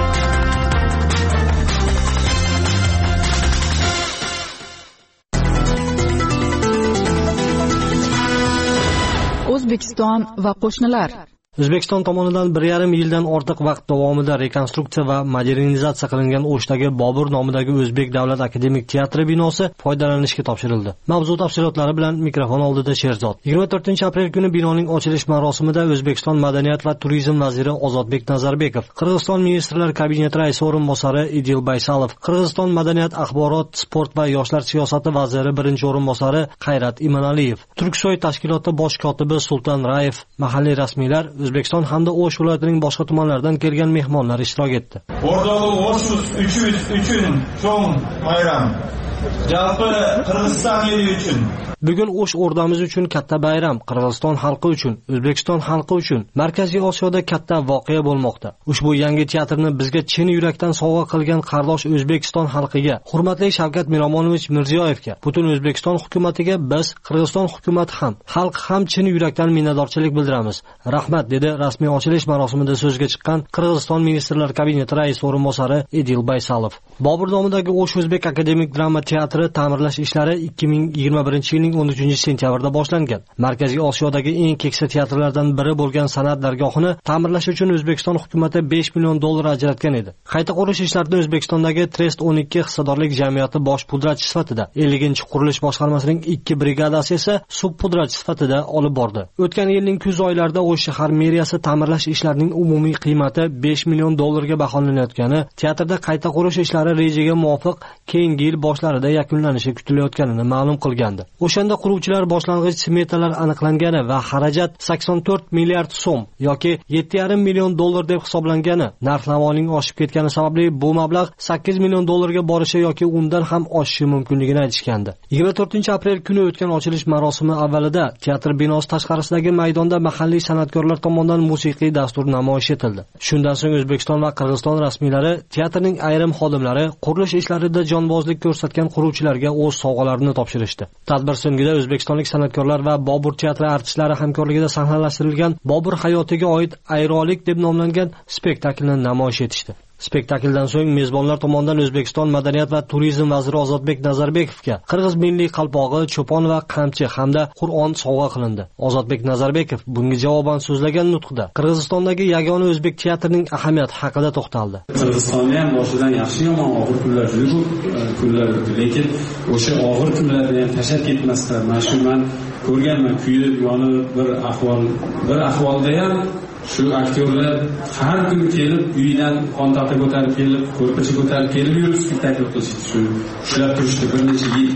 O'zbekiston va qo'shnilar. O'zbekiston tomonidan bir yarim yildan ortiq vaqt davomida rekonstruksiya va modernizatsiya qilingan O'shdagi Bobur nomidagi O'zbek davlat akademik teatri binosi foydalanishga topshirildi. Mavzu tafsilotlari bilan mikrofon oldida Sherzod. yigirma to'rtinchi aprel kuni binoning ochilish marosimida O'zbekiston madaniyat va turizm vaziri Ozodbek Nazarbekov, Qirg'iziston ministrlar kabineti raisi o'rinbosari Idil Baysalov, Qirg'iziston madaniyat, axborot, sport va yoshlar siyosati vaziri birinchi o'rinbosari Qayrat Imanaliyev, Turksoy tashkiloti bosh kotibi Sulton Rayev, mahalliy rasmiylar, O'zbekiston hamda O'sh viloyatining boshqa tumanlaridan kelgan mehmonlar ishtirok etdi. O'rtoq O'sh uchun cho'ng bayram. Jalpi Qirg'iziston eli uchun. Bugun O'sh o'rdamiz uchun katta bayram, Qirg'iziston xalqi uchun, O'zbekiston xalqi uchun Markaziy Osiyoda katta voqea bo'lmoqda. Ushbu yangi teatrni bizga chin yurakdan sovg'a qilgan qardosh O'zbekiston xalqiga, hurmatli Shavkat Miromonovich Mirziyoyevga, butun O'zbekiston hukumatiga biz, Qirg'iziston hukumati ham, xalq ham chin yurakdan minnatdorchilik bildiramiz. Rahmat, dedi rasmiy ochilish marosimida so'zga chiqqan Qirg'iziston ministrlar kabineti raisi o'rinbosari Idil Baysalov. Bobur nomidagi O'sh O'zbek akademik drama teatri ta'mirlash ishlari ikki ming yigirma birinchi yilning o'n uchinchi sentyabrda boshlangan. Markaziy Osiyodagi eng keksa teatrlardan biri bo'lgan san'at dargohini ta'mirlash uchun O'zbekiston hukumati besh million dollar ajratgan edi. Qayta qurish ishlarini O'zbekistondagi Trest o'n ikki hissadorlik jamiyati bosh pudratchi sifatida, elliginchi qurilish boshqarmasining ikki brigadasi esa subpudratchi sifatida olib bordi. O'tgan yilning kuz oylarida O'sh shahar meriyasi ta'mirlash ishlarining umumiy qiymati besh million dollarga baholanayotgani, teatrda qayta qurish ishlari rejaga muvofiq keyingi yil boshlarida yakunlanishi kutilayotganini ma'lum qilgandi. O'shanda quruvchilar boshlang'ich smetalar aniqlangani va xarajat sakson to'rt milliard so'm yoki yetti yarim million dollar deb hisoblangani, narx-navoning oshib ketgani sababli bu mablag' sakkiz million dollarga borishi yoki undan ham oshishi mumkinligini aytishgandi. yigirma to'rtinchi aprel kuni o'tgan ochilish marosimi avvalida teatr binosi tashqarisidagi maydonda mahalliy san'atkorlar tomonidan musiqiy dastur namoyish etildi. Shundan so'ng O'zbekiston va Qirg'iziston rasmiylari teatrning ayrim xodimlari qurilish ishlarida jonbozlik ko'rsatgan quruvchilarga o'z sovg'alarini topshirishdi. Tadbir so'ngida o'zbekistonlik san'atkorlar va Bobur teatri artistlari hamkorligida sahnalashtirilgan Bobur hayotiga oid Ayrolik deb nomlangan spektaklni namoyish etishdi. Spektakldan so'ng mezbonlar tomonidan O'zbekiston madaniyat va turizm vaziri Ozodbek Nazarbekovga Qirg'iz milliy qalpog'i, cho'pon va qamchi hamda Qur'on sovg'a qilindi. Ozodbek Nazarbekov bunga javoban so'zlagan nutqida Qirg'izistondagi yagona o'zbek teatrining ahamiyati haqida to'xtaldi. Qirg'izistonda ham boshidan yaxshi yomon og'ir kunlar juda ko'p kunlar o'tdi, lekin o'sha og'ir kunlarni ham tashlab ketmasdan, mana shu men ko'rganman, kuyib, yonib bir ahvol, bir ahvolda ham shu aktyorlar har kun kelib uyidan qontaqi ko'tarib kelib, ko'rpacha ko'tarib kelib yurib spektakl qilishdi. Shu ushlab turishdi bir necha yil.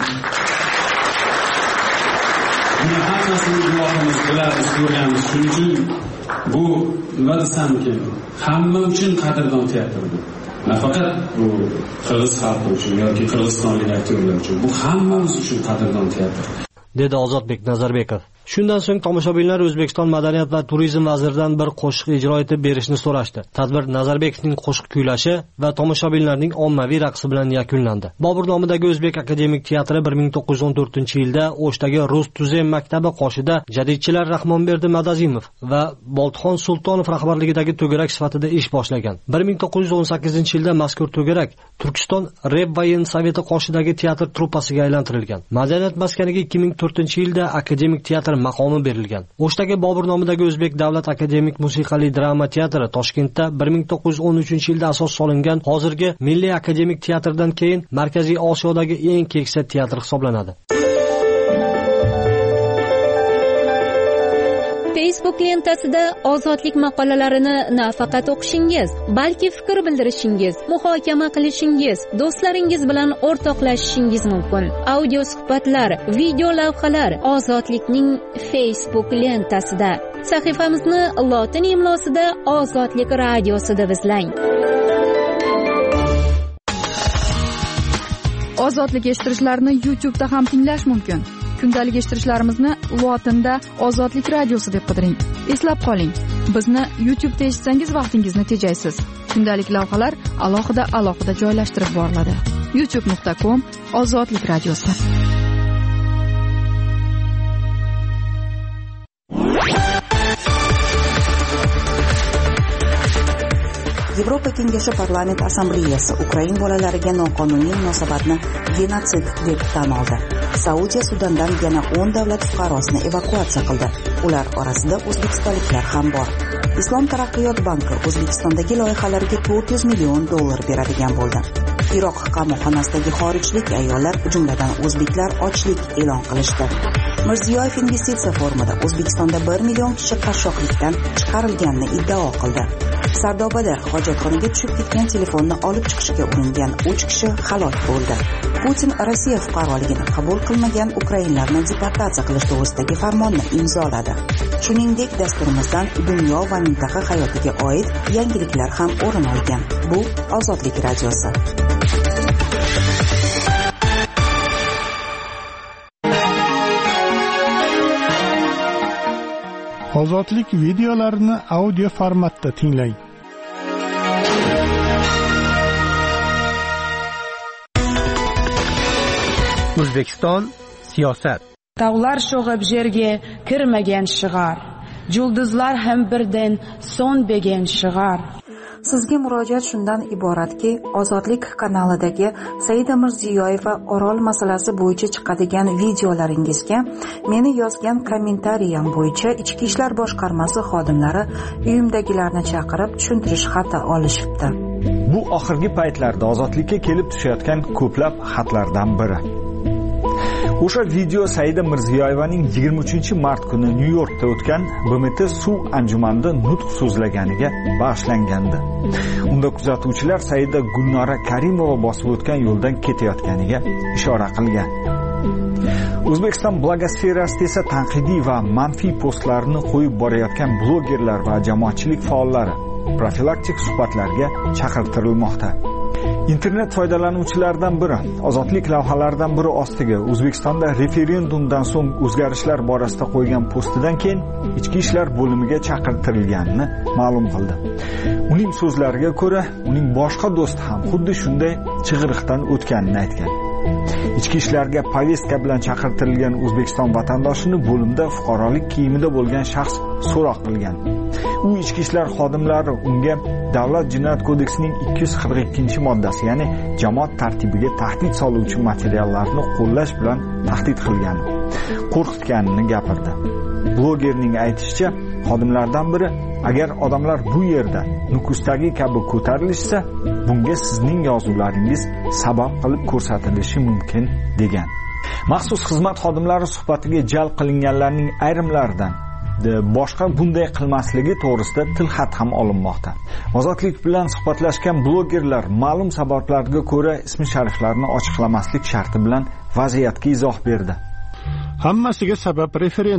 Buni hammasini guvohimiz bilamiz, ko'rganmiz. Shuning uchun bu nima desamkin, hamma uchun qadrdon teatr bu. nafaqat bu qirg'iz xalqi uchun yoki qirg'izistonlik aktyorlar uchun, bu hammamiz uchun qadrdon teatr, dedi Ozodbek Nazarbekov. Shundan so'ng tomoshabinlar O'zbekiston madaniyat va turizm vaziridan bir qo'shiq ijro etib berishni so'rashdi. Tadbir Nazarbekovning qo'shiq kuylashi va tomoshabinlarning ommaviy raqsi bilan yakunlandi. Bobur nomidagi O'zbek akademik teatri bir ming to'qqiz yuz o'n to'rtinchi yilda O'shdagi Rus tuzem maktabi qoshida jadidchilar Rahmonberdi Madazimov va Boltxon Sultonov rahbarligidagi to'garak sifatida ish boshlagan. bir ming to'qqiz yuz o'n sakkizinchi yilda mazkur to'garak Turkiston Revvayen Soveti qoshidagi teatr truppasiga aylantirilgan. Madaniyat maskaniga ikki ming to'rtinchi yilda akademik teatr maqomi berilgan. O'shdagi Bobur nomidagi O'zbek davlat akademik musiqali drama teatri Toshkentda bir ming to'qqiz yuz o'n uchinchi yilda asos solingan, hozirgi Milliy akademik teatrdan keyin Markaziy Osiyodagi eng keksa teatr hisoblanadi. Facebook lentasida ozodlik maqolalarini nafaqat o'qishingiz, balki fikr bildirishingiz, muhokama qilishingiz, do'stlaringiz bilan o'rtoqlashishingiz mumkin. Audio suhbatlar, video lavhalar Ozodlikning Facebook lentasida. Sahifamizni lotin imlosida Ozodlik radiosida deb izlang. Ozodlik eshittirishlarni YouTube'da ham tinglash mumkin. Kundalik eshittirishlarimizni lotinda Ozodlik radiosi deb qidiring. Eslab qoling, bizni YouTube'da eshitsangiz vaqtingizni tejaysiz. Kundalik lavhalar alohida alohida joylashtirib boriladi. youtube nuqta com Ozodlik radiosi. Yevropa Kengashi Parlament Assambleyasi Ukrain bolalariga noqonuniy munosabatni genotsid deb tan oldi. Saudiya Sudandan yana o'n davlat fuqarosini evakuatsiya qildi. Ular orasida o'zbekistonliklar ham bor. Islom taraqqiyot banki O'zbekistondagi loyihalarga to'rt yuz million dollar beradigan bo'ldi. Iroq qamoqxonasidagi xorijlik ayollar, jumladan o'zbeklar, ochlik e'lon qilishdi. Mirziyoyev investitsiya forumida O'zbekistonda bir million kishi qashshoqlikdan chiqarilganini iddao qildi. Sardobada hojatxonaga tushib ketgan telefonni olib chiqishga uringan uch kishi halok bo'ldi. Putin Rossiya fuqaroligini qabul qilmagan ukrainlarni deportatsiya qilish to'g'risidagi farmonni imzoladi. Shuningdek, dasturimizdan dunyo va mintaqa hayotiga oid yangiliklar ham o'rin olgan. Bu Ozodlik radiosi. Ozodlik videolarini audio formatda tinglang. O'zbekiston siyosat. Tog'lar sho'g'ib yerga kirmagan shigar, yulduzlar ham birdan so'nmagan shigar. Sizga murojaat shundan iboratki, Ozodlik kanalidagi Saida Mirziyoyeva Orol masalasi bo'yicha chiqadigan videolaringizga meni yozgan kommentariyam bo'yicha Ichki ishlar boshqarmasi xodimlari uyimdagilarni chaqirib tushuntirish xati olishibdi. Bu oxirgi paytlarda Ozodlikka kelib tushayotgan ko'plab xatlardan biri. O'sha video Saida Mirziyoyevaning yigirma uchinchi mart kuni Nyu-Yorkda o'tgan B M T suv anjumanida nutq so'zlaganiga bag'ishlangandi. Unda kuzatuvchilar Saida Gulnora Karimova bosib o'tgan yo'ldan ketayotganiga ishora qilgan. O'zbekiston blogosferasida esa tanqidiy va manfiy postlarni qo'yib borayotgan blogerlar va jamoatchilik faollari profilaktik suhbatlarga chaqirtirilmoqda. Internet foydalanuvchilaridan biri Ozodlik lavhalaridan biri ostiga O'zbekistonda referendumdan so'ng o'zgarishlar borasida qo'ygan postidan keyin Ichki ishlar bo'limiga chaqirtirilganini ma'lum qildi. Uning so'zlariga ko'ra, uning boshqa do'sti ham xuddi shunday chig'iriqdan o'tganini aytgan. Ichki ishlarga povestka bilan chaqirtirilgan O'zbekiston vatandoshini bo'limda fuqarolik kiyimida bo'lgan shaxs so'roq qilgan. U ichki ishlar xodimlari unga Davlat jinoyat kodeksining ikki yuz qirq ikkinchi moddasi, ya'ni jamoat tartibiga tahdid soluvchi materiallarni qo'llash bilan tahdid qilgan, qo'rqitganini gapirdi. Blogerning aytishicha, xodimlardan biri agar odamlar bu yerda Nukusdagi kabi ko'tarilishsa, bunga sizning yozuvlaringiz sabab qilib ko'rsatilishi mumkin degan. Maxsus xizmat xodimlari suhbatiga jalb qilinganlarning ayrimlaridan boshqa bunday qilmasligi to'g'risida tilxat ham olinmoqda. Ozodlik bilan suhbatlashgan blogerlar ma'lum sabablarga ko'ra ismi shariflarini ochiqlamaslik sharti bilan vaziyatga izoh berdi. Hammasiga sabab referendum.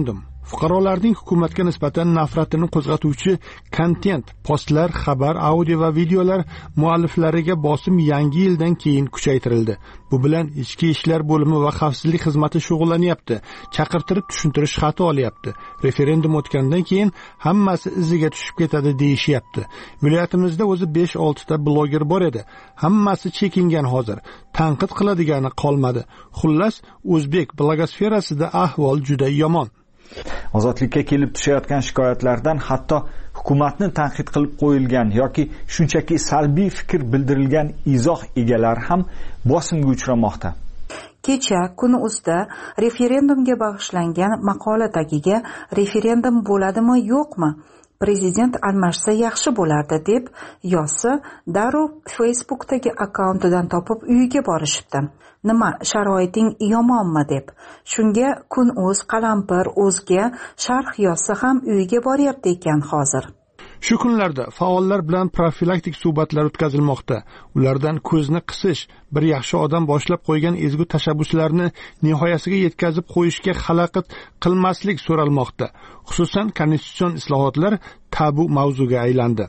fuqarolarning hukumatga nisbatan nafratini qo'zg'atuvchi kontent, postlar, xabar, audio va videolar mualliflariga bosim yangi yildan keyin kuchaytirildi. Bu bilan ichki ishlar bo'limi va xavfsizlik xizmati shug'ullanyapti, chaqirtirib tushuntirish xati olyapti. Referendum o'tgandan keyin hammasi iziga tushib ketadi deyishyapti. Viloyatimizda o'zi besh olti ta bloger bor edi. Hammasi chekingan hozir. Tanqid qiladigani qolmadi. Xullas, o'zbek blogosferasida ahvol juda yomon. Ozodlikka kelib tushayotgan shikoyatlardan hatto hukumatni tanqid qilib qo'yilgan yoki shunchaki salbiy fikr bildirilgan izoh egalari ham bosimga uchramoqda. Kecha kun uzda referendumga bag'ishlangan maqola tagiga referendum bo'ladimi yo'qmi? Prezident almashsa yaxshi bo'lardi deb yozsa, darrov Facebookdagi akkauntidan topib uyiga borishibdi. Nima, sharoiting yomonmi deb. Shunga kun o'z qalampir o'zga sharh yozsa ham uyiga boryapti ekan hozir. Shu kunlarda faollar bilan profilaktik suhbatlar o'tkazilmoqda. Ulardan ko'zni qisish, bir yaxshi odam boshlab qo'ygan ezgu tashabbuslarni nihoyasiga yetkazib qo'yishga xalaqit qilmaslik so'ralmoqda. Xususan, konstitutsion islohotlar tabu mavzuga aylandi.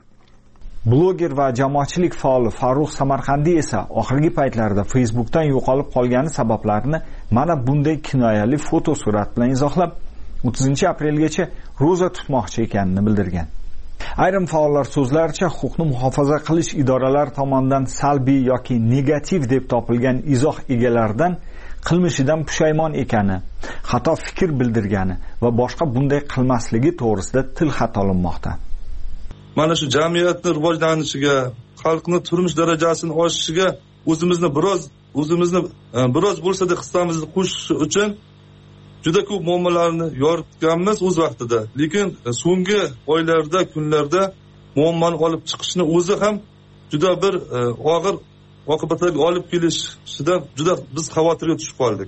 Bloger va jamoatchilik faoli Farruh Samarqandiy esa oxirgi paytlarda Facebookdan yo'qolib qolgani sabablarini mana bunday kinoyali foto surat bilan izohlab, o'ttizinchi aprelgacha ro'za tutmoqchi ekanini bildirgan. Ayrim faollar so'zlaricha huquqni muhofaza qilish idoralari tomonidan salbiy yoki negativ deb topilgan izoh egalaridan qilmishidan pushaymon ekani, xato fikr bildirgani va boshqa bunday qilmasligi to'g'risida tilxat olinmoqda. Mana shu jamiyatning rivojlanishiga, xalqning turmush darajasini oshishiga o'zimizni biroz o'zimizni biroz bo'lsa-da hissamizni qo'shish uchun juda ko'p muammolarni yoritganmiz o'z vaqtida. Lekin so'nggi oylarda, kunlarda muammoni olib chiqishni o'zi ham juda bir og'ir oqibatlarga olib kelishidan juda biz xavotirga tushib qoldik.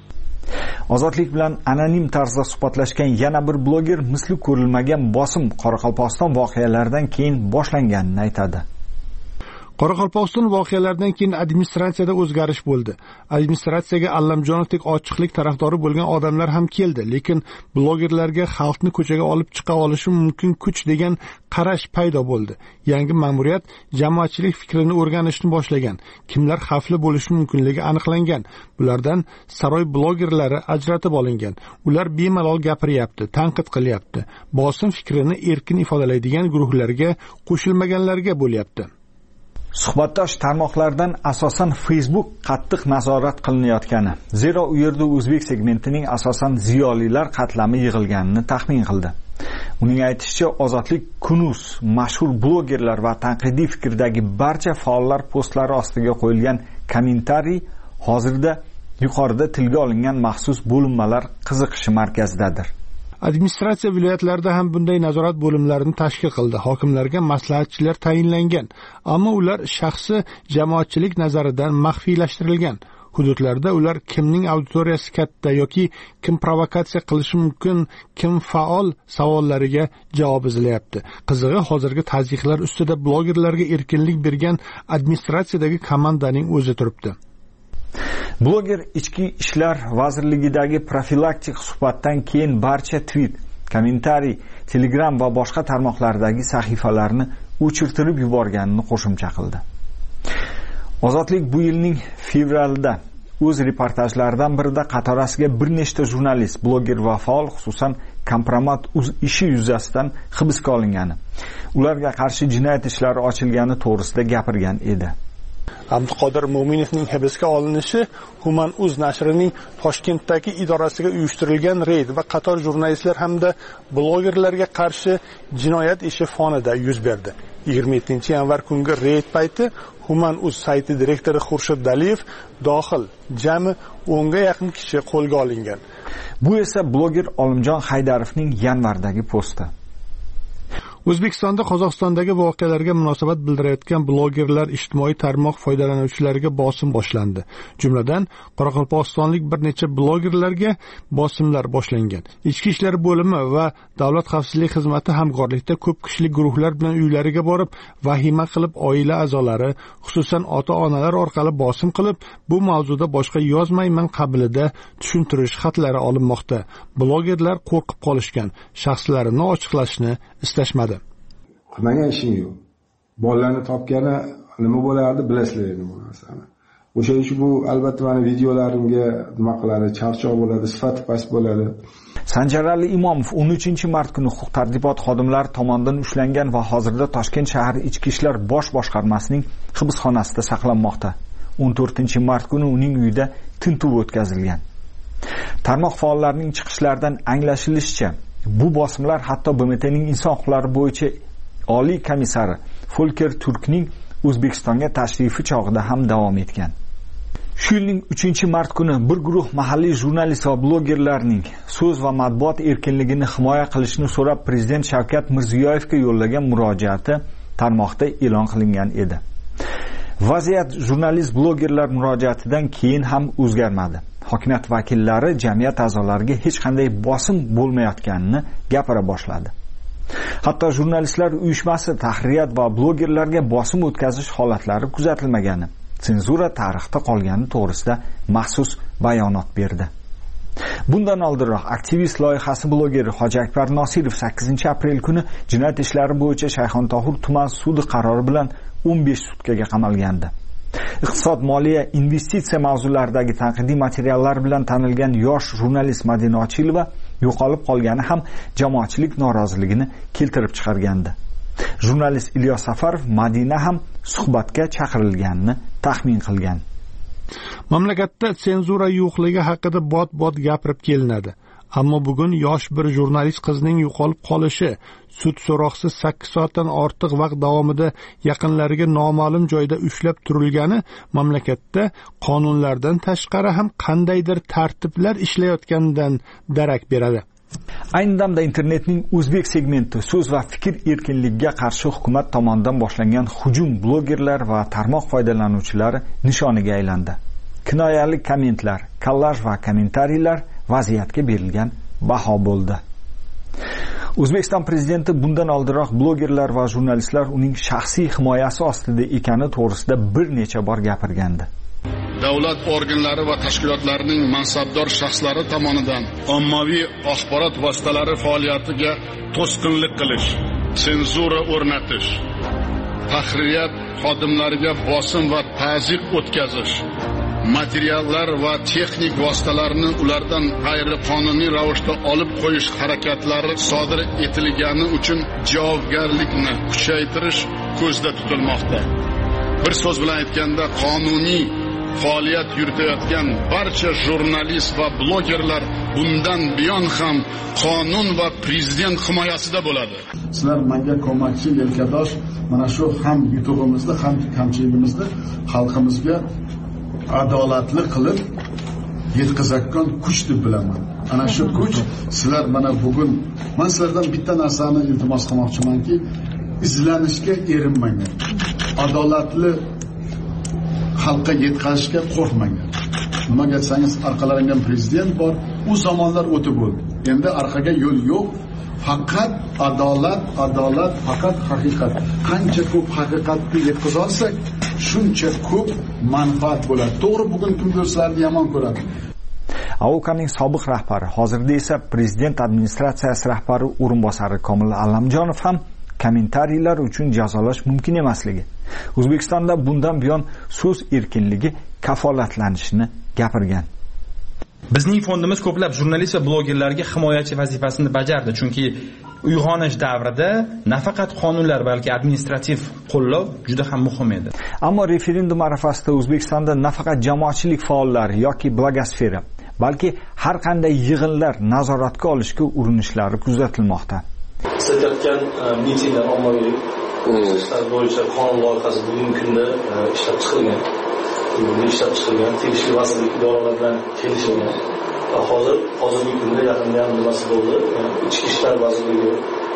Ozodlik bilan anonim tarzda suhbatlashgan yana bir bloger misli ko'rilmagan bosim Qoraqalpog'iston voqealaridan keyin boshlanganini aytadi. Qoraqalpog'iston voqealaridan keyin administratsiyada o'zgarish bo'ldi. Administratsiyaga Allamjonovdek ochiqlik tarafdori bo'lgan odamlar ham keldi, lekin blogerlarga xalqni ko'chaga olib chiqa olishi mumkin kuch degan qarash paydo bo'ldi. Yangi ma'muriyat jamoatchilik fikrini o'rganishni boshlagan. Kimlar xavfli bo'lishi mumkinligi aniqlangan. Bulardan saroy blogerlari ajratib olingan. Ular bemalol gapiryapti, tanqid qilyapti. Bosim fikrini erkin ifodalaydigan guruhlarga qo'shilmaganlarga bo'lyapti. Suhbatdosh tarmoqlardan asosan Facebook qattiq nazorat qilinayotgani, zero u yerda o'zbek segmentining asosan ziyolilar qatlami yig'ilganini taxmin qildi. Uning aytishicha, Ozodlik Kunuz mashhur blogerlar va tanqidiy fikrdagi barcha faollar postlari ostiga qo'yilgan kommentariy hozirda yuqorida tilga olingan maxsus bo'linmalar qiziqishi markazidadir. Administratsiya viloyatlarida ham bunday nazorat bo'limlarini tashkil qildi. Hokimlarga maslahatchilar tayinlangan, ammo ular shaxsi jamoatchilik nazaridan maxfiylashtirilgan. Hududlarda ular kimning auditoriyasi katta yoki kim provokatsiya qilishi mumkin, kim faol savollariga javob izlayapti. Qizig'i, hozirgi tazyiqlar ustida blogerlarga erkinlik bergan administratsiyadagi komandaning o'zi turibdi. Bloger Ichki ishlar vazirligidagi profilaktik suhbatdan keyin barcha tweet, kommentariy, Telegram va boshqa tarmoqlardagi sahifalarni o'chirtirib yuborganini qo'shimcha qildi. Ozodlik bu yilning fevralida o'z reportajlaridan birida qatorasiga bir nechta jurnalist, bloger va faol, xususan kompromat ishi yuzasidan hibsga olingani, ularga qarshi jinoyat ishlari ochilgani to'g'risida gapirgan edi. Abduqodir Mo'minovning hibsga olinishi Human.uz nashrining Toshkentdagi idorasiga uyushtirilgan reyd va qator jurnalistlar hamda blogerlarga qarshi jinoyat ishi fonida yuz berdi. yigirma yettinchi yanvar kungi reyd payti Human.uz sayti direktori Xurshid Daliyev dohil jami o'nga yaqin kishi qo'lga olingan. Bu esa bloger Olimjon Haydarovning yanvardagi posti. O'zbekistonda Qozog'istondagi voqealarga munosabat bildirayotgan blogerlar ijtimoiy tarmoq foydalanuvchilariga bosim boshlandi. Jumladan, Qoraqalpog'istonlik bir necha blogerlarga bosimlar boshlangan. Ichki ishlar bo'limi va Davlat xavfsizlik xizmati hamkorlikda ko'p kishilik guruhlar bilan uylariga borib, vahima qilib oila a'zolari, xususan ota-onalar orqali bosim qilib, bu mavzuda boshqa yozmayman qabilida tushuntirish xatlari olinmoqda. Blogerlar qo'rqib qolishgan, shaxslarini ochiqlashni istashmadi. Qilmagan ishim yo'q. Bolalarni topgani nima bo'lardi, bilasizlar endi bu narsani. O'shaning uchun bu albatta meni videolarimga nima qiladi, charchoq bo'ladi, sifati past bo'ladi. Sanjarali Imomov o'n uchinchi mart kuni huquq-tartibot xodimlari tomonidan ushlangan va hozirda Toshkent shahar Ichki ishlar bosh boshqarmasining hibsxonasida saqlanmoqda. o'n to'rtinchi mart kuni uning uyida tintuv o'tkazilgan. Tarmoq faollarining chiqishlaridan anglashilishicha, bu bosimlar hatto B M T'ning inson huquqlari bo'yicha oliy komissari Folker Turkning O'zbekistonga tashrifi chog'ida ham davom etgan. Shu yilning uchinchi mart kuni bir guruh mahalliy jurnalist va blogerlarning so'z va matbuot erkinligini himoya qilishni so'rab Prezident Shavkat Mirziyoyevga yo'llagan murojaati tarmoqda e'lon qilingan edi. Vaziyat jurnalist blogerlar murojaatidan keyin ham o'zgarmadi. Hokimiyat vakillari jamiyat a'zolariga hech qanday bosim bo'lmayotganini gapira boshladi. Hatto jurnalistlar uyushmasi tahririyat va blogerlarga bosim o'tkazish holatlari kuzatilmagani, senzura tarixda qolgani to'g'risida maxsus bayonot berdi. Bundan oldinroq aktivist loyihasi blogeri Hoji Akbar Nosirov sakkizinchi aprel kuni jinoyat ishlari bo'yicha Shayxontohur tuman sudi qarori bilan o'n besh sutkaga qamalgandi. Iqtisod, moliya, investitsiya mavzularidagi tanqidiy materiallar bilan tanilgan yosh jurnalist Madina Ochilova yo'qolib qolgani ham jamoatchilik noroziligini keltirib chiqargandi. Jurnalist Ilyos Safarov Madina ham suhbatga chaqirilganini taxmin qilgan. Mamlakatda senzura yo'qligi haqida bot-bot gapirib kelinadi. Ammo bugun yosh bir jurnalist qizning yo'qolib qolishi, sud so'roqsiz sakkiz soatdan ortiq vaqt davomida yaqinlariga noma'lum joyda ushlab turilgani mamlakatda qonunlardan tashqari ham qandaydir tartiblar ishlayotganidan darak beradi. Ayni damda internetning o'zbek segmenti so'z va fikr erkinligiga qarshi hukumat tomonidan boshlangan hujum blogerlar va tarmoq foydalanuvchilari nishoniga aylandi. Kinoyali kommentlar, kollaj va kommentariylar vaziyatga berilgan baho bo'ldi. O'zbekiston prezidenti bundan oldinroq blogerlar va jurnalistlar uning shaxsiy himoyasi ostida ekani to'g'risida bir necha bor gapirgandi. Davlat organlari va tashkilotlarining mansabdor shaxslari tomonidan ommaviy axborot vositalari faoliyatiga to'sqinlik qilish, senzura o'rnatish, tahririyat xodimlariga bosim va ta'ziq o'tkazish, materiallar va texnik vositalarni ulardan g'ayriqonuniy ravishda olib qo'yish harakatlari sodir etilgani uchun javobgarlikni kuchaytirish ko'zda tutilmoqda. Bir so'z bilan aytganda, qonuniy faoliyat yuritayotgan barcha jurnalist va blogerlar bundan buyon ham qonun va prezident himoyasida bo'ladi. Sizlar menga ko'makchi, yelkadosh, mana shu ham yutug'imizni, ham kamchiligimizni xalqimizga adolatli qilib yetkazayotgan kuch deb bilaman. Ana shu kuch sizlar mana bugun men sizlardan bitta narsani iltimos qilmoqchimanki, izlanishga erinmanglar. Adolatli xalqqa yetkazishga qo'rqmanglar. Nimaga desangiz, orqalaringdan prezident bor, u zamonlar o'tib bo'ldi. Endi orqaga yo'l yo'q. Faqat adolat, adolat, faqat haqiqat. Qancha ko'p haqiqatni yetkaza olsak, shuncha ko'p manfaat bo'ladi. To'g'ri, bugun kim do'stlarni yomon ko'radi. AOKAning sobiq rahbari, hozirda esa prezident administratsiyasi rahbari o'rinbosari Komil Allamjonov ham kommentariylar uchun jazolash mumkin emasligi, O'zbekistonda bundan buyon so'z erkinligi kafolatlanishini gapirgan. Bizning fondimiz ko'plab jurnalist va blogerlarga himoyachi vazifasini bajardi, chunki uyg'onish davrida nafaqat qonunlar, balki administrativ qo'llov juda ham muhim edi. Ammo referendum arafasida O'zbekistonda nafaqat jamoatchilik faollari yoki blogosfera, balki har qanday yig'inlar nazoratga olishga urinishlari kuzatilmoqda. Sizayotgan mitinglar ommaviy ishlar bo'yicha qonun loyihasi bugungi kunda ishlab chiqilgan. Bugun ishlab chiqilgan, tegishli vazirlik idoralari bilan kelishilgan. Hozir hozirgi kunda yaqinda ham nimasi bo'ldi? Ichki ishlar vazirligi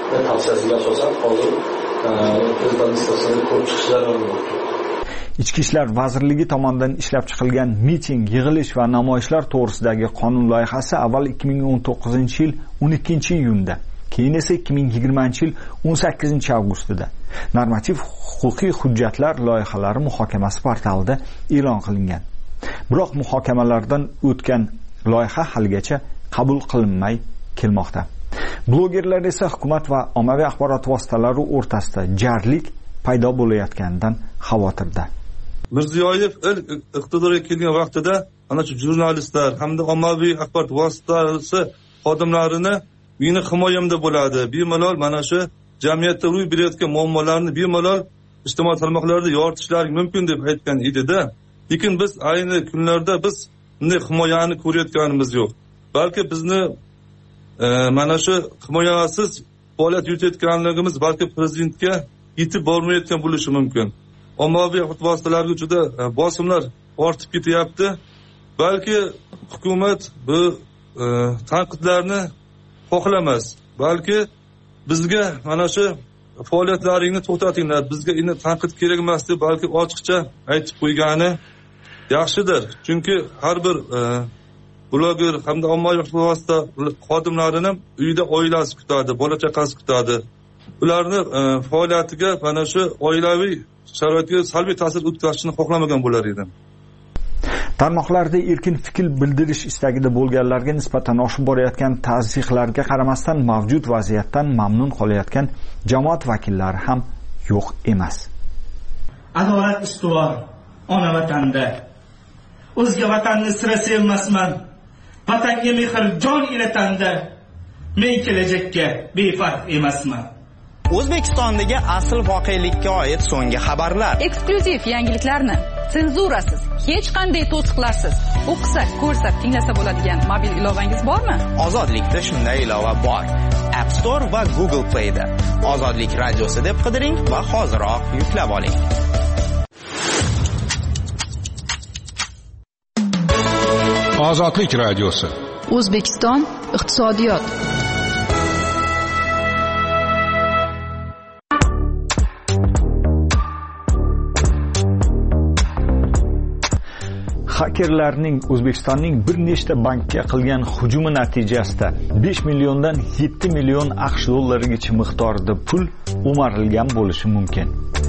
tavsiyasiga asosan hozir prezident listasiga ko'rib chiqishlar mumkin. Ichki ishlar vazirligi tomonidan ishlab chiqilgan miting, yig'ilish va namoyishlar to'g'risidagi qonun loyihasi avval ikki ming o'n to'qqizinchi yil o'n ikkinchi iyunda, keyin esa ikki ming yigirmanchi yil o'n sakkizinchi avgustida normativ huquqiy hujjatlar loyihalari muhokamasi portalida e'lon qilingan. Biroq muhokamalardan o'tgan loyiha haligacha qabul qilinmay kelmoqda. Blogerlar esa hukumat va ommaviy axborot vositalari o'rtasida jarlik paydo bo'layotganidan xavotirda. Mirziyoyev ilk iqtidorga kelgan vaqtida ana shu jurnalistlar hamda ommaviy axborot vositasi xodimlarini meni himoyamda bo'ladi, bemalol mana shu jamiyatda ro'y berayotgan muammolarni bemalol ijtimoiy tarmoqlarda yoritishlari mumkin deb aytgan edi-da. Lekin biz ayni kunlarda biz bunday himoyani ko'rayotganimiz yo'q. Balki bizni e, mana shu himoyasiz faoliyat yuritayotganligimiz balki prezidentga yetib bormayotgan bo'lishi mumkin. Ommaviy axborot vositalariga juda bosimlar ortib ketyapti. Balki hukumat bu e, tanqidlarni xohlamas. Balki bizga mana shu faoliyatlaringni to'xtatinglar, bizga endi tanqid kerak emas deb balki ochiqcha aytib qo'ygani yaxshidir. Chunki har bir e, bloger hamda ommaviy axborot vosita xodimlarini uyida oilasi kutadi, bola chaqasi kutadi. Ularni e, faoliyatiga mana shu oilaviy sharoitga salbiy ta'sir o'tkazishni xohlamagan bo'lar edim. Tarmoqlarda erkin fikr bildirish istagida bo'lganlarga nisbatan oshib borayotgan tazyiqlarga qaramasdan mavjud vaziyatdan mamnun qolayotgan jamoat vakillari ham yo'q emas. Adolat ustuvor ona vatanda. O'zga vatanni sira sevmasman. Vatanga mehr jon ilatanda. Men kelajakka befarq emasman. O'zbekistondagi asl voqelikka oid so'nggi xabarlar. Eksklyuziv yangiliklarni senzurasiz, hech qanday to'siqlarsiz o'qisak, ko'rsak, tinglasa bo'ladigan mobil ilovangiz bormi? Ozodlikda shunday ilova bor. App Store va Google Play'da. Ozodlik radiosi deb qidiring va hoziroq yuklab oling. Ozodlik radiosi. O'zbekiston iqtisodiyot. Hakerlarning O'zbekistonning bir nechta bankka qilgan hujumi natijasida besh milliondan yetti million AQSh dollarigacha miqdorida pul o'marilgan bo'lishi mumkin.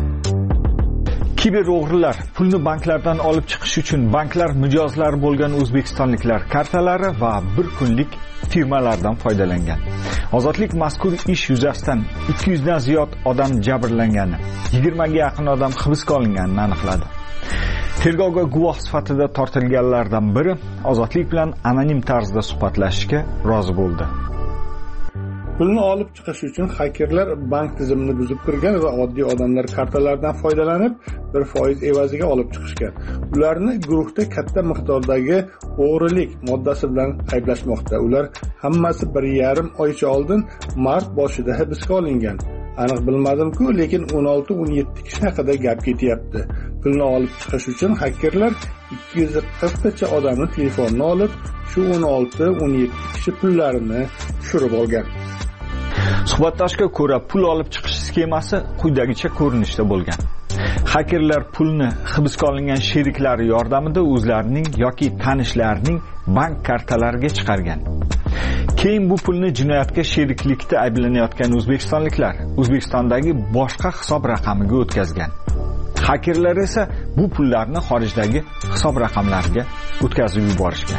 Kiber o'g'rilar pulni banklardan olib chiqish uchun banklar mijozlari bo'lgan o'zbekistonliklar kartalari va bir kunlik firmalardan foydalangan. Ozodlik mazkur ish yuzasidan ikki yuz dan ziyod odam jabrlangani, yigirma ga yaqin odam hibsga olinganini aniqladi. Tergovga guvoh sifatida tortilganlardan biri Ozodlik bilan anonim tarzda suhbatlashishga rozi bo'ldi. Pulni olib chiqish uchun hakerlar bank tizimini buzib kirgan va oddiy odamlar kartalaridan foydalanib bir foiz evaziga olib chiqishgan. Ularni guruhda katta miqdordagi o'g'rilik moddasi bilan ayblashmoqda. Ular hammasi bir yarim oycha oldin mart boshida hibsga olingan. Aniq bilmadim-ku, lekin o'n olti o'n yetti kishi haqida gap ketyapti. Pulni olib chiqish uchun hakerlar ikki yuz qirq tacha odamning telefonini olib, shu o'n olti o'n yetti kishi pullarini tushirib olgan. Suhbatdoshga ko'ra, pul olib chiqish sxemasi quyidagicha ko'rinishda bo'lgan. Hakerlar pulni hibsga olingan sheriklari yordamida o'zlarining yoki tanishlarining bank kartalariga chiqargan. Keyin bu pulni jinoyatga sheriklikda ayblanayotgan o'zbekistonliklar O'zbekistondagi boshqa hisob raqamiga o'tkazgan. Hakerlar esa bu pullarni xorijdagi hisob raqamlariga o'tkazib yuborishgan.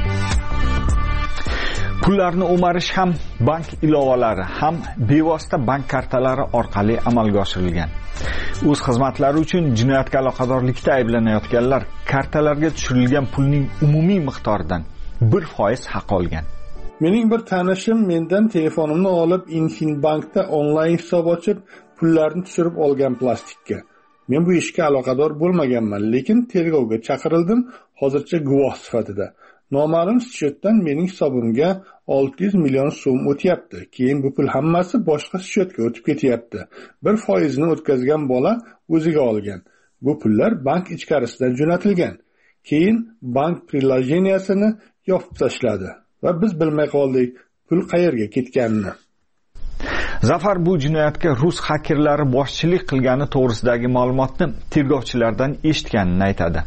Pullarni o'marish ham bank ilovalari ham bevosita bank kartalari orqali amalga oshirilgan. O'z xizmatlari uchun jinoyatga aloqadorlikda ayblanayotganlar kartalarga tushirilgan pulning umumiy miqdoridan bir foiz haq olgan. Mening bir tanishim mendan telefonimni olib Infinbankda onlayn hisob ochib, pullarni tushirib olgan plastikka. Men bu ishga aloqador bo'lmaganman, lekin tergovga chaqirildim, hozircha guvoh sifatida. Noma'lum schyotdan mening hisobimga olti yuz million so'm o'tyapti. Keyin bu pul hammasi boshqa schyotga o'tib ketyapti. Bir foizini o'tkazgan bola o'ziga olgan. Bu pullar bank ichkarisidan jo'natilgan. Keyin bank prilojeniyasini yopib tashladi va biz bilmay qoldik pul qayerga ketganini. Zafar bu jinoyatga rus xakerlari boshchilik qilgani to'g'risidagi ma'lumotni tergovchilardan eshitganini aytadi.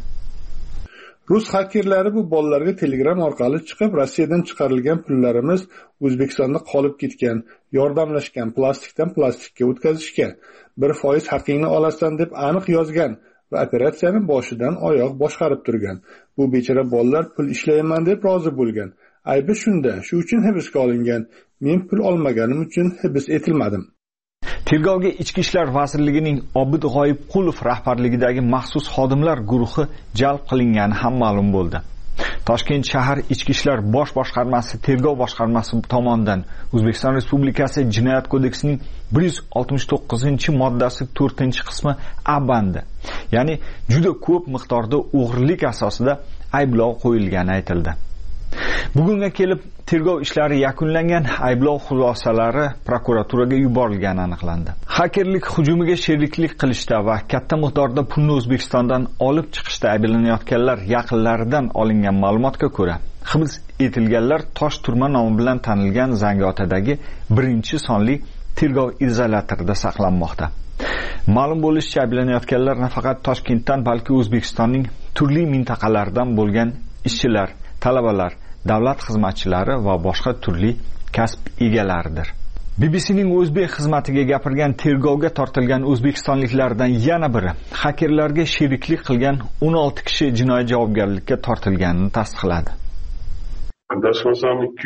Rus xakerlari bu bolalarga Telegram orqali chiqib, Rossiyadan chiqarilgan pullarimiz O'zbekistonda qolib ketgan, yordamlashgan, plastikdan plastikka o'tkazishgan, bir foiz haqingni olasan deb aniq yozgan va operatsiyani boshidan oyoq boshqarib turgan. Bu bechora bolalar pul ishlayman deb rozi bo'lgan. Aybi shunda, shu uchun hibsga olingan. Men pul olmaganim uchun hibs etilmadim. Tergovga Ichki ishlar vazirligining Obid G'oyibqulov rahbarligidagi maxsus xodimlar guruhi jalb qilingani ham ma'lum bo'ldi. Toshkent shahar Ichki ishlar bosh boshqarmasi tergov boshqarmasi tomonidan O'zbekiston Respublikasi Jinoyat kodeksining bir yuz oltmish to'qqizinchi moddasi to'rtinchi qismi A bandi, ya'ni juda ko'p miqdorda o'g'rilik asosida ayblov qo'yilgani aytildi. Bugunga kelib tergov ishlari yakunlangan, ayblov xulosalari prokuraturaga yuborilgani aniqlandi. Xakerlik hujumiga sheriklik qilishda va katta miqdorda pulni O'zbekistondan olib chiqishda ayblanayotganlar yaqinlaridan olingan ma'lumotga ko'ra, hibs etilganlar Tosh turma nomi bilan tanilgan Zangiotadagi birinchi sonli tergov izolyatorida saqlanmoqda. Ma'lum bo'lishicha, ayblanayotganlar nafaqat Toshkentdan, balki O'zbekistonning turli mintaqalaridan bo'lgan ishchilar, talabalar, davlat xizmatchilari va boshqa turli kasb egalaridir. B B C'ning o'zbek xizmatiga gapirgan tergovga tortilgan o'zbekistonliklardan yana biri xakerlarga sheriklik qilgan o'n olti kishi jinoiy javobgarlikka tortilganini tasdiqladi. Adashmasam ikki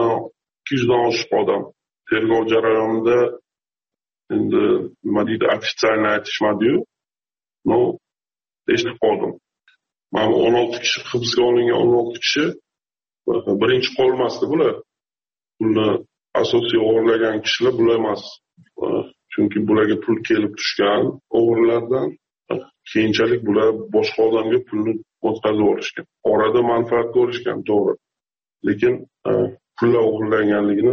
yuz dan oshiq odam tergov jarayonida, endi nima deydi, ofitsialni aytishmadi-yu, no, eshitib qoldim. Mana o'n olti kishi hibsga olingan, o'n olti kishi birinchi qolmasdi bular. Pulni asosiy o'g'irlagan kishilar bular emas. Chunki bularga pul kelib tushgan o'g'irlardan, keyinchalik bular boshqa odamga pulni o'tkazib olishgan. Orada manfaat ko'rishgan, to'g'ri. Lekin pullar o'g'irlanganligini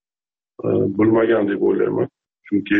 bilmagan deb o'ylayman. Chunki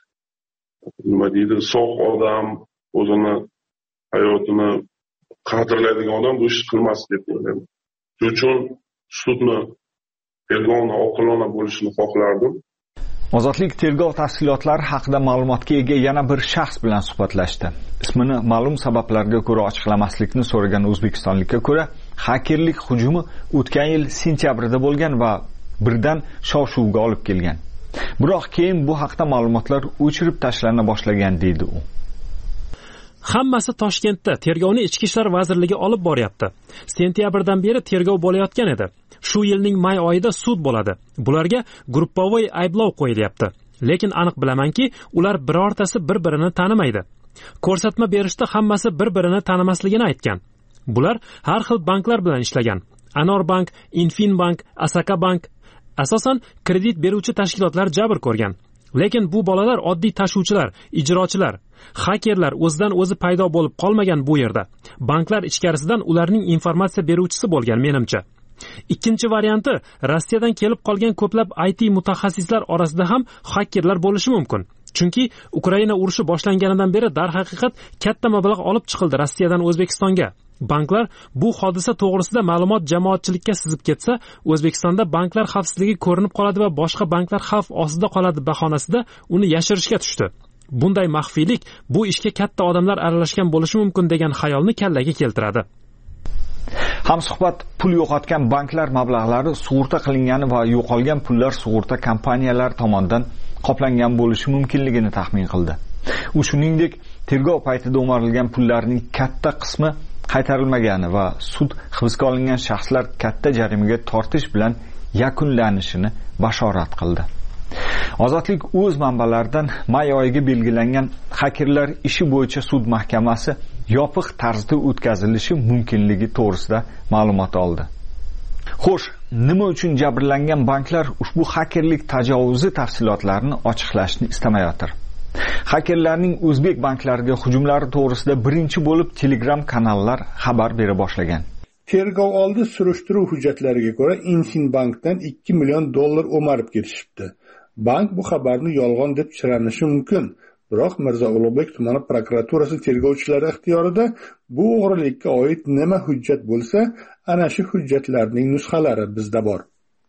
nima deydi, sog' odam, o'zini hayotini qadrlaydigan odam bu ishni qilmasdi deb o'ylayman. Shuning uchun sudni tergovni oqilona bo'lishini xohlardim. Ozodlik tergov tafsilotlari haqida ma'lumotga ega yana bir shaxs bilan suhbatlashdi. Ismini ma'lum sabablarga ko'ra ochiqlamaslikni so'ragan o'zbekistonlikka ko'ra, xakerlik hujumi o'tgan yil sentyabrda bo'lgan va birdan shov-shuvga olib kelgan. Biroq keyin bu haqda ma'lumotlar o'chirib tashlana boshlagan deydi u. Hammasi Toshkentda tergovni Ichki ishlar vazirligi olib boryapti. Sentyabrdan beri tergov bo'layotgan edi. Shu yilning may oyida sud bo'ladi. Bularga gruppovoy ayblov qo'yilyapti. Lekin aniq bilamanki, ular birortasi bir-birini tanimaydi. Ko'rsatma berishda hammasi bir-birini tanimasligini aytgan. Bular har xil banklar bilan ishlagan. Anor bank, Infinbank, Asaka bank, asosan kredit beruvchi tashkilotlar jabr ko'rgan. Lekin bu bolalar oddiy tashuvchilar, ijrochilar, xakerlar o'zidan o'zi paydo bo'lib qolmagan bu yerda. Banklar ichkarisidan ularning informatsiya beruvchisi bo'lgan menimcha. Ikkinchi varianti, Rossiyadan kelib qolgan ko'plab I T mutaxassislar orasida ham xakerlar bo'lishi mumkin. Chunki Ukraina urushi boshlanganidan beri darhaqiqat katta mablag' olib chiqildi Rossiyadan O'zbekistonga. Banklar bu hodisa to'g'risida ma'lumot jamoatchilikka sizib ketsa, O'zbekistonda banklar xavfsizligi ko'rinib qoladi va boshqa banklar xavf ostida qoladi bahonasida uni yashirishga tushdi. Bunday maxfiylik bu ishga katta odamlar aralashgan bo'lishi mumkin degan xayolni kallaga keltiradi. Hamsuhbat pul yo'qotgan banklar mablag'lari sug'urta qilingani va yo'qolgan pullar sug'urta kompaniyalari tomonidan qoplangan bo'lishi mumkinligini taxmin qildi. U shuningdek, tergov paytida o'marilgan pullarning katta qismi qaytarilmagani va sud hibsga olingan shaxslar katta jarimaga tortish bilan yakunlanishini bashorat qildi. Ozodlik o'z manbalaridan may oyiga belgilangan xakerlar ishi bo'yicha sud mahkamasi yopiq tarzda o'tkazilishi mumkinligi to'g'risida ma'lumot oldi. Xo'sh, nima uchun jabrlangan banklar ushbu xakerlik tajovuzi tafsilotlarini ochiqlashni istamayotir? Xakerlarning o'zbek banklariga hujumlari to'g'risida birinchi bo'lib Telegram kanallar xabar bera boshlagan. Tergov oldi surishtiruv hujjatlariga ko'ra Infinbankdan ikki million dollar o'marib ketishibdi. Bank bu xabarni yolg'on deb chiranishi mumkin. Biroq Mirzo Ulug'bek tumani prokuraturasi tergovchilari ixtiyorida bu o'g'rilikka oid nima hujjat bo'lsa, ana shu hujjatlarning nusxalari bizda bor.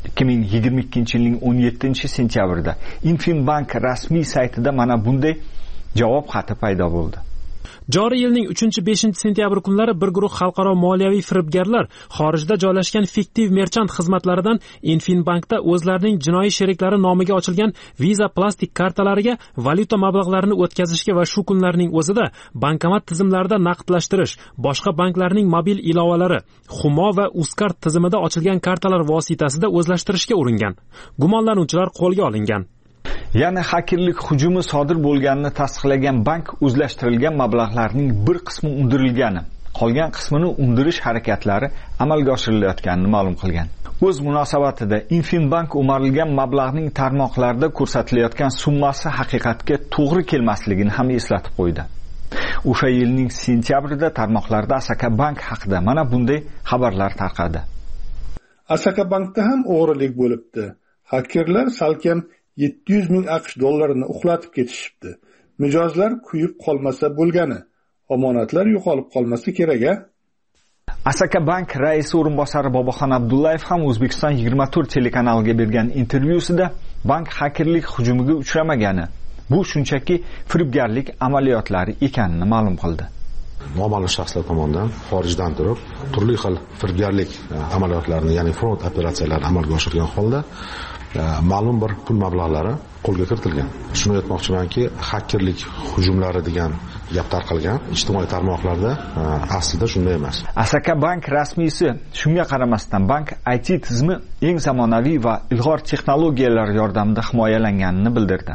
ikki ming yigirma ikkinchi yilning o'n yettinchi sentyabrida Infinbank rasmiy saytida mana bunday javob xati paydo bo'ldi. Joriy yilning uchinchi beshinchi sentyabr kunlari bir guruh xalqaro moliyaviy firibgarlar xorijda joylashgan fiktiv merchant xizmatlaridan Infinbankda o'zlarining jinoiy sheriklari nomiga ochilgan Visa plastik kartalariga valyuta mablag'larini o'tkazishga va shu kunlarning o'zida bankomat tizimlarida naqdlashtirish, boshqa banklarning mobil ilovalari, Humo va Uzkart tizimida ochilgan kartalar vositasida o'zlashtirishga uringan. Gumonlanuvchilar qo'lga olingan. Yana xakerlik hujumi sodir bo'lganini tasdiqlagan bank o'zlashtirilgan mablag'larning bir qismi undirilgani, qolgan qismini undirish harakatlari amalga oshirilayotganini ma'lum qilgan. O'z munosabatida Infinbank o'marilgan mablag'ning tarmoqlarda ko'rsatilayotgan summasi haqiqatga to'g'ri kelmasligini ham eslatib qo'ydi. O'sha yilning sentyabrida tarmoqlarda Asaka Bank haqida mana bunday xabarlar tarqadi. Asaka Bankda ham o'g'rilik bo'libdi. Hakerlar salkam yetti yuz ming AQSh dollarini uxlatib ketishibdi. Mijozlar kuyib qolmasa bo'lgani, omonatlar yo'qolib qolmasa kerak-a? Asaka Bank raisi o'rinbosari Boboxon Abdullayev ham O'zbekiston yigirma to'rt telekanaliga bergan intervyusida bank xakerlik hujumiga uchramagani, bu shunchaki firibgarlik amaliyotlari ekanini ma'lum qildi. Noma'lum shaxslar tomonidan xorijdan turib turli xil firibgarlik amaliyotlarini, ya'ni fraud operatsiyalarini amalga oshirgan holda ma'lum bir pul mablag'lari qo'lga kiritilgan. Shuni aytmoqchimanki, xakerlik hujumlari degan gap tarqalgan ijtimoiy tarmoqlarda aslida shunday emas. Asaka Bank rasmiysi shunga qaramasdan bank I T tizimi eng zamonaviy va ilg'or texnologiyalar yordamida himoyalanganini bildirdi.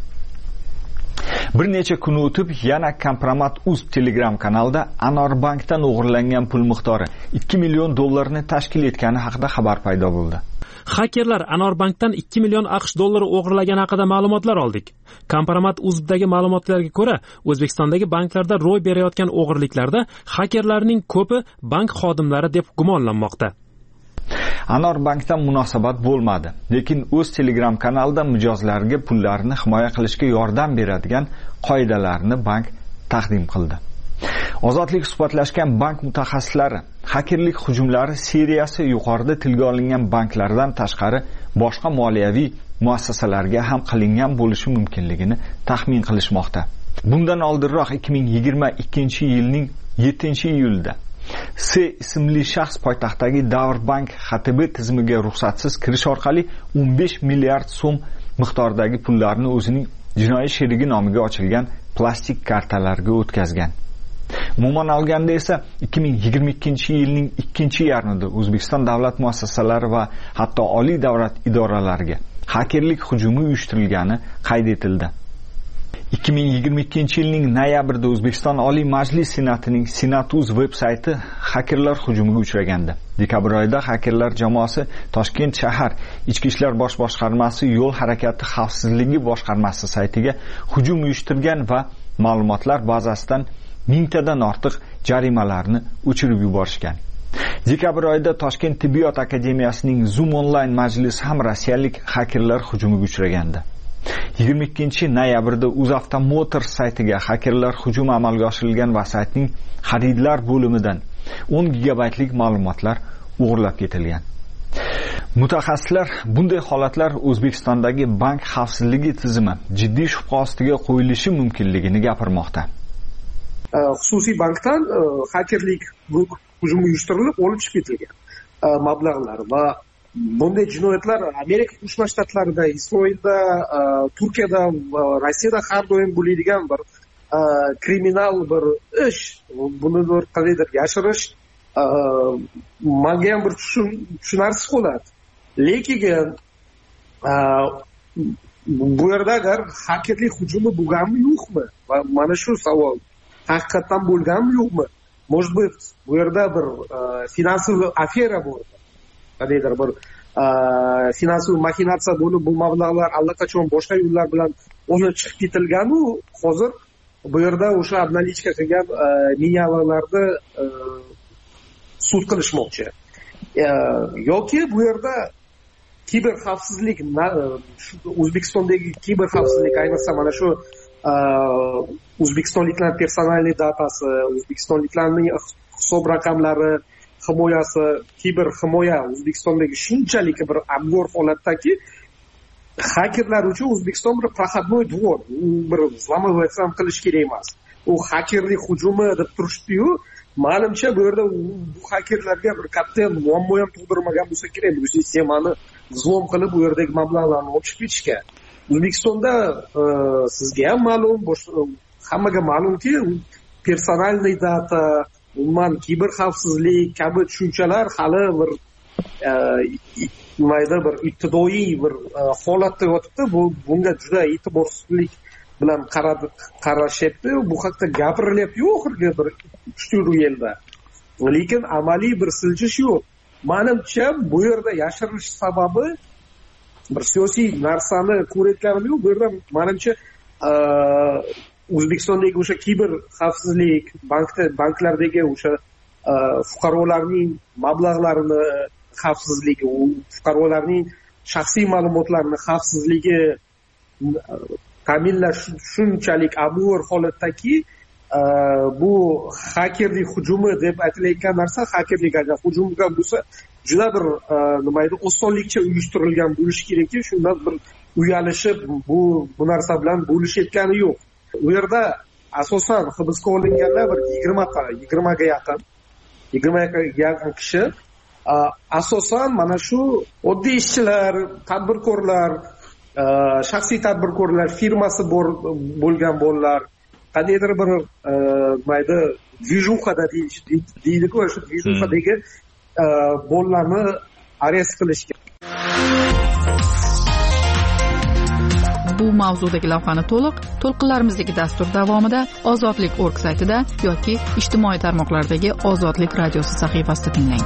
Bir necha kun o'tib yana Kompromat uz Telegram kanalida Anor Bankdan o'g'irlangan pul miqdori ikki million dollarni tashkil etgani haqida xabar paydo bo'ldi. Hakerlar Anor Bankdan ikki million AQSh dollari o'g'irlagani haqida ma'lumotlar oldik. Kompromat uz'dagi ma'lumotlarga ko'ra, O'zbekistondagi banklarda ro'y berayotgan o'g'irliklarda hakerlarning ko'pi bank xodimlari deb gumonlanmoqda. Anor Bankdan munosabat bo'lmadi, lekin o'z Telegram kanalida mijozlarga pullarini himoya qilishga yordam beradigan qoidalarni bank taqdim qildi. Ozodlik suhbatlashgan bank mutaxassislari xakerlik hujumlari seriyasi yuqorida tilga olingan banklardan tashqari boshqa moliyaviy muassasalarga ham qilingan bo'lishi mumkinligini taxmin qilishmoqda. Bundan oldinroq ikki ming yigirma ikkinchi yilning yettinchi iyulida S ismli shaxs poytaxtdagi Davr Bank X T B tizimiga ruxsatsiz kirish orqali o'n besh milliard so'm miqdordagi pullarni o'zining jinoiy sherigi nomiga ochilgan plastik kartalarga o'tkazgan. Umuman olganda esa ikki ming yigirma ikkinchi yilning ikkinchi yarmida O'zbekiston davlat muassasalari va hatto oliy davlat idoralariga xakerlik hujumi uyushtirilgani qayd etildi. ikki ming yigirma ikkinchi yilning noyabrida O'zbekiston Oliy Majlis Senatining Senat.uz veb-sayti xakerlar hujumiga uchragandi. Dekabr oyida xakerlar jamoasi Toshkent shahar Ichki ishlar bosh boshqarmasi yo'l harakati xavfsizligi boshqarmasi saytiga hujum uyushtirgan va ma'lumotlar bazasidan mingtadan ortiq jarimalarni o'chirib yuborishgan. Dekabr oyida Toshkent tibbiyot akademiyasining Zoom onlayn majlisi ham rossiyalik xakerlar hujumiga uchragandi. yigirma ikkinchi noyabrda UzAvto Motors saytiga xakerlar hujumi amalga oshirilgan va saytning xaridlar bo'limidan o'n gigabaytlik ma'lumotlar o'g'irlab ketilgan. Mutaxassislar bunday holatlar O'zbekistondagi bank xavfsizligi tizimi jiddiy shubha ostiga qo'yilishi mumkinligini gapirmoqda. Xususiy bankdan xakerlik hujumi uyushtirilib, olib chiqib ketilgan mablag'lar va bunday jinoyatlar Amerika Qo'shma Shtatlarida, Isroilda, Turkiyada va Rossiyada har doim bo'ladigan bir kriminal bir ish. Buni bir qandaydir yashirish menga ham bir tushunarsiz bo'ladi. Lekin bu yerda agar xakerlik hujumi bo'lganmi yo'qmi? Va mana shu savol haqiqatan bo'lganmi yo'qmi? Может быть, bu yerda bir finansiy afera bor. Qandaydir bir finansiy maxinatsiya bo'lib, bu mablag'lar allaqachon boshqa yo'llar bilan o'zi chiqib ketilgan-u, hozir bu yerda o'sha obnalichka qilgan milliarderlarni sud qilishmoqchi. Yoki bu yerda kiber xavfsizlik, O'zbekistondagi kiber xavfsizlik, ayniqsa mana shu O'zbekistonliklar personalniy datasi, O'zbekistonliklarning hisob raqamlari, himoyasi, kiber himoya O'zbekistondagi shunchalik bir abgor holatdaki, hakerlar uchun O'zbekiston bir proходной двор, bir zlamovetsam qilish kerak emas. U hakerlik hujumi deb turishdi-yu, ma'lumcha bu yerda bu hakerlarga bir katta muammo ham tug'dirmagan bo'lsa kerak, bu sistemani zlom qilib bu yerdagi mablag'larni ochib ketishga. O'zbekistonda sizga ham ma'lum, hammaga ma'lumki, personalniy data, umuman kiber xavfsizlik kabi tushunchalar hali bir nimayda bir ibtidoiy bir holatda yotibdi. Bu bunga juda e'tiborsizlik bilan qaradi qarashyapti. Bu haqda gapirilyapti oxirgi bir uch to'rt yilda. Lekin amaliy bir siljish yo'q. Menimcha bu yerda yashirish sababi bir siyosiy narsani ko'rayotganim yo'q. Bu yerda menimcha O'zbekistondagi o'sha kiber xavfsizlik, bankda banklardagi o'sha fuqarolarning mablag'larini xavfsizligi, fuqarolarning shaxsiy ma'lumotlarini xavfsizligi ta'minlash shunchalik abgor holatdaki, bu hakerlik hujumi deb aytilayotgan narsa, hakerlik agar hujum bo'lgan bo'lsa, juda bir nima edi, osonlikcha uyushtirilgan bo'lishi kerakki, shundan bir uyalishib bu bu narsa bilan bo'lishayotgani yo'q. U yerda asosan hibsga olinganlar bir yigirmata yigirmaga yaqin yigirmaga yaqin kishi asosan mana shu oddiy ishchilar, tadbirkorlar, shaxsiy tadbirkorlar, firmasi bor bo'lgan bolalar, qandaydir bir mayda dvijuxada deydi-ku, shu dvijuxadagi bolalarni arest qilishgan. Bu mavzudagi lavhani to'liq to'lqinlarimizdagi dastur davomida Ozodlik nokta org saytida yoki ijtimoiy tarmoqlardagi Ozodlik radiosi sahifasida tinglang.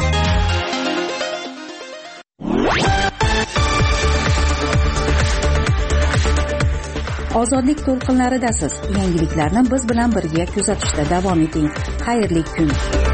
Ozodlik to'lqinlaridasiz. Yangiliklarni biz bilan birga kuzatishda davom eting. Xayrli kun.